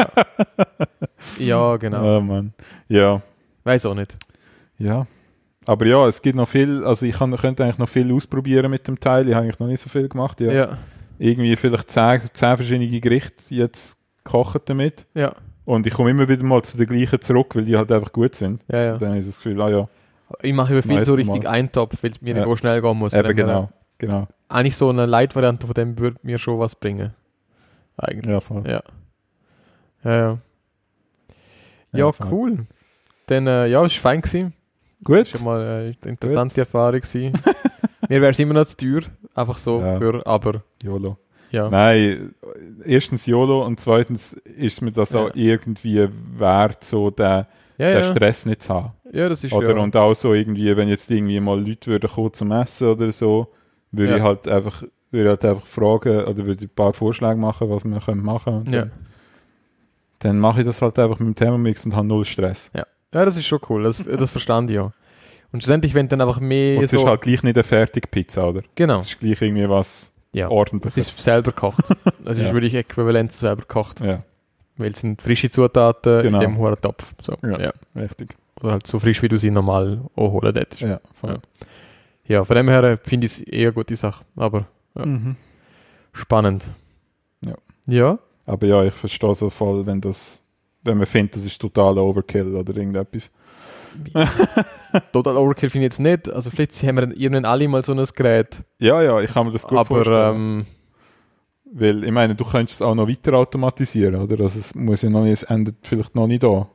Ja, genau. Oh Mann. Ja. Weiß auch nicht. Ja. Aber ja, es gibt noch viel, also ich könnte eigentlich noch viel ausprobieren mit dem Teil. Ich habe eigentlich noch nicht so viel gemacht. Ja. Irgendwie vielleicht 10 verschiedene Gerichte jetzt gekocht damit. Ja. Und ich komme immer wieder mal zu den gleichen zurück, weil die halt einfach gut sind. Ja. Und dann ist das Gefühl, ich mache über viel so richtig Eintopf, weil es mir nicht schnell gehen muss. Eben, genau. Eigentlich so eine Light-Variante von dem würde mir schon was bringen. Eigentlich. Ja, voll. Ja. Ja, cool. Dann, ja, es war fein gewesen. Gut. Das war mal eine interessante Erfahrung gewesen. Mir wäre es immer noch zu teuer, einfach so, aber YOLO. ja. Nein, erstens YOLO und zweitens ist mir das auch irgendwie wert, so den Stress nicht zu haben. Ja, das ist oder und auch so irgendwie, wenn jetzt irgendwie mal Leute würden kommen zum Essen oder so, würde ich halt einfach fragen oder würde ein paar Vorschläge machen, was wir machen können. Und dann mache ich das halt einfach mit dem Thermomix und habe null Stress. Ja, das ist schon cool, das verstand ich auch. Und schlussendlich, wenn dann einfach mehr und es ist halt gleich nicht eine Fertigpizza, oder? Genau. Es ist gleich irgendwie was Ordentliches. Es ist selber gekocht. Also ist wirklich äquivalent zu selber gekocht. Ja. Weil es sind frische Zutaten in dem hohen Topf. So. Ja, richtig. Oder halt so frisch, wie du sie normal auch holen würdest. Ja, voll. Ja, von dem her finde ich es eher eine gute Sache. Aber spannend. Ja. Aber ja, ich verstehe es voll, wenn man findet, das ist total Overkill oder irgendetwas. Total Overkill finde ich jetzt nicht. Also vielleicht haben wir irgendwann alle mal so ein Gerät. Ja, ich kann mir das gut vorstellen. Aber weil, ich meine, du könntest es auch noch weiter automatisieren, oder? Also es muss ja noch nicht, es endet vielleicht noch nicht da.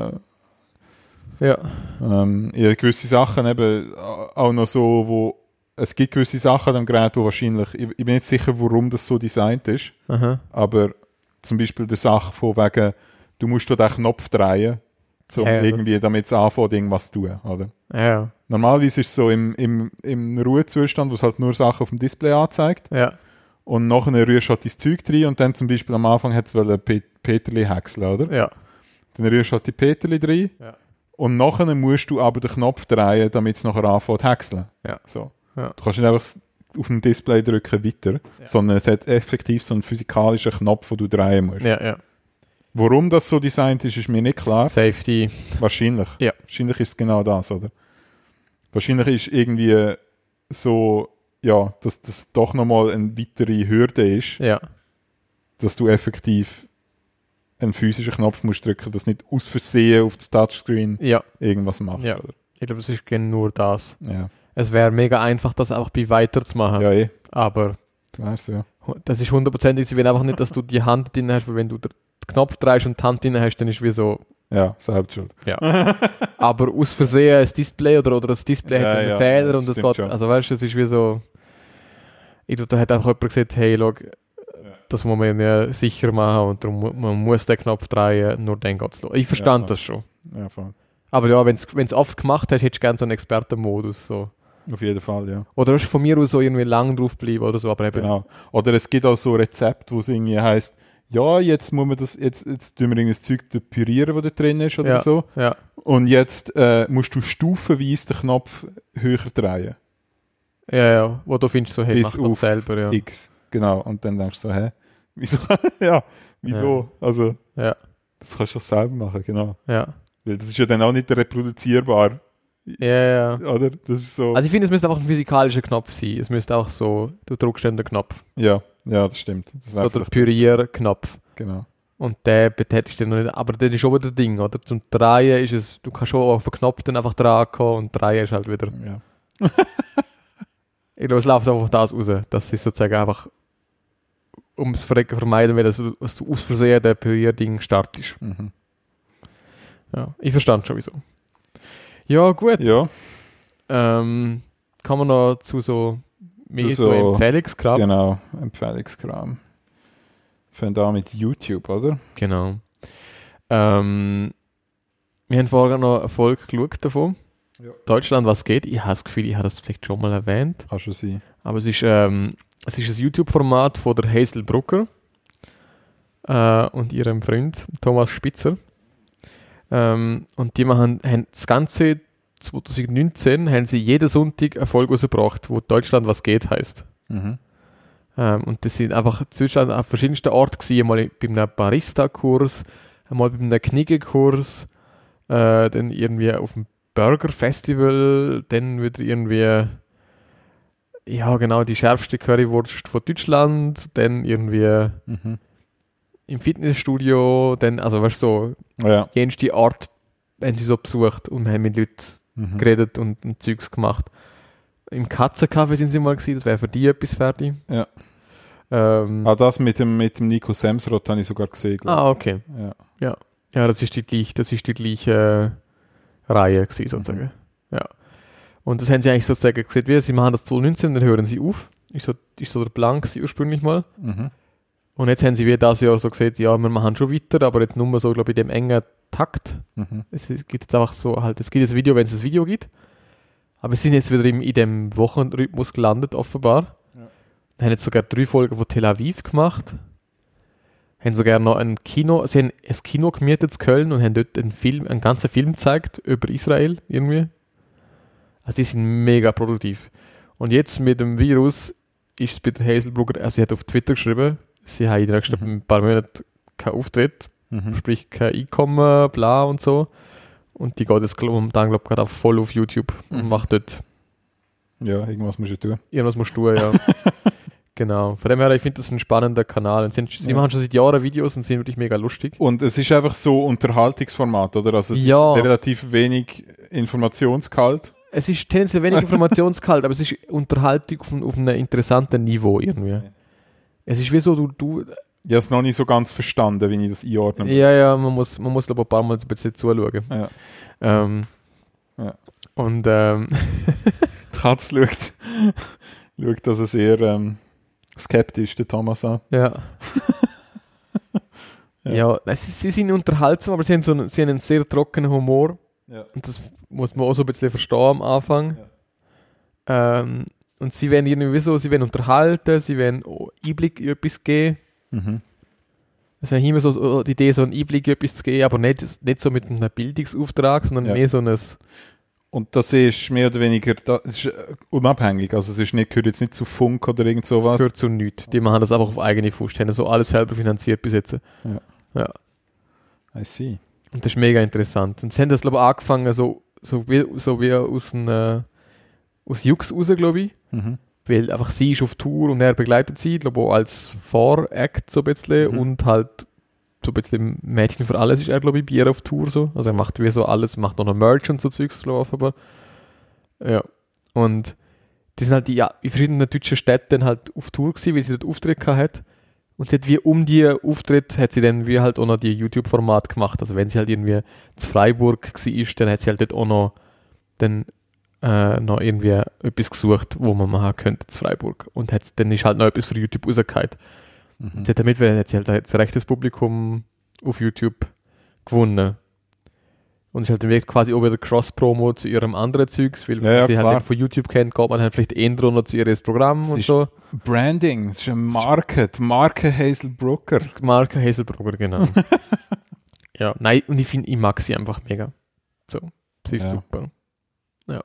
Gewisse Sachen eben auch noch so, wo es gibt gewisse Sachen an dem Gerät, wo wahrscheinlich, ich bin nicht sicher, warum das so designt ist, aber zum Beispiel die Sache von wegen, du musst den Knopf drehen, irgendwie, damit es anfängt, irgendwas zu tun, oder? Ja. Normalerweise ist es so im Ruhezustand, wo es halt nur Sachen auf dem Display anzeigt. Ja. Und nachher rührst du halt dein Zeug rein und dann zum Beispiel am Anfang hat es Peterli häckseln, oder? Ja. Dann rührst du halt die Peterli rein und nachher musst du aber den Knopf drehen, damit es nachher anfängt zu häckseln. Ja. So. Ja. Du kannst nicht einfach auf dem Display drücken weiter, sondern es hat effektiv so einen physikalischen Knopf, den du drehen musst. Ja. Warum das so designt ist mir nicht klar. Safety. Wahrscheinlich. Ja. Wahrscheinlich ist es genau das, oder? Wahrscheinlich ist irgendwie so, dass das doch nochmal eine weitere Hürde ist, dass du effektiv einen physischen Knopf musst drücken, dass nicht aus Versehen auf das Touchscreen irgendwas macht. Ja. Oder? Ich glaube, es ist nur das. Ja. Es wäre mega einfach, das einfach bei weiterzumachen. Ja, aber weißt du, das ist 100%, sie will einfach nicht, dass du die Hand drin hast, weil wenn du den Knopf drehst und die Hand drin hast, dann ist wie so... Ja, Selbstschuld. Ja. Aber aus Versehen ein Display oder das Display hat einen Fehler und das geht... Schon. Also weißt du, es ist wie so... Da hat einfach jemand gesagt, hey, schau, das muss man ja sicher machen und darum man muss den Knopf drehen, nur dann geht es los. Ich verstand das schon. Ja, voll. Aber ja, wenn du es oft gemacht hast, hättest du gerne so einen Expertenmodus. So. Auf jeden Fall, ja. Oder hast du von mir aus so irgendwie lang drauf bleiben oder so. Aber eben genau. Oder es gibt auch so Rezepte, wo es irgendwie heisst, ja, jetzt muss man das, jetzt tun wir das Zeug pürieren, das da drin ist oder so. Ja. Und jetzt musst du stufenweise den Knopf höher drehen. Ja, wo du findest so, hey, bis mach das selber, ja. X, genau. Und dann denkst du so, hä? Wieso? Wieso? Ja. Also, das kannst du doch selber machen, genau. Ja. Weil das ist ja dann auch nicht reproduzierbar. Ja. Oder? Das ist so. Also ich finde, es müsste einfach ein physikalischer Knopf sein. Es müsste auch so, du drückst dann den Knopf. Ja, das stimmt. Das oder Pürier-Knopf. Genau. Und den betätigst du noch nicht. Aber das ist schon wieder das Ding, oder? Zum Drehen ist es, du kannst schon auf den Knopf dann einfach dran kommen und Drehen ist halt wieder... Ja. Ich glaube, es läuft einfach das raus, dass sie sozusagen einfach ums vermeiden will, dass du aus Versehen den Pürier-Ding startest. Mhm. Ja, ich verstand schon, wieso. Ja, gut. Ja. Kann man noch zu so Empfehlungskram? Genau, Empfehlungskram. Fangen da mit YouTube, oder? Genau. Wir haben vorher noch eine Folge geschaut davon. Ja. Deutschland, was geht? Ich habe das Gefühl, ich habe das vielleicht schon mal erwähnt. Kann schon sein. Aber es ist ein YouTube-Format von der Hazel Brucker und ihrem Freund Thomas Spitzer. Und die haben das ganze 2019 haben sie jeden Sonntag eine Folge rausgebracht, wo Deutschland was geht heisst. Mhm. Und das sind einfach Deutschland an verschiedensten Orten gewesen, einmal bei einem Barista-Kurs, einmal bei einem Knigge-Kurs, dann irgendwie auf dem Burger-Festival, dann wieder irgendwie die schärfste Currywurst von Deutschland, dann irgendwie im Fitnessstudio, dann, also weißt du, so, jenste Art haben sie so besucht und haben mit Leuten geredet und Zeugs gemacht. Im Katzencafé sind sie mal gewesen, das wäre für die etwas fertig. Ja. Das mit dem Nico Semsrott habe ich sogar gesehen. Okay. Ja. Ja, das ist die gleiche Reihe gewesen, sozusagen. Ja. Und das haben sie eigentlich sozusagen gesagt, wie, sie machen das 2019, dann hören sie auf. Ist so der Plan gewesen, ursprünglich mal. Und jetzt haben sie wie das Jahr so gesagt, ja, wir machen schon weiter, aber jetzt nur so, glaube ich, in dem engen Takt. Es gibt jetzt einfach so halt, es gibt ein Video, wenn es ein Video gibt. Aber sie sind jetzt wieder in dem Wochenrhythmus gelandet, offenbar. Ja. Haben jetzt sogar 3 Folgen von Tel Aviv gemacht. Haben sogar noch sie haben ein Kino gemietet in Köln und haben dort einen ganzen Film gezeigt über Israel irgendwie. Also die sind mega produktiv. Und jetzt mit dem Virus ist es bei der Hazelbrugger, also sie hat auf Twitter geschrieben, sie haben in den nächsten ein paar Monaten keinen Auftritt, sprich kein Einkommen, bla und so. Und die geht jetzt momentan, glaube ich, gerade voll auf YouTube und macht dort... Ja, irgendwas musst du tun. Irgendwas musst du tun, ja. Genau. Von dem her, ich finde das ein spannender Kanal. Und sie machen schon seit Jahren Videos und sind wirklich mega lustig. Und es ist einfach so Unterhaltungsformat, oder? Also es ist relativ wenig Informationsgehalt. Es ist tendenziell wenig Informationsgehalt, aber es ist Unterhaltung auf einem interessanten Niveau irgendwie. Okay. Es ist wie so, du ich habe es noch nicht so ganz verstanden, wie ich das einordnen muss. Ja, man muss glaube ich, ein paar Mal ein bisschen zuschauen. Ja. Und die Katze schaut also sehr skeptisch, der Thomas an. Ja. Ja, sie sind unterhaltsam, aber sie haben einen sehr trockenen Humor. Ja. Und das muss man auch so ein bisschen verstehen am Anfang. Ja. Und sie werden irgendwie so, sie werden unterhalten, sie werden Einblick in etwas geben. Es ist immer so die Idee, so einen Einblick in etwas zu geben, aber nicht so mit einem Bildungsauftrag, sondern mehr so ein... Und das ist mehr oder weniger das ist unabhängig, also es ist gehört jetzt nicht zu Funk oder irgend sowas. Es gehört zu nichts. Die machen das einfach auf eigene Faust, haben so alles selber finanziert bis jetzt. Ja. I see. Und das ist mega interessant. Und sie haben das, glaube ich, angefangen so wie aus Jux raus, glaube ich. Weil einfach sie ist auf Tour und er begleitet sie, glaube ich, auch als Voract so ein bisschen und halt so ein bisschen Mädchen für alles ist er, glaube ich, bei ihr auf Tour so. Also er macht wie so alles, macht noch Merch und so Zeugs, glaube ich, offenbar. Ja. Und die sind halt in verschiedenen deutschen Städten halt auf Tour gewesen, weil sie dort Auftritte hatte. Und sie hat wie die Auftritt hat sie dann wie halt auch noch die YouTube-Format gemacht. Also wenn sie halt irgendwie zu Freiburg war, dann hat sie halt dort auch noch irgendwie etwas gesucht, wo man machen könnte zu Freiburg. Und dann ist halt noch etwas für YouTube rausgekommen. Und damit hat sie halt das rechtes Publikum auf YouTube gewonnen. Und es ist halt dann quasi auch wieder Cross-Promo zu ihrem anderen Zeugs, weil wenn sie halt von YouTube kennt, geht man halt vielleicht eher noch zu ihrem Programm das und so. Branding, es ist eine Marke Hazelbrugger. Marke Hazelbrugger, genau. Ja, nein, und ich mag sie einfach mega. So, sie ist super. Ja.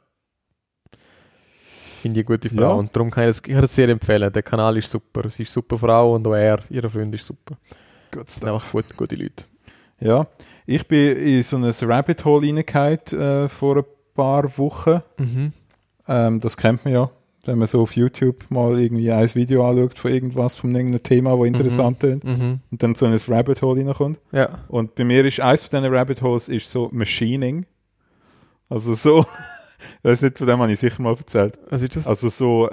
Finde ich eine gute Frau und darum kann ich das sehr empfehlen. Der Kanal ist super, sie ist eine super Frau und auch ihre Freund ist super. Das sind einfach gute Leute. Ja, ich bin in so ein Rabbit Hole reingefallen vor ein paar Wochen. Das kennt man ja, wenn man so auf YouTube mal irgendwie ein Video anschaut von irgendeinem Thema, das interessant ist und dann so in ein Rabbit Hole reinkommt. Ja. Und bei mir ist eines von diesen Rabbit Holes ist so Machining. Also so, ich weiß nicht, von dem habe ich sicher mal erzählt. Was ist das? Also so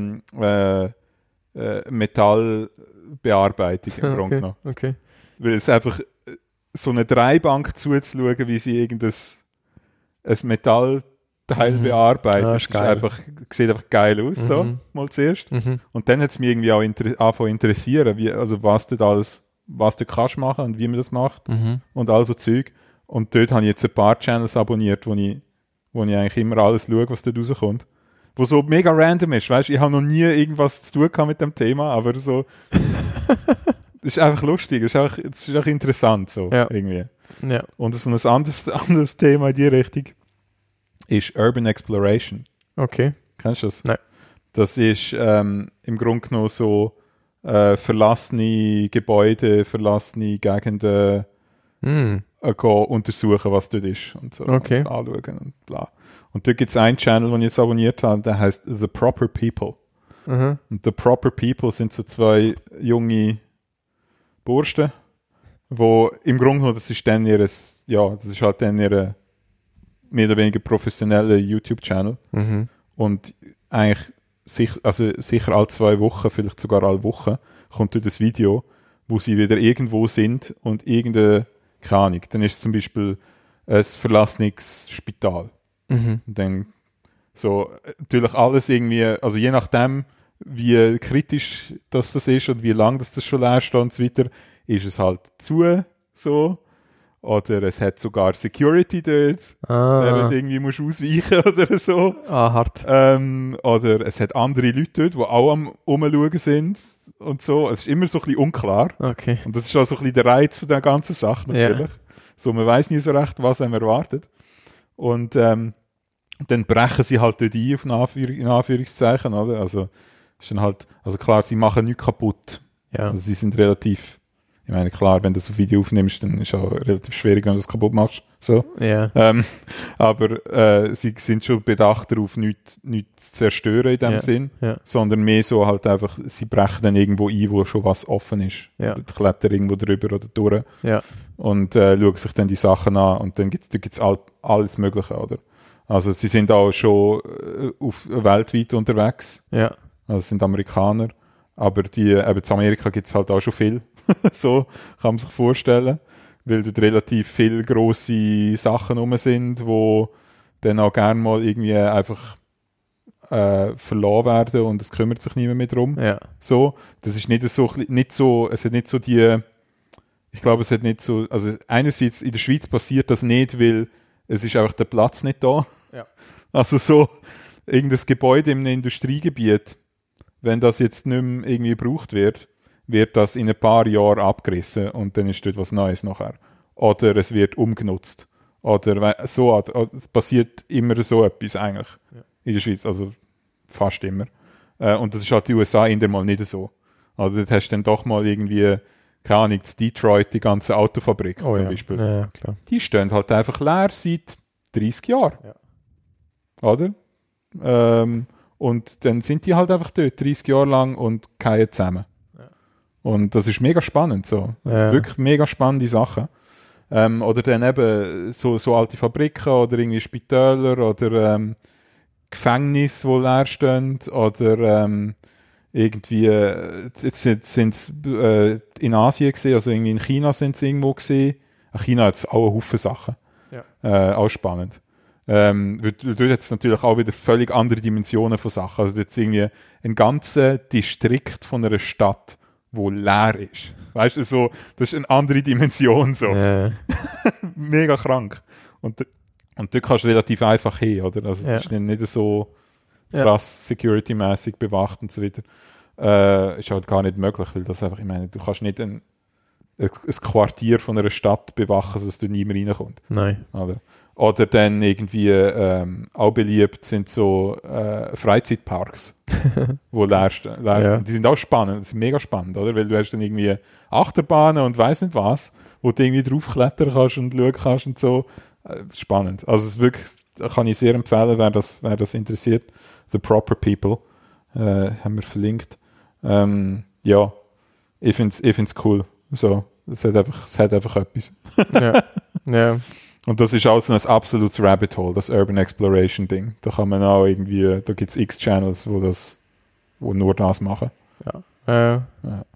Metallbearbeitung im Grunde genommen. Okay. Weil es einfach so eine Dreibank zuzuschauen, wie sie ein Metallteil bearbeitet. Sieht einfach geil aus, so, mal zuerst. Und dann hat es mich irgendwie auch angefangen interessieren, was du kannst machen und wie man das macht und all so Zeug. Und dort habe ich jetzt ein paar Channels abonniert, wo ich eigentlich immer alles schaue, was dort rauskommt. Wo so mega random ist, weißt du, ich habe noch nie irgendwas zu tun gehabt mit dem Thema, aber so... Das ist einfach lustig, das ist einfach interessant so irgendwie. Ja. Und so ein anderes Thema in die Richtung ist Urban Exploration. Okay. Kennst du das? Nein. Das ist im Grunde genommen so verlassene Gebäude, verlassene Gegenden gehen untersuchen, was dort ist und so anschauen und bla. Und dort gibt es einen Channel, den ich jetzt abonniert habe, der heißt The Proper People. Und The Proper People sind so 2 junge Bursten, wo im Grunde genommen, das ist halt dann ihre mehr oder weniger professionelle YouTube-Channel. Und eigentlich sicher alle 2 Wochen, vielleicht sogar alle Wochen, kommt dort ein Video, wo sie wieder irgendwo sind und irgendeine keine Ahnung, dann ist es zum Beispiel ein verlassenes Spital. Und dann so, natürlich alles irgendwie, also je nachdem, wie kritisch das ist und wie lange das schon leer steht und so weiter, ist es halt zu, so. Oder es hat sogar Security dort, während irgendwie musst du ausweichen oder so. Hart. Oder es hat andere Leute dort, die auch am Umschauen sind und so. Es ist immer so ein bisschen unklar. Okay. Und das ist auch so ein bisschen der Reiz von der ganzen Sache natürlich. So, man weiß nie so recht, was einem erwartet. Und dann brechen sie halt dort ein, in Anführungszeichen, oder? Also, ist dann halt, also klar, sie machen nichts kaputt. Ja. Also sie sind relativ, ich meine, klar, wenn du das auf Video aufnimmst, dann ist es auch relativ schwierig, wenn du das kaputt machst. So. Ja. Aber sie sind schon bedacht darauf, nichts zu zerstören in dem Sinn, sondern mehr so halt einfach, sie brechen dann irgendwo ein, wo schon was offen ist. Ja. Die klettern irgendwo drüber oder durch Ja. und schauen sich dann die Sachen an und dann gibt's alles Mögliche, oder? Also sie sind auch schon weltweit unterwegs. Ja. Also es sind Amerikaner, aber eben in Amerika gibt es halt auch schon viel. So kann man sich vorstellen, weil dort relativ viele grosse Sachen rum sind, wo dann auch gerne mal irgendwie einfach verloren werden und es kümmert sich niemand mehr drum. Ja. So, das ist nicht so, es hat nicht so die, ich glaube, es hat nicht so, also einerseits in der Schweiz passiert das nicht, weil es ist einfach der Platz nicht da. Ja. Also so, irgendein Gebäude in einem Industriegebiet, wenn das jetzt nicht mehr irgendwie gebraucht wird das in ein paar Jahren abgerissen und dann ist dort was Neues nachher. Oder es wird umgenutzt. Oder so, es passiert immer so etwas eigentlich in der Schweiz, also fast immer. Und das ist halt die USA in der mal nicht so. Also dort hast du dann doch mal irgendwie, keine Ahnung, in Detroit die ganze Autofabrik zum Beispiel. Ja, klar. Die stehen halt einfach leer seit 30 Jahren. Ja. Oder? Und dann sind die halt einfach dort 30 Jahre lang und fallen zusammen. Ja. Und das ist mega spannend so. Ja. Wirklich mega spannende Sachen. Oder dann eben so alte Fabriken oder irgendwie Spitäler oder Gefängnisse, die leer stehen oder irgendwie, jetzt sind es in Asien gesehen, also irgendwie in China sind sie irgendwo gesehen. China hat auch einen Haufen Sachen. Ja. Auch spannend. Dort hat es natürlich auch wieder völlig andere Dimensionen von Sachen. Also jetzt irgendwie ein ganzer Distrikt von einer Stadt, wo leer ist. Weißt du, so, das ist eine andere Dimension so. Ja. Mega krank. Und dort kannst du relativ einfach hin, oder? Also es ist nicht so krass security-mäßig bewacht und so weiter. Ist halt gar nicht möglich, weil das einfach, ich meine, du kannst nicht ein Quartier von einer Stadt bewachen, sodass da niemand reinkommt. Nein. Oder dann irgendwie auch beliebt sind so Freizeitparks, wo leer stehen. Die sind auch spannend, das ist mega spannend, oder? Weil du hast dann irgendwie Achterbahnen und weiss nicht was, wo du irgendwie draufklettern kannst und schauen kannst und so. Spannend. Also es ist wirklich, kann ich sehr empfehlen, wer das interessiert. The Proper People haben wir verlinkt. Ja, ich find's cool. So, es hat einfach etwas. Ja. Und das ist auch so ein absolutes Rabbit Hole, das Urban Exploration Ding. Da kann man auch irgendwie, da gibt es x Channels, wo nur das machen. Ja.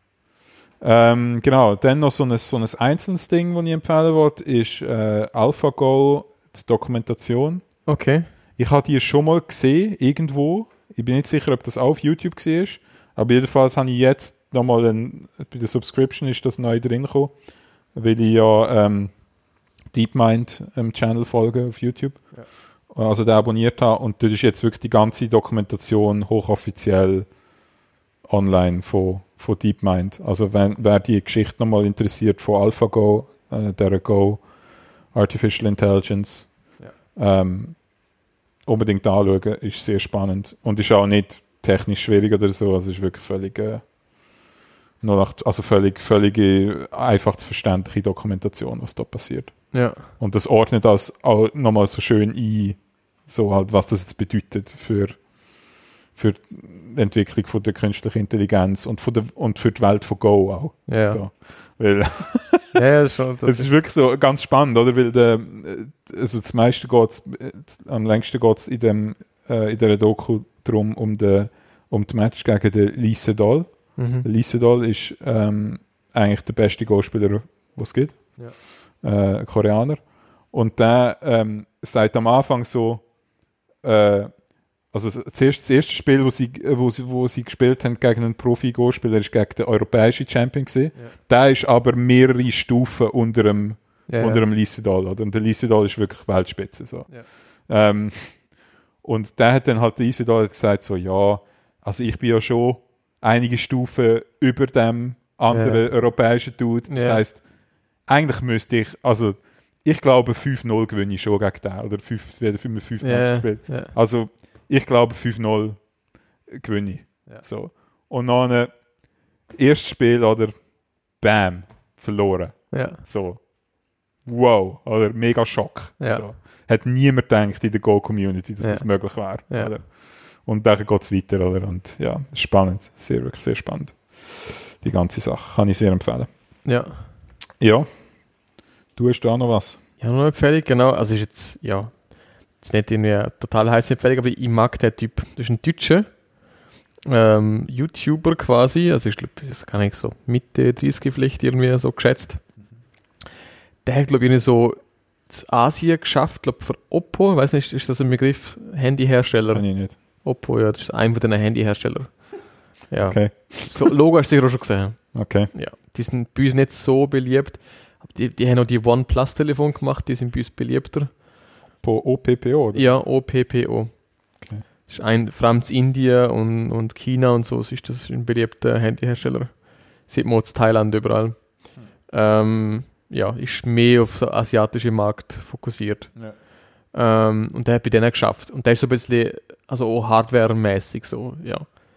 Genau, dann noch so ein einzelnes Ding, das ich empfehlen wollte, ist AlphaGo, die Dokumentation. Okay. Ich habe die schon mal gesehen, irgendwo. Ich bin nicht sicher, ob das auch auf YouTube war. Aber jedenfalls habe ich jetzt nochmal bei der Subscription ist das neu drin gekommen, weil ich ja DeepMind Channel folge auf YouTube. Ja. Also den abonniert habe. Und dort ist jetzt wirklich die ganze Dokumentation hochoffiziell online von DeepMind. Also wer die Geschichte nochmal interessiert von AlphaGo, der Go, Artificial Intelligence, unbedingt anschauen, ist sehr spannend. Und ist auch nicht technisch schwierig oder so. Also ist wirklich völlig einfach zu verständliche Dokumentation, was da passiert. Ja. Und das ordnet das auch nochmal so schön ein, so halt, was das jetzt bedeutet für die Entwicklung von der künstlichen Intelligenz und für die Welt von Go auch. Ja. So. Weil schon. Das ist wirklich so ganz spannend, oder? Weil am längsten geht es in dieser Doku darum, um die Match gegen den Lee Sedol. Lee Sedol ist eigentlich der beste Go-Spieler, den es gibt. Koreaner. Und der sagt am Anfang so, also das erste Spiel, wo sie gespielt haben gegen einen Profi-Go-Spieler, ist gegen den europäischen Champion gewesen. Ja. Der ist aber mehrere Stufen unter dem Lee Sedol. Und der Lee Sedol ist wirklich Weltspitze. So. Ja. Und der hat dann halt Lee Sedol gesagt, so, ja, also ich bin ja schon einige Stufen über dem anderen europäischen Dude. Das heisst, eigentlich müsste ich glaube 5-0 gewinne ich schon gegen den. Oder es wird 5-0 gespielt. Yeah. Also ich glaube 5-0 gewinne ich. Yeah. So. Und dann erstes Spiel, oder bam, verloren. Yeah. So. Wow, oder mega Schock. Yeah. So. Hat niemand gedacht in der Go-Community, dass das möglich wäre. Yeah. Und dann geht es weiter. Oder? Und ja, spannend. Wirklich sehr spannend. Die ganze Sache. Kann ich sehr empfehlen. Ja. Ja. Du hast da noch was? Ja, noch eine Empfehlung, genau. Also ist jetzt nicht irgendwie eine total heiße Empfehlung, aber ich mag den Typ. Das ist ein Deutscher YouTuber quasi. Also ich glaube, das kann ich so Mitte 30 vielleicht irgendwie so geschätzt. Der hat, glaube ich, irgendwie so Asien geschafft, glaube für Oppo. Ich weiß nicht, ist das ein Begriff? Handyhersteller? Kann ich nicht. Oppo, ja, das ist einer von den Handyherstellern. Ja. Okay. So, Logo hast du sicher auch schon gesehen. Okay. Ja, die sind bei uns nicht so beliebt. Die haben auch die OnePlus-Telefon gemacht, die sind bei uns beliebter. OPPO, oder? Ja, OPPO. Okay. Das ist vor allem in Indien und China und so, ist das ein beliebter Handyhersteller. Sieht man auch in Thailand überall. Ja, ist mehr auf den asiatischen Markt fokussiert. Ja. Und der hat bei denen geschafft. Und der ist so ein bisschen, also auch hardware-mäßig so, ja.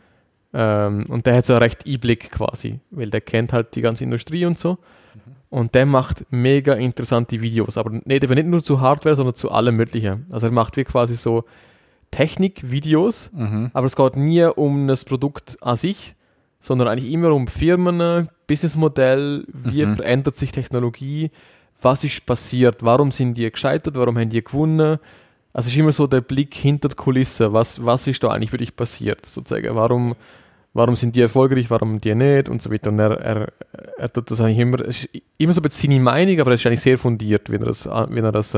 Und der hat so recht Einblick quasi, weil der kennt halt die ganze Industrie und so. Und der macht mega interessante Videos, aber nicht nur zu Hardware, sondern zu allem Möglichen. Also er macht wie quasi so Technik-Videos, aber es geht nie um das Produkt an sich, sondern eigentlich immer um Firmen, Businessmodell, wie verändert sich Technologie, was ist passiert, warum sind die gescheitert, warum haben die gewonnen. Also es ist immer so der Blick hinter die Kulisse, was ist da eigentlich wirklich passiert, sozusagen, warum sind die erfolgreich, warum die nicht und so weiter. Und er tut das eigentlich immer so ein bisschen seine Meinung, aber er ist eigentlich sehr fundiert, wenn er das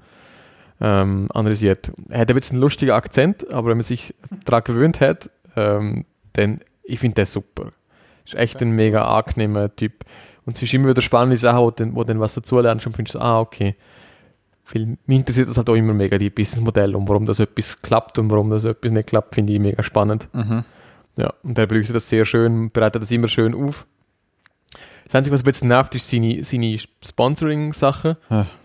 analysiert. Er hat ein bisschen einen lustigen Akzent, aber wenn man sich daran gewöhnt hat, dann, ich finde das super. Ist echt ein mega angenehmer Typ. Und es ist immer wieder spannende Sachen, wo du was dazu lernst und findest, okay. Mich interessiert das halt auch immer mega, die Businessmodelle und warum das etwas klappt und warum das etwas nicht klappt, finde ich mega spannend. Ja, und er beleuchtet das sehr schön, bereitet das immer schön auf. Das Einzige, was ein bisschen nervt, ist seine Sponsoring-Sache.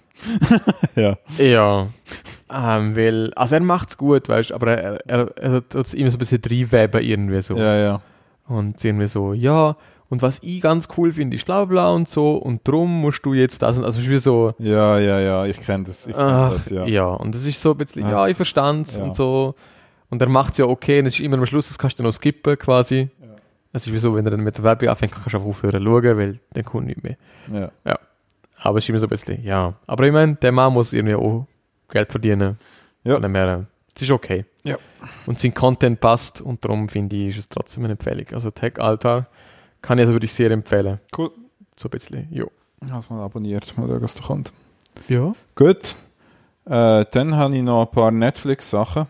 Ja. Ja. Weil, also er macht es gut, weißt du, aber er hat es immer so ein bisschen reinweben irgendwie so. Ja. Und irgendwie so, ja, und was ich ganz cool finde, ist bla bla und so, und drum musst du jetzt das und also ist wie so. Ja, ich kenne das. Ja, und das ist so ein bisschen, ich verstand es und so. Und er macht es ja okay, und es ist immer am Schluss, das kannst du noch skippen quasi. Ja. Es ist wie so, wenn er dann mit der Werbung anfängt, kannst du einfach aufhören zu schauen, weil dann kommt nicht mehr. Ja. Aber es ist immer so ein bisschen, ja. Aber ich meine, der Mann muss irgendwie auch Geld verdienen. Ja. Es ist okay. Ja. Und sein Content passt und darum finde ich, ist es trotzdem eine Empfehlung. Also Tech Altar kann ich also wirklich sehr empfehlen. Cool. So ein bisschen, jo. Ich habe es mal abonniert, mal schauen, was da kommt. Ja. Gut. Dann habe ich noch ein paar Netflix-Sachen.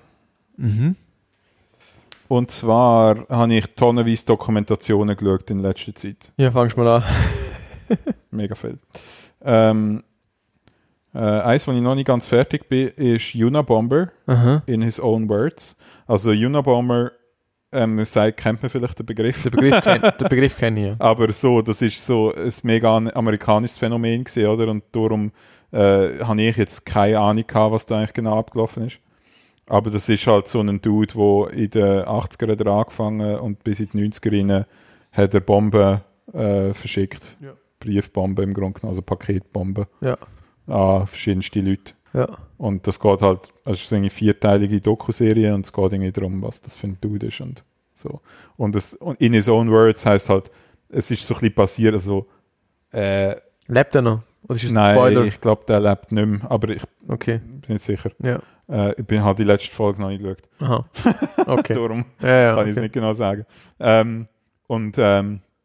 Und zwar habe ich tonnenweise Dokumentationen geschaut in letzter Zeit. Ja, fangst mal an. Mega viel. Eins, wo ich noch nicht ganz fertig bin, ist Unabomber in his own words. Also Unabomber, kennt man vielleicht den Begriff. Den Begriff kenne ich, ja. Aber so, das ist so ein mega amerikanisches Phänomen gewesen, oder? Und darum habe ich jetzt keine Ahnung gehabt, was da eigentlich genau abgelaufen ist. Aber das ist halt so ein Dude, der in den 80ern angefangen und bis in die 90er hat er Bomben verschickt. Ja. Briefbomben im Grunde genommen, also Paketbomben. Ja. An verschiedenste Leute. Ja. Und das geht halt, also es ist eine 4-teilige Dokuserie und es geht irgendwie darum, was das für ein Dude ist und so. Und in his own words heisst halt, es ist so ein bisschen passiert, also lebt er noch? Oder ist es nein, ein Spoiler? ich glaube, der lebt nicht mehr, aber ich bin nicht sicher. Ja. Ich bin halt die letzte Folge noch nicht geschaut. Aha, okay. Darum kann ich es nicht genau sagen.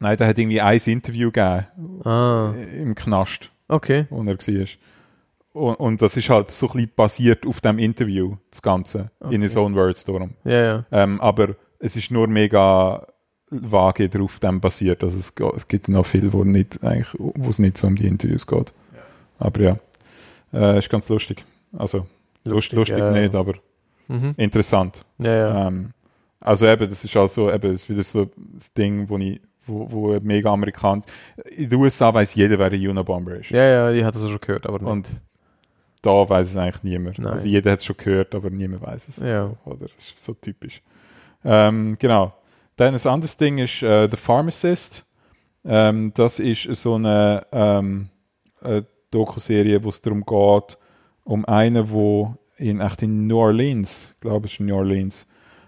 Nein, der hat irgendwie ein Interview gegeben im Knast, Okay. wo er war. Und das ist halt so ein bisschen basiert auf dem Interview, das Ganze, in his own words darum. Ja. Aber es ist nur mega vage drauf dem basiert. Also es gibt noch viel, wo es nicht so um die Interviews geht. Ja. Aber ja, ist ganz lustig. Also lustig nicht, aber interessant. Ja. Also eben, das ist also eben, das ist wieder so das Ding, wo mega amerikanisch. In den USA weiß jeder, wer ein Unabomber ist. Ja, ich hatte das schon gehört, aber nicht. Und da weiß es eigentlich niemand. Nein. Also jeder hat es schon gehört, aber niemand weiß es. Ja. So, oder? Das ist so typisch. Genau. Dann ein anderes Ding ist The Pharmacist. Das ist so eine Doku-Serie, wo es darum geht, um einen, der in New Orleans, ich glaube es ist in New Orleans,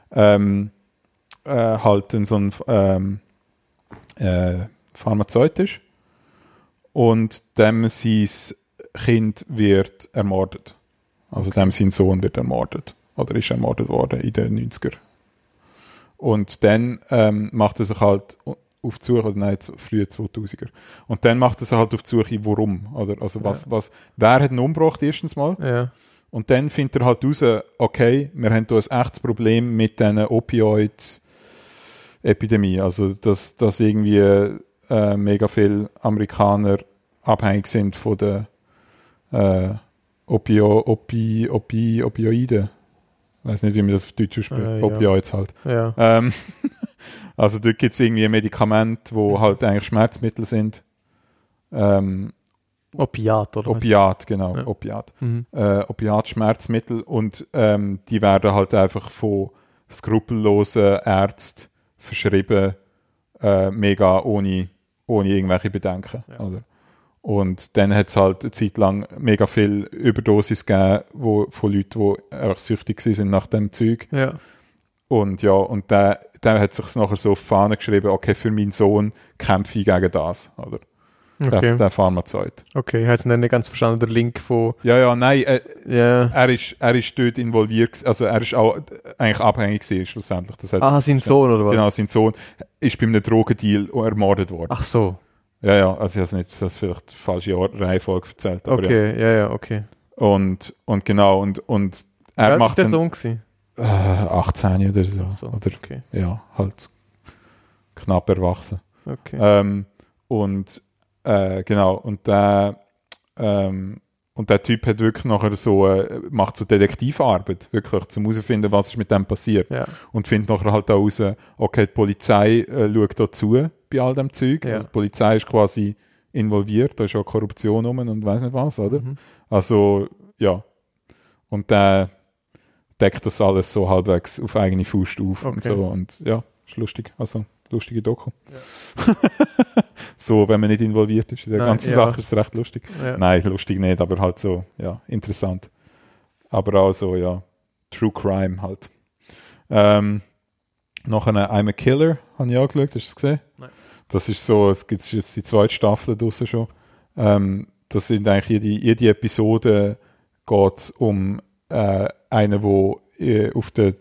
halt in so ein Pharmazeut ist und dem sein Kind wird ermordet. Also dem sein Sohn wird ermordet oder ist ermordet worden in den 90er. Und dann macht er sich halt auf die Suche, oder nein, frühe 2000er. Und dann macht er sich halt auf die Suche, warum. Oder, also wer hat ihn umgebracht erstens mal? Ja. Und dann findet er halt raus, okay, wir haben hier ein echtes Problem mit diesen Opioid-Epidemie. Also, dass irgendwie mega viele Amerikaner abhängig sind von den Opioiden. Ich weiß nicht, wie man das auf Deutsch spricht. Ja. Opioids halt. Ja. Also dort gibt es irgendwie Medikamente, die halt eigentlich Schmerzmittel sind. Opiat, oder? Opiat, genau. Ja. Opiat. Mhm. Opiat-Schmerzmittel und die werden halt einfach von skrupellosen Ärzten verschrieben, mega ohne irgendwelche Bedenken. Ja. Oder? Und dann hat es halt eine Zeit lang mega viel Überdosis gegeben von Leuten, die einfach süchtig waren nach dem Zeug. Ja. Und ja, und der hat sich nachher so auf die Fahne geschrieben, okay, für meinen Sohn kämpfe ich gegen das, oder? Okay. Der Pharmazeut. Okay, ich habe jetzt nicht ganz verstanden, der Link von... Ja, nein, Ja. er ist dort involviert, also er ist auch eigentlich abhängig gewesen, schlussendlich. Das hat, sein Sohn, oder was? Genau, sein Sohn ist bei einem Drogendeal ermordet worden. Ach so. Ja, also ich habe das vielleicht die falsche Reihenfolge erzählt. Aber Okay, ja, okay. Und genau, und er macht Ist der dann jung gewesen? 18 oder so. So, Oder, okay. ja, halt knapp erwachsen. Okay. Genau, und der Typ hat wirklich nachher so, macht so Detektivarbeit, wirklich, zum herausfinden, was ist mit dem passiert. Ja. Und findet nachher halt auch raus, okay, die Polizei schaut da zu bei all dem Zeug. Ja. Also die Polizei ist quasi involviert, da ist auch Korruption rum und weiss nicht was, oder? Also, ja. Und der deckt das alles so halbwegs auf eigene Faust auf und so. Und ja, ist lustig. Also, lustige Doku. Ja. So, wenn man nicht involviert ist in der ganzen Sache, ist es recht lustig. Ja. Nein, lustig nicht, aber halt so, ja, interessant. Aber auch so, ja, True Crime halt. Noch eine I'm a Killer, habe ich auch geschaut, hast du es gesehen? Nein. Das ist so, es gibt jetzt die zweite Staffel draussen schon. Das sind eigentlich jede Episode geht um einen, der auf der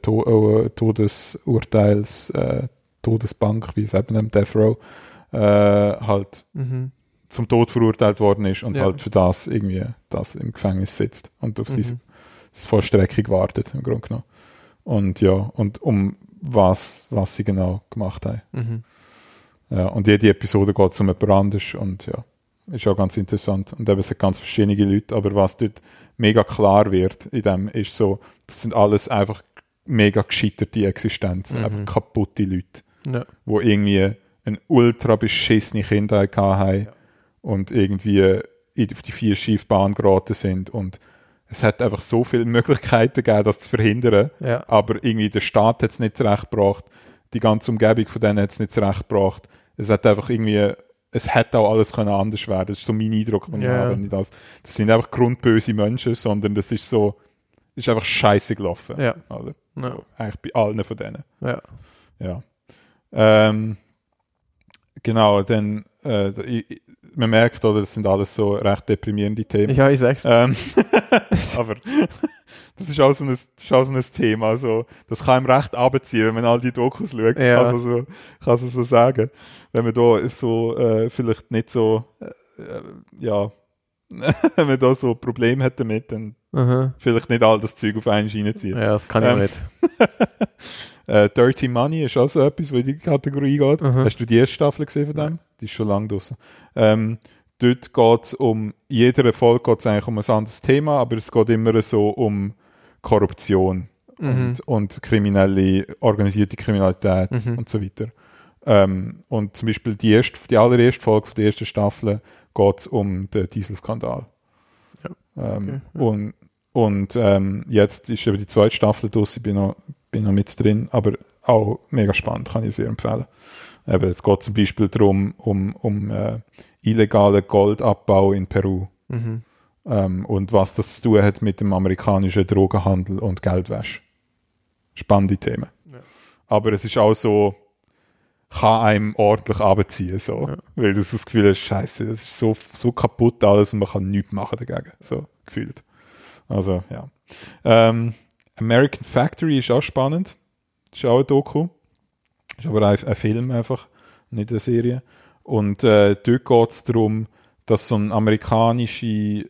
Todesbank, wie sagt man, Death Row, halt zum Tod verurteilt worden ist und halt für das irgendwie das im Gefängnis sitzt und auf seine Vollstreckung wartet, im Grunde genommen. Und ja, und um was sie genau gemacht haben. Ja, und jede Episode geht um jemand anderes und ja, ist auch ganz interessant. Und eben, es sind ganz verschiedene Leute, aber was dort mega klar wird in dem, ist so, das sind alles einfach mega gescheiterte Existenzen, einfach kaputte Leute, die irgendwie eine ultra beschissene Kindheit hatten und irgendwie auf die 4 Schiefbahn geraten sind und es hat einfach so viele Möglichkeiten gegeben, das zu verhindern, aber irgendwie der Staat hat es nicht zurechtgebracht, die ganze Umgebung von denen hat es nicht zurechtgebracht. Es hat einfach irgendwie, es hätte auch alles können anders werden. Das ist so mein Eindruck, den ich habe. Das sind einfach grundböse Menschen, sondern das ist so, ist einfach scheiße gelaufen. Ja. Oder? So, eigentlich bei allen von denen. Ja. Genau, dann man merkt, oder, das sind alles so recht deprimierende Themen. Ja, ich sag's. Aber Das ist auch so ein Thema, so. Das kann ihm recht abziehen, wenn man all die Dokus schaut, Ja. kann man so sagen. Wenn man da so, vielleicht nicht so, wenn man da so Probleme hat damit, dann vielleicht nicht all das Zeug auf einen reinziehen. Ja, das kann ich nicht. Dirty Money ist auch so etwas, wo in die Kategorie geht. Hast du die erste Staffel gesehen von dem? Die ist schon lange draussen. Dort geht es jeder Folge geht es eigentlich um ein anderes Thema, aber es geht immer so um Korruption und organisierte Kriminalität und so weiter. Und zum Beispiel die allererste Folge von der ersten Staffel geht es um den Dieselskandal. Ja. Und jetzt ist eben die zweite Staffel draus, ich bin noch mit drin, aber auch mega spannend, kann ich sehr empfehlen. Eben, es geht zum Beispiel darum, um illegalen Goldabbau in Peru und was das zu tun hat mit dem amerikanischen Drogenhandel und Geldwäsche. Spannende Themen. Ja. Aber es ist auch so, kann einem ordentlich runterziehen, so. Ja. Weil du so das Gefühl hast, Scheiße, das ist so kaputt alles und man kann nichts machen dagegen, so gefühlt. Also, ja. American Factory ist auch spannend. Ist auch ein Doku. Ist aber ein Film einfach, nicht eine Serie. Und dort geht es darum, dass so ein amerikanische,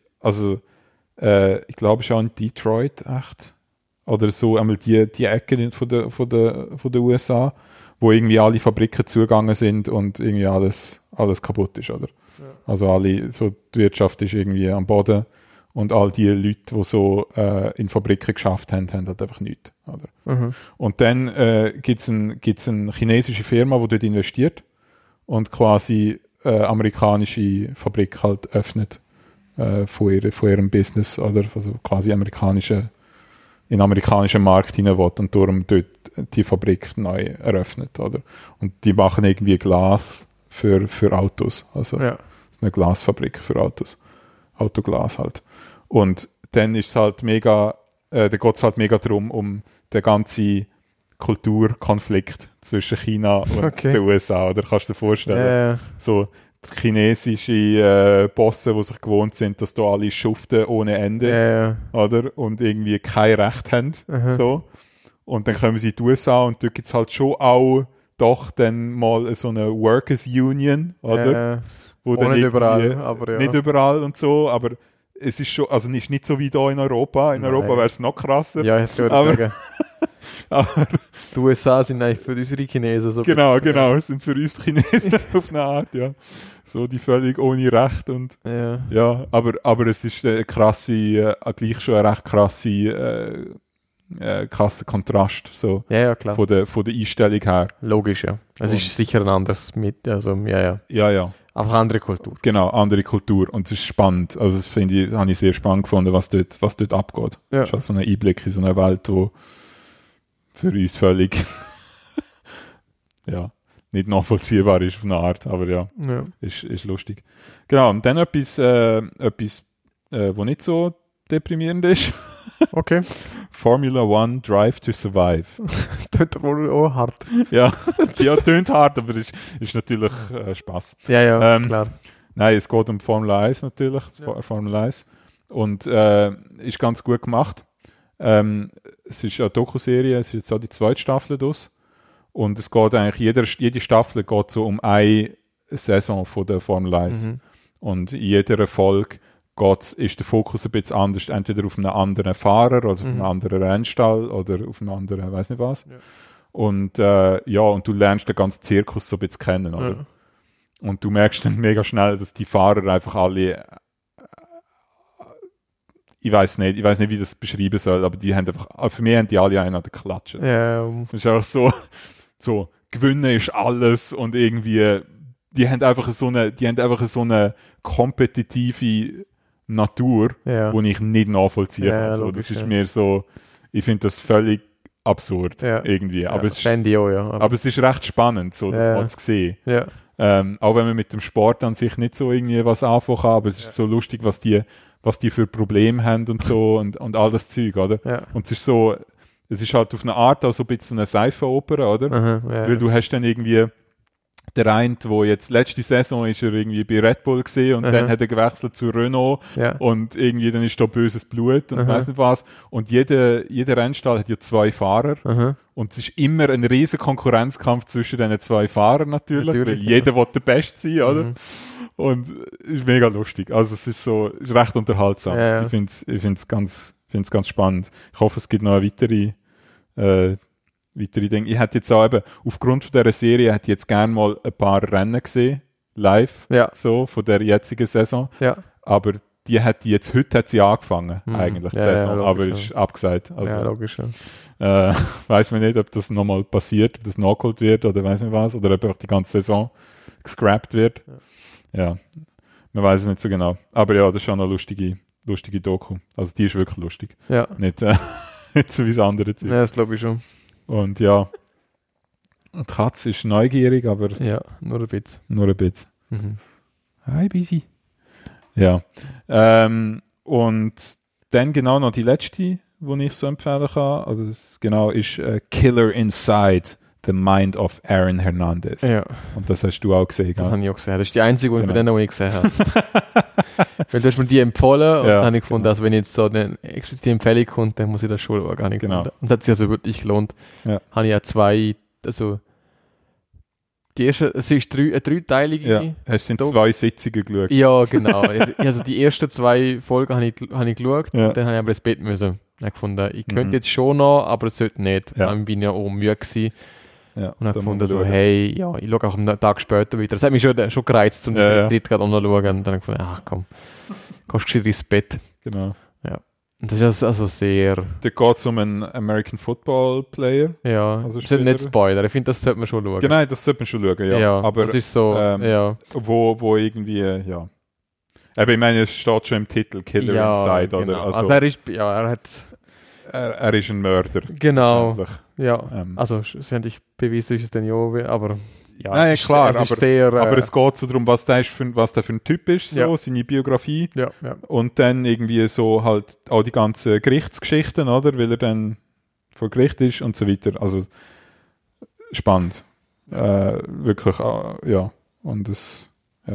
ich glaube schon in Detroit, echt, oder so einmal die Ecke von der USA, wo irgendwie alle Fabriken zugegangen sind und irgendwie alles kaputt ist, oder? Ja. Also die Wirtschaft ist irgendwie am Boden und all die Leute, die so in Fabriken geschafft haben halt einfach nichts, oder? Und dann gibt's eine chinesische Firma, die dort investiert und quasi amerikanische Fabrik halt öffnet von ihrem Business, oder? Also quasi in den amerikanischen Markt hinein will und darum dort die Fabrik neu eröffnet, oder? Und die machen irgendwie Glas für Autos, also das ist eine Glasfabrik für Autos, Autoglas halt. Und dann ist es halt mega, da geht es halt mega darum, um den ganzen Kulturkonflikt zwischen China und den USA, oder? Kannst du dir vorstellen? So die chinesische Bosse, die sich gewohnt sind, dass da alle schuften ohne Ende, oder? Und irgendwie kein Recht haben, so. Und dann kommen sie in die USA und dort gibt es halt schon auch doch dann mal so eine Workers Union, oder? Wo dann nicht überall, aber ja. Nicht überall und so, aber es ist schon, also nicht so wie da in Europa. In Europa wäre es noch krasser. Ja, ich würde sagen. Aber die USA sind eigentlich für unsere Chinesen so. Genau, es sind für uns Chinesen auf eine Art, ja. So die völlig ohne Recht und ja, aber es ist gleich schon ein recht krasser Kontrast so klar. Von der Einstellung her. Logisch, ja. Es ist sicher ein anderes Ja. Einfach andere Kultur. Genau, andere Kultur. Und es ist spannend. Also das habe ich sehr spannend gefunden, was dort abgeht. Ja. Das ist halt so ein Einblick in so eine Welt, die für uns völlig nicht nachvollziehbar ist auf eine Art, aber ist lustig. Genau, und dann etwas wo nicht so deprimierend ist. Okay. Formula One Drive to Survive. Das tönt wohl auch hart. Ja, tönt hart, aber ist natürlich Spaß. Ja, klar. Nein, es geht um Formel 1 natürlich, Formel 1. Und ist ganz gut gemacht. Es ist eine Doku-Serie, es ist jetzt auch die zweite Staffel draus. Und es geht eigentlich, jede Staffel geht so um eine Saison von der Formel 1. Und in jeder Folge ist der Fokus ein bisschen anders, entweder auf einen anderen Fahrer oder auf einen anderen Rennstall oder auf einen anderen, weiß nicht was. Ja. Und und du lernst den ganzen Zirkus so ein bisschen kennen, oder? Ja. Und du merkst dann mega schnell, dass die Fahrer einfach alle, ich weiß nicht, wie ich das beschreiben soll, aber die haben einfach, für mich haben die alle einen an der Klatsche. Ja. Das ist einfach so, gewinnen ist alles und irgendwie, die haben einfach so eine kompetitive Natur, die ich nicht nachvollziehen kann. Also, das ist mir so, ich finde das völlig absurd irgendwie. Aber, aber es ist recht spannend, so das mal zu sehen. Ja. Auch wenn man mit dem Sport an sich nicht so irgendwie was anfangen kann, aber es ist so lustig, was die für Probleme haben und so und all das Zeug, oder? Ja. Und es ist halt auf eine Art auch so ein bisschen eine Seifenoper, oder? Weil du hast dann irgendwie der eine, der jetzt letzte Saison ist er irgendwie bei Red Bull gesehen und dann hat er gewechselt zu Renault und irgendwie dann ist da böses Blut und weiss nicht was. Und jeder Rennstall hat ja 2 Fahrer und es ist immer ein riesen Konkurrenzkampf zwischen diesen 2 Fahrern natürlich weil jeder will der Beste sein, oder? Und es ist mega lustig. Also es ist recht unterhaltsam. Ja. Ich find's ganz spannend. Ich hoffe, es gibt noch eine weitere Dinge. Ich hätte jetzt auch eben, aufgrund von dieser Serie, hätte ich jetzt gerne mal ein paar Rennen gesehen, live, so, von der jetzigen Saison. Ja. Aber heute hat sie angefangen, eigentlich, die Saison, logisch, aber ist abgesagt. Also, ja, logisch, weiss man nicht, ob das nochmal passiert, ob das nachgeholt wird oder weiss nicht was, oder ob auch die ganze Saison gescrapped wird. Ja, man weiß es nicht so genau. Aber ja, das ist schon eine lustige Doku. Also die ist wirklich lustig. Ja. Nicht so wie das andere Zeug. Ja, das glaube ich schon. Und ja, die Katze ist neugierig, aber... Ja, nur ein bisschen. Hi, busy. Ja. Und dann genau noch die letzte, die ich so empfehlen kann. Also das genau ist Killer Inside, The Mind of Aaron Hernandez. Ja. Und das hast du auch gesehen, Das habe ich auch gesehen. Das ist die einzige, die ich gesehen habe. Weil du hast mir die empfohlen und dann habe ich gefunden, dass wenn jetzt so eine explizite Empfehlung kommt, dann muss ich das schon gar nicht gefunden. Und das hat sich also wirklich gelohnt. Ja. Habe ich ja 2, also die erste, es ist eine dreiteilige. Ja, es sind 2 Sitzungen geschaut. Ja, genau. Also die ersten 2 Folgen habe ich geschaut und dann habe ich aber ins Bett müssen. Ich habe gefunden, ich könnte jetzt schon noch, aber es sollte nicht. Ja. Dann bin ich ja auch müde gewesen. Ja, und habe gefunden, so, hey, ich schaue auch einen Tag später wieder. Das hat mich schon gereizt, um den Dritt gerade anzuschauen. Und dann habe ich gefunden, ach komm, gehst gescheit ins Bett. Genau. Ja. Und das ist also sehr... Da geht es um einen American Football Player. Ja, also das ist nicht Spoiler. Ich finde, das sollte man schon schauen. Genau, das sollte man schon schauen, ja. Aber das ist so, wo irgendwie, ja. Aber ich meine, es steht schon im Titel, Killer Inside, genau. oder? Also er ist ein Mörder. Genau. Ja, also schlussendlich bewiesen ist es dann ja, aber ja, nein, klar, aber es geht so darum, was der für ein Typ ist, so, seine Biografie. Ja. Und dann irgendwie so halt auch die ganzen Gerichtsgeschichten, oder? Weil er dann vor Gericht ist und so weiter. Also spannend. Wirklich, ja. Und es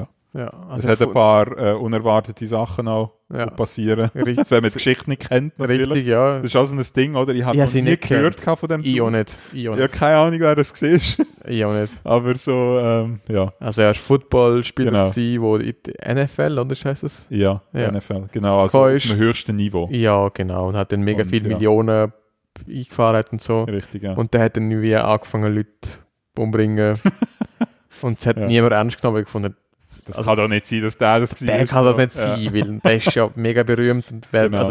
also es hat ein paar unerwartete Sachen auch passieren, wenn man die Geschichte nicht kennt. Natürlich. Richtig, ja. Das ist auch so ein Ding, oder? Ich habe noch nie gehört von dem Ich auch nicht. Ich habe keine Ahnung, wer das war. Ich auch nicht. Aber so, ja. Also er war Footballspieler, der in der NFL, oder heißt es? Ja, NFL, genau. Also auf dem höchsten Niveau. Ja, genau. Und hat dann mega viele Millionen eingefahren und so. Richtig, ja. Und der hat dann irgendwie angefangen, Leute umbringen. Und es hat niemand ernst genommen, weil ich gefunden, das kann doch nicht sein, dass der das war. Der kann das nicht sein, weil der ist ja mega berühmt. Und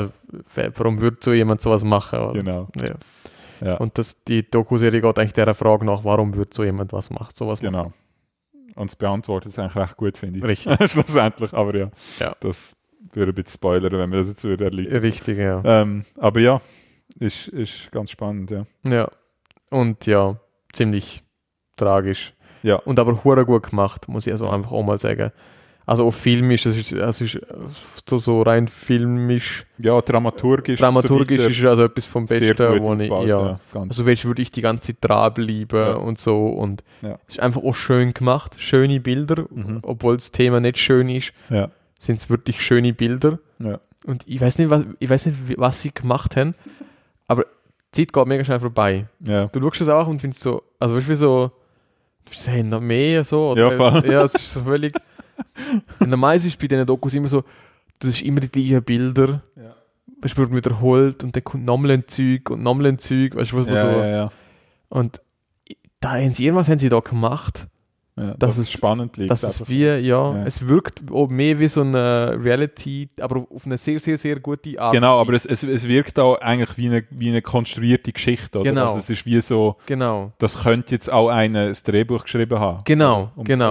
warum würde so jemand sowas machen? Oder? Genau. Ja. Und die Doku-Serie geht eigentlich dieser Frage nach, warum würde so jemand sowas machen? Und es beantwortet es eigentlich recht gut, finde ich. Richtig. Schlussendlich, aber ja. Das würde ein bisschen spoilern, wenn wir das jetzt wieder erläutern. Richtig, ja. Aber ja, ist ganz spannend, ja. Ja. Und ja, ziemlich tragisch. Ja. Und aber hure gut gemacht, muss ich also einfach auch mal sagen. Also auch filmisch, es ist so rein filmisch. Ja, dramaturgisch. Dramaturgisch ist also etwas vom Besten, wo ich, also würde ich die ganze Zeit dranbleiben und so. Und es ist einfach auch schön gemacht, schöne Bilder, obwohl das Thema nicht schön ist, sind es wirklich schöne Bilder. Ja. Und ich weiß nicht, was sie gemacht haben, aber die Zeit geht mega schnell vorbei. Ja. Du schaust es auch und findest so, also weißt du, wie so, hey, noch mehr so. Oder, ja, es ist so völlig. Normalerweise ist bei diesen Dokus immer so, das ist immer die gleichen Bilder. Ja. Es wird wiederholt und dann kommt nochmal ein Zeug und nochmal ein Zeug. Weißt du, was so. Ja. Und irgendwas haben sie da gemacht. Ja, dass es spannend liegt. Das ist wie, es wirkt auch mehr wie so eine Reality, aber auf eine sehr, sehr, sehr gute Art. Genau, aber es wirkt auch eigentlich wie eine konstruierte Geschichte. Oder? Genau. Also es ist wie so, das könnte jetzt auch einer das Drehbuch geschrieben haben. Genau,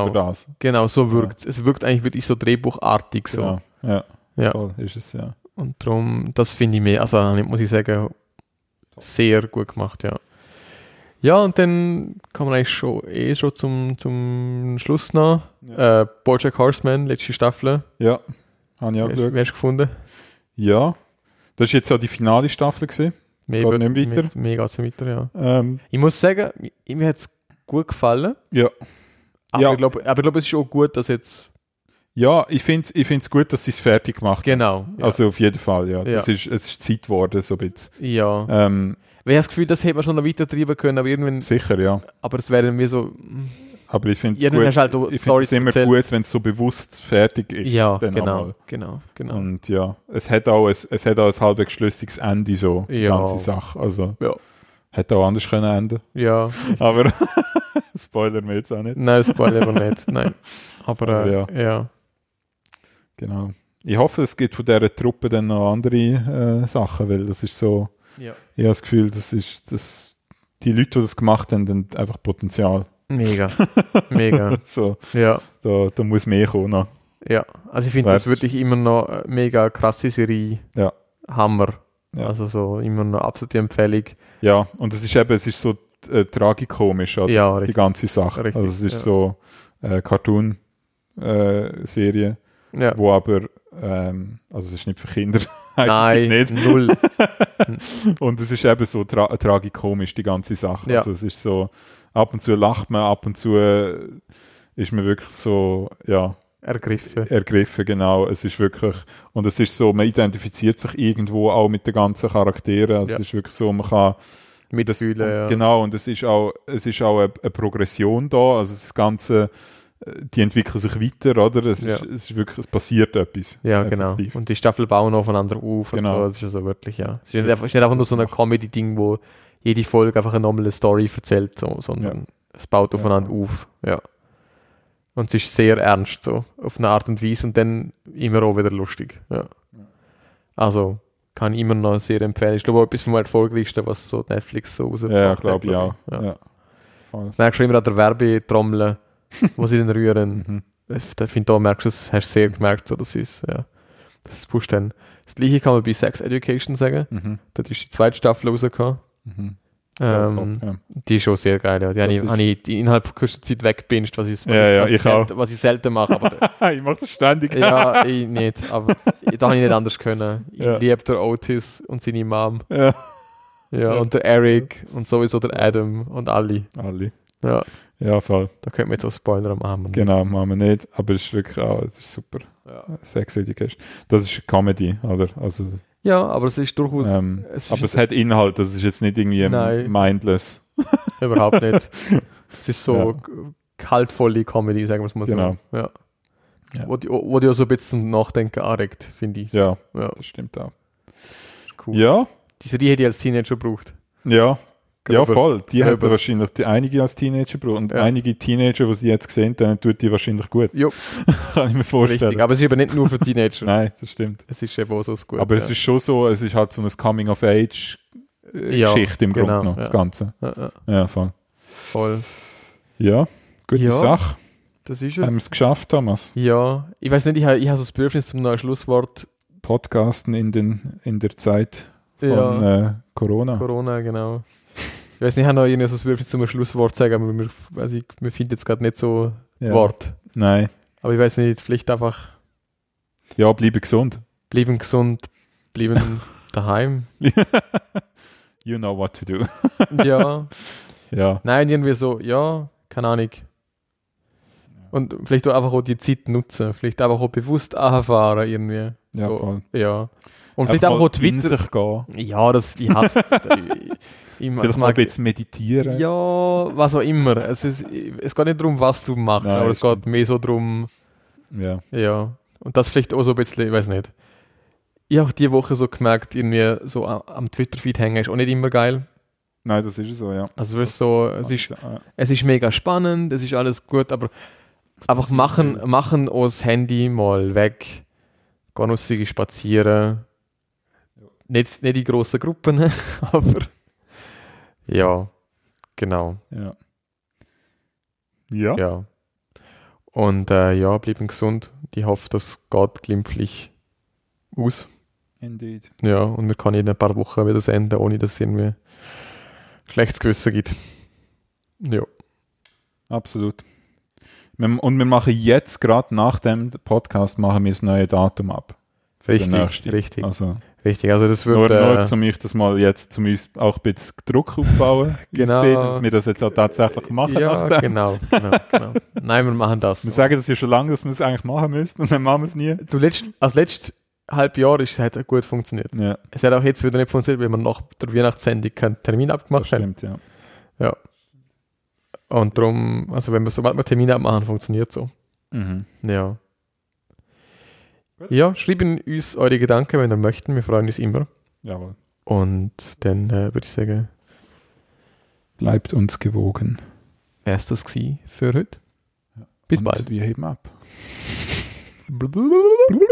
Genau, so wirkt es. Es wirkt eigentlich wirklich so drehbuchartig. So. Ja. Voll ist es, ja. Und darum, das finde ich mehr, also muss ich sagen, sehr gut gemacht, ja. Ja, und dann kann man eigentlich schon zum Schluss noch. Ja. BoJack Horseman, letzte Staffel. Ja, habe ich auch geschaut. Wie hast du gefunden? Ja, das war jetzt auch die finale Staffel gewesen. Es geht nicht weiter. Mir geht es nicht weiter, ja. Ich muss sagen, mir hat es gut gefallen. Ja. Aber ich glaube, es ist auch gut, dass jetzt... Ja, ich find's gut, dass sie es fertig gemacht haben. Genau. Ja. Also auf jeden Fall, ja. Es ist Zeit geworden, so ein bisschen. Ja. Weil ich habe das Gefühl, das hätte man schon noch weiter treiben können, aber irgendwann... Sicher, ja. Aber es wäre mir so... Aber ich finde halt es immer gut, wenn es so bewusst fertig ist. Ja, genau. Und ja, es hat auch ein halbwegs schlüssiges Ende, so, die ganze Sache. Also, hätte auch anders können enden. Ja. Aber spoilern wir jetzt auch nicht. Nein, spoilern wir nicht, nein. Aber ja. Genau. Ich hoffe, es gibt von dieser Truppe dann noch andere Sachen, weil das ist so, ich habe das Gefühl, die Leute, die das gemacht haben, haben einfach Potenzial. Mega. So, ja. Da muss mehr kommen noch. Ja, also ich finde das wirklich immer noch eine mega krasse Serie. Ja. Hammer. Ja. Also so immer noch absolute Empfehlung. Ja, und es ist so tragikomisch, oder? Ja, richtig. Die ganze Sache. Richtig, also es ist so Cartoon-Serie, wo aber, also es ist nicht für Kinder. Nein, nicht. Null. Und es ist eben so tragikomisch, die ganze Sache. Ja. Also es ist so, ab und zu lacht man, ab und zu ist man wirklich so, ergriffen, genau. Es ist wirklich, und es ist so, man identifiziert sich irgendwo auch mit den ganzen Charakteren. Also es ist wirklich so, man kann mitfühlen, ja. Genau, und es ist auch eine Progression da, also das Ganze, die entwickeln sich weiter, oder? Es ist wirklich, es passiert etwas. Ja, genau. Und die Staffel bauen aufeinander auf. Genau. Und so. Das ist ja so wirklich, ja. Es ist nicht einfach nur so ein Comedy-Ding, wo jede Folge einfach eine normale Story erzählt, so, sondern es baut aufeinander auf. Ja. Und es ist sehr ernst, so, auf eine Art und Weise und dann immer auch wieder lustig. Ja. Also, kann ich immer noch sehr empfehlen. Ich glaube, auch etwas vom erfolgreichsten, was so Netflix so rausbringt. Ja, ich glaube, ja. Das merkst du immer an der Werbetrommel, wo sie dann rühren. Ich finde, da merkst du es, hast du sehr gemerkt, so, das ist pusht dann. Das Gleiche kann man bei Sex Education sagen. Dort ist die zweite Staffel rausgekommen. Die ist schon sehr geil, ja. Die habe ich innerhalb von kurzer Zeit weggebinged, was ich selten mache. Aber, ich mache das ständig. Ja, ich nicht, aber da habe ich nicht anders können. Ich liebe der Otis und seine Mom. Ja, und der Eric und sowieso der Adam und alle. Ja, voll. Da könnte man jetzt auch Spoiler machen. Genau, machen wir nicht, aber es ist wirklich das ist super. Sex Education. Das ist eine Comedy, oder? Also, ja, aber es ist durchaus... es hat Inhalt, das ist jetzt nicht irgendwie mindless. Überhaupt nicht. Es ist so kaltvolle Comedy, sagen wir es mal so. Genau. Ja. Wo die auch so ein bisschen zum Nachdenken anregt, finde ich. Ja, das stimmt auch. Cool. Ja. Die Serie hätte ich als Teenager gebraucht. Ja, voll. Die hätten wahrscheinlich einige als Teenager gebraucht. Und einige Teenager, die sie jetzt gesehen haben, tut die wahrscheinlich gut. Jo. Kann ich mir vorstellen. Richtig, aber es ist eben nicht nur für Teenager. Nein, das stimmt. Es ist eben auch so gut. Aber es ist schon so, es ist halt so eine Coming-of-Age-Geschichte im Grunde genommen, das Ganze. Ja, voll. Ja, gute Sache. Das ist es. Haben wir es geschafft, Thomas? Ja, ich weiß nicht, ich habe so das Bedürfnis zum neuen Schlusswort. Podcasten in der Zeit von Corona. Corona, genau. Ich weiß nicht, ich habe noch irgendwie so das Bedürfnis zum Schlusswort zu sagen, aber wir finden jetzt gerade nicht so Wort. Nein. Aber ich weiß nicht, vielleicht einfach... Ja, bleiben gesund. Bleiben daheim. You know what to do. Ja. Ja. Nein, irgendwie so, keine Ahnung. Und vielleicht auch einfach auch die Zeit nutzen. Vielleicht einfach auch bewusst anfahren irgendwie. Ja, so, voll. Ja. Und vielleicht einfach auch Twitter. Gehen. Ja, ich hasse es. Vielleicht mal ein bisschen meditieren. Ja, was auch immer. Es geht nicht darum, was du machst, aber es geht mehr so darum. Ja. Und das vielleicht auch so ein bisschen, ich weiß nicht. Ich habe auch diese Woche so gemerkt, irgendwie so am Twitter-Feed hängen ist auch nicht immer geil. Nein, das ist so, ja. Also es ist mega spannend, es ist alles gut, aber einfach machen auch das Handy mal weg, gehen rausgehen, spazieren. Nicht in grossen Gruppen, aber ja, genau. Ja. Und bleiben gesund. Ich hoffe, das geht glimpflich aus. Indeed. Ja, und wir können in ein paar Wochen wieder senden, ohne dass es irgendwie schlechtes Gewissen gibt. Ja. Absolut. Und wir machen jetzt, gerade nach dem Podcast, machen wir das neue Datum ab. Richtig. Also. Richtig, also das Nur wird... um mich das mal jetzt, zum uns auch ein bisschen Druck aufbauen, Genau. dass wir das jetzt auch tatsächlich machen. ja, nachdem. genau. Nein, wir machen das. Wir sagen das ja schon lange, dass wir es eigentlich machen müssten und dann machen wir es nie. Als letztes Halbjahr hat es gut funktioniert. Ja, Es hat auch jetzt wieder nicht funktioniert, weil wir nach der Weihnachtssendung keinen Termin abgemacht das stimmt, ja. Ja. Und darum, also wenn wir sobald wir Termine abmachen, funktioniert so. Mhm. Ja. Gut. Ja, schreiben uns eure Gedanken, wenn ihr möchten. Wir freuen uns immer. Jawohl. Und dann würde ich sagen, Bleibt uns gewogen. wäre es das gewesen für heute. Bis Und bald. wir heben ab.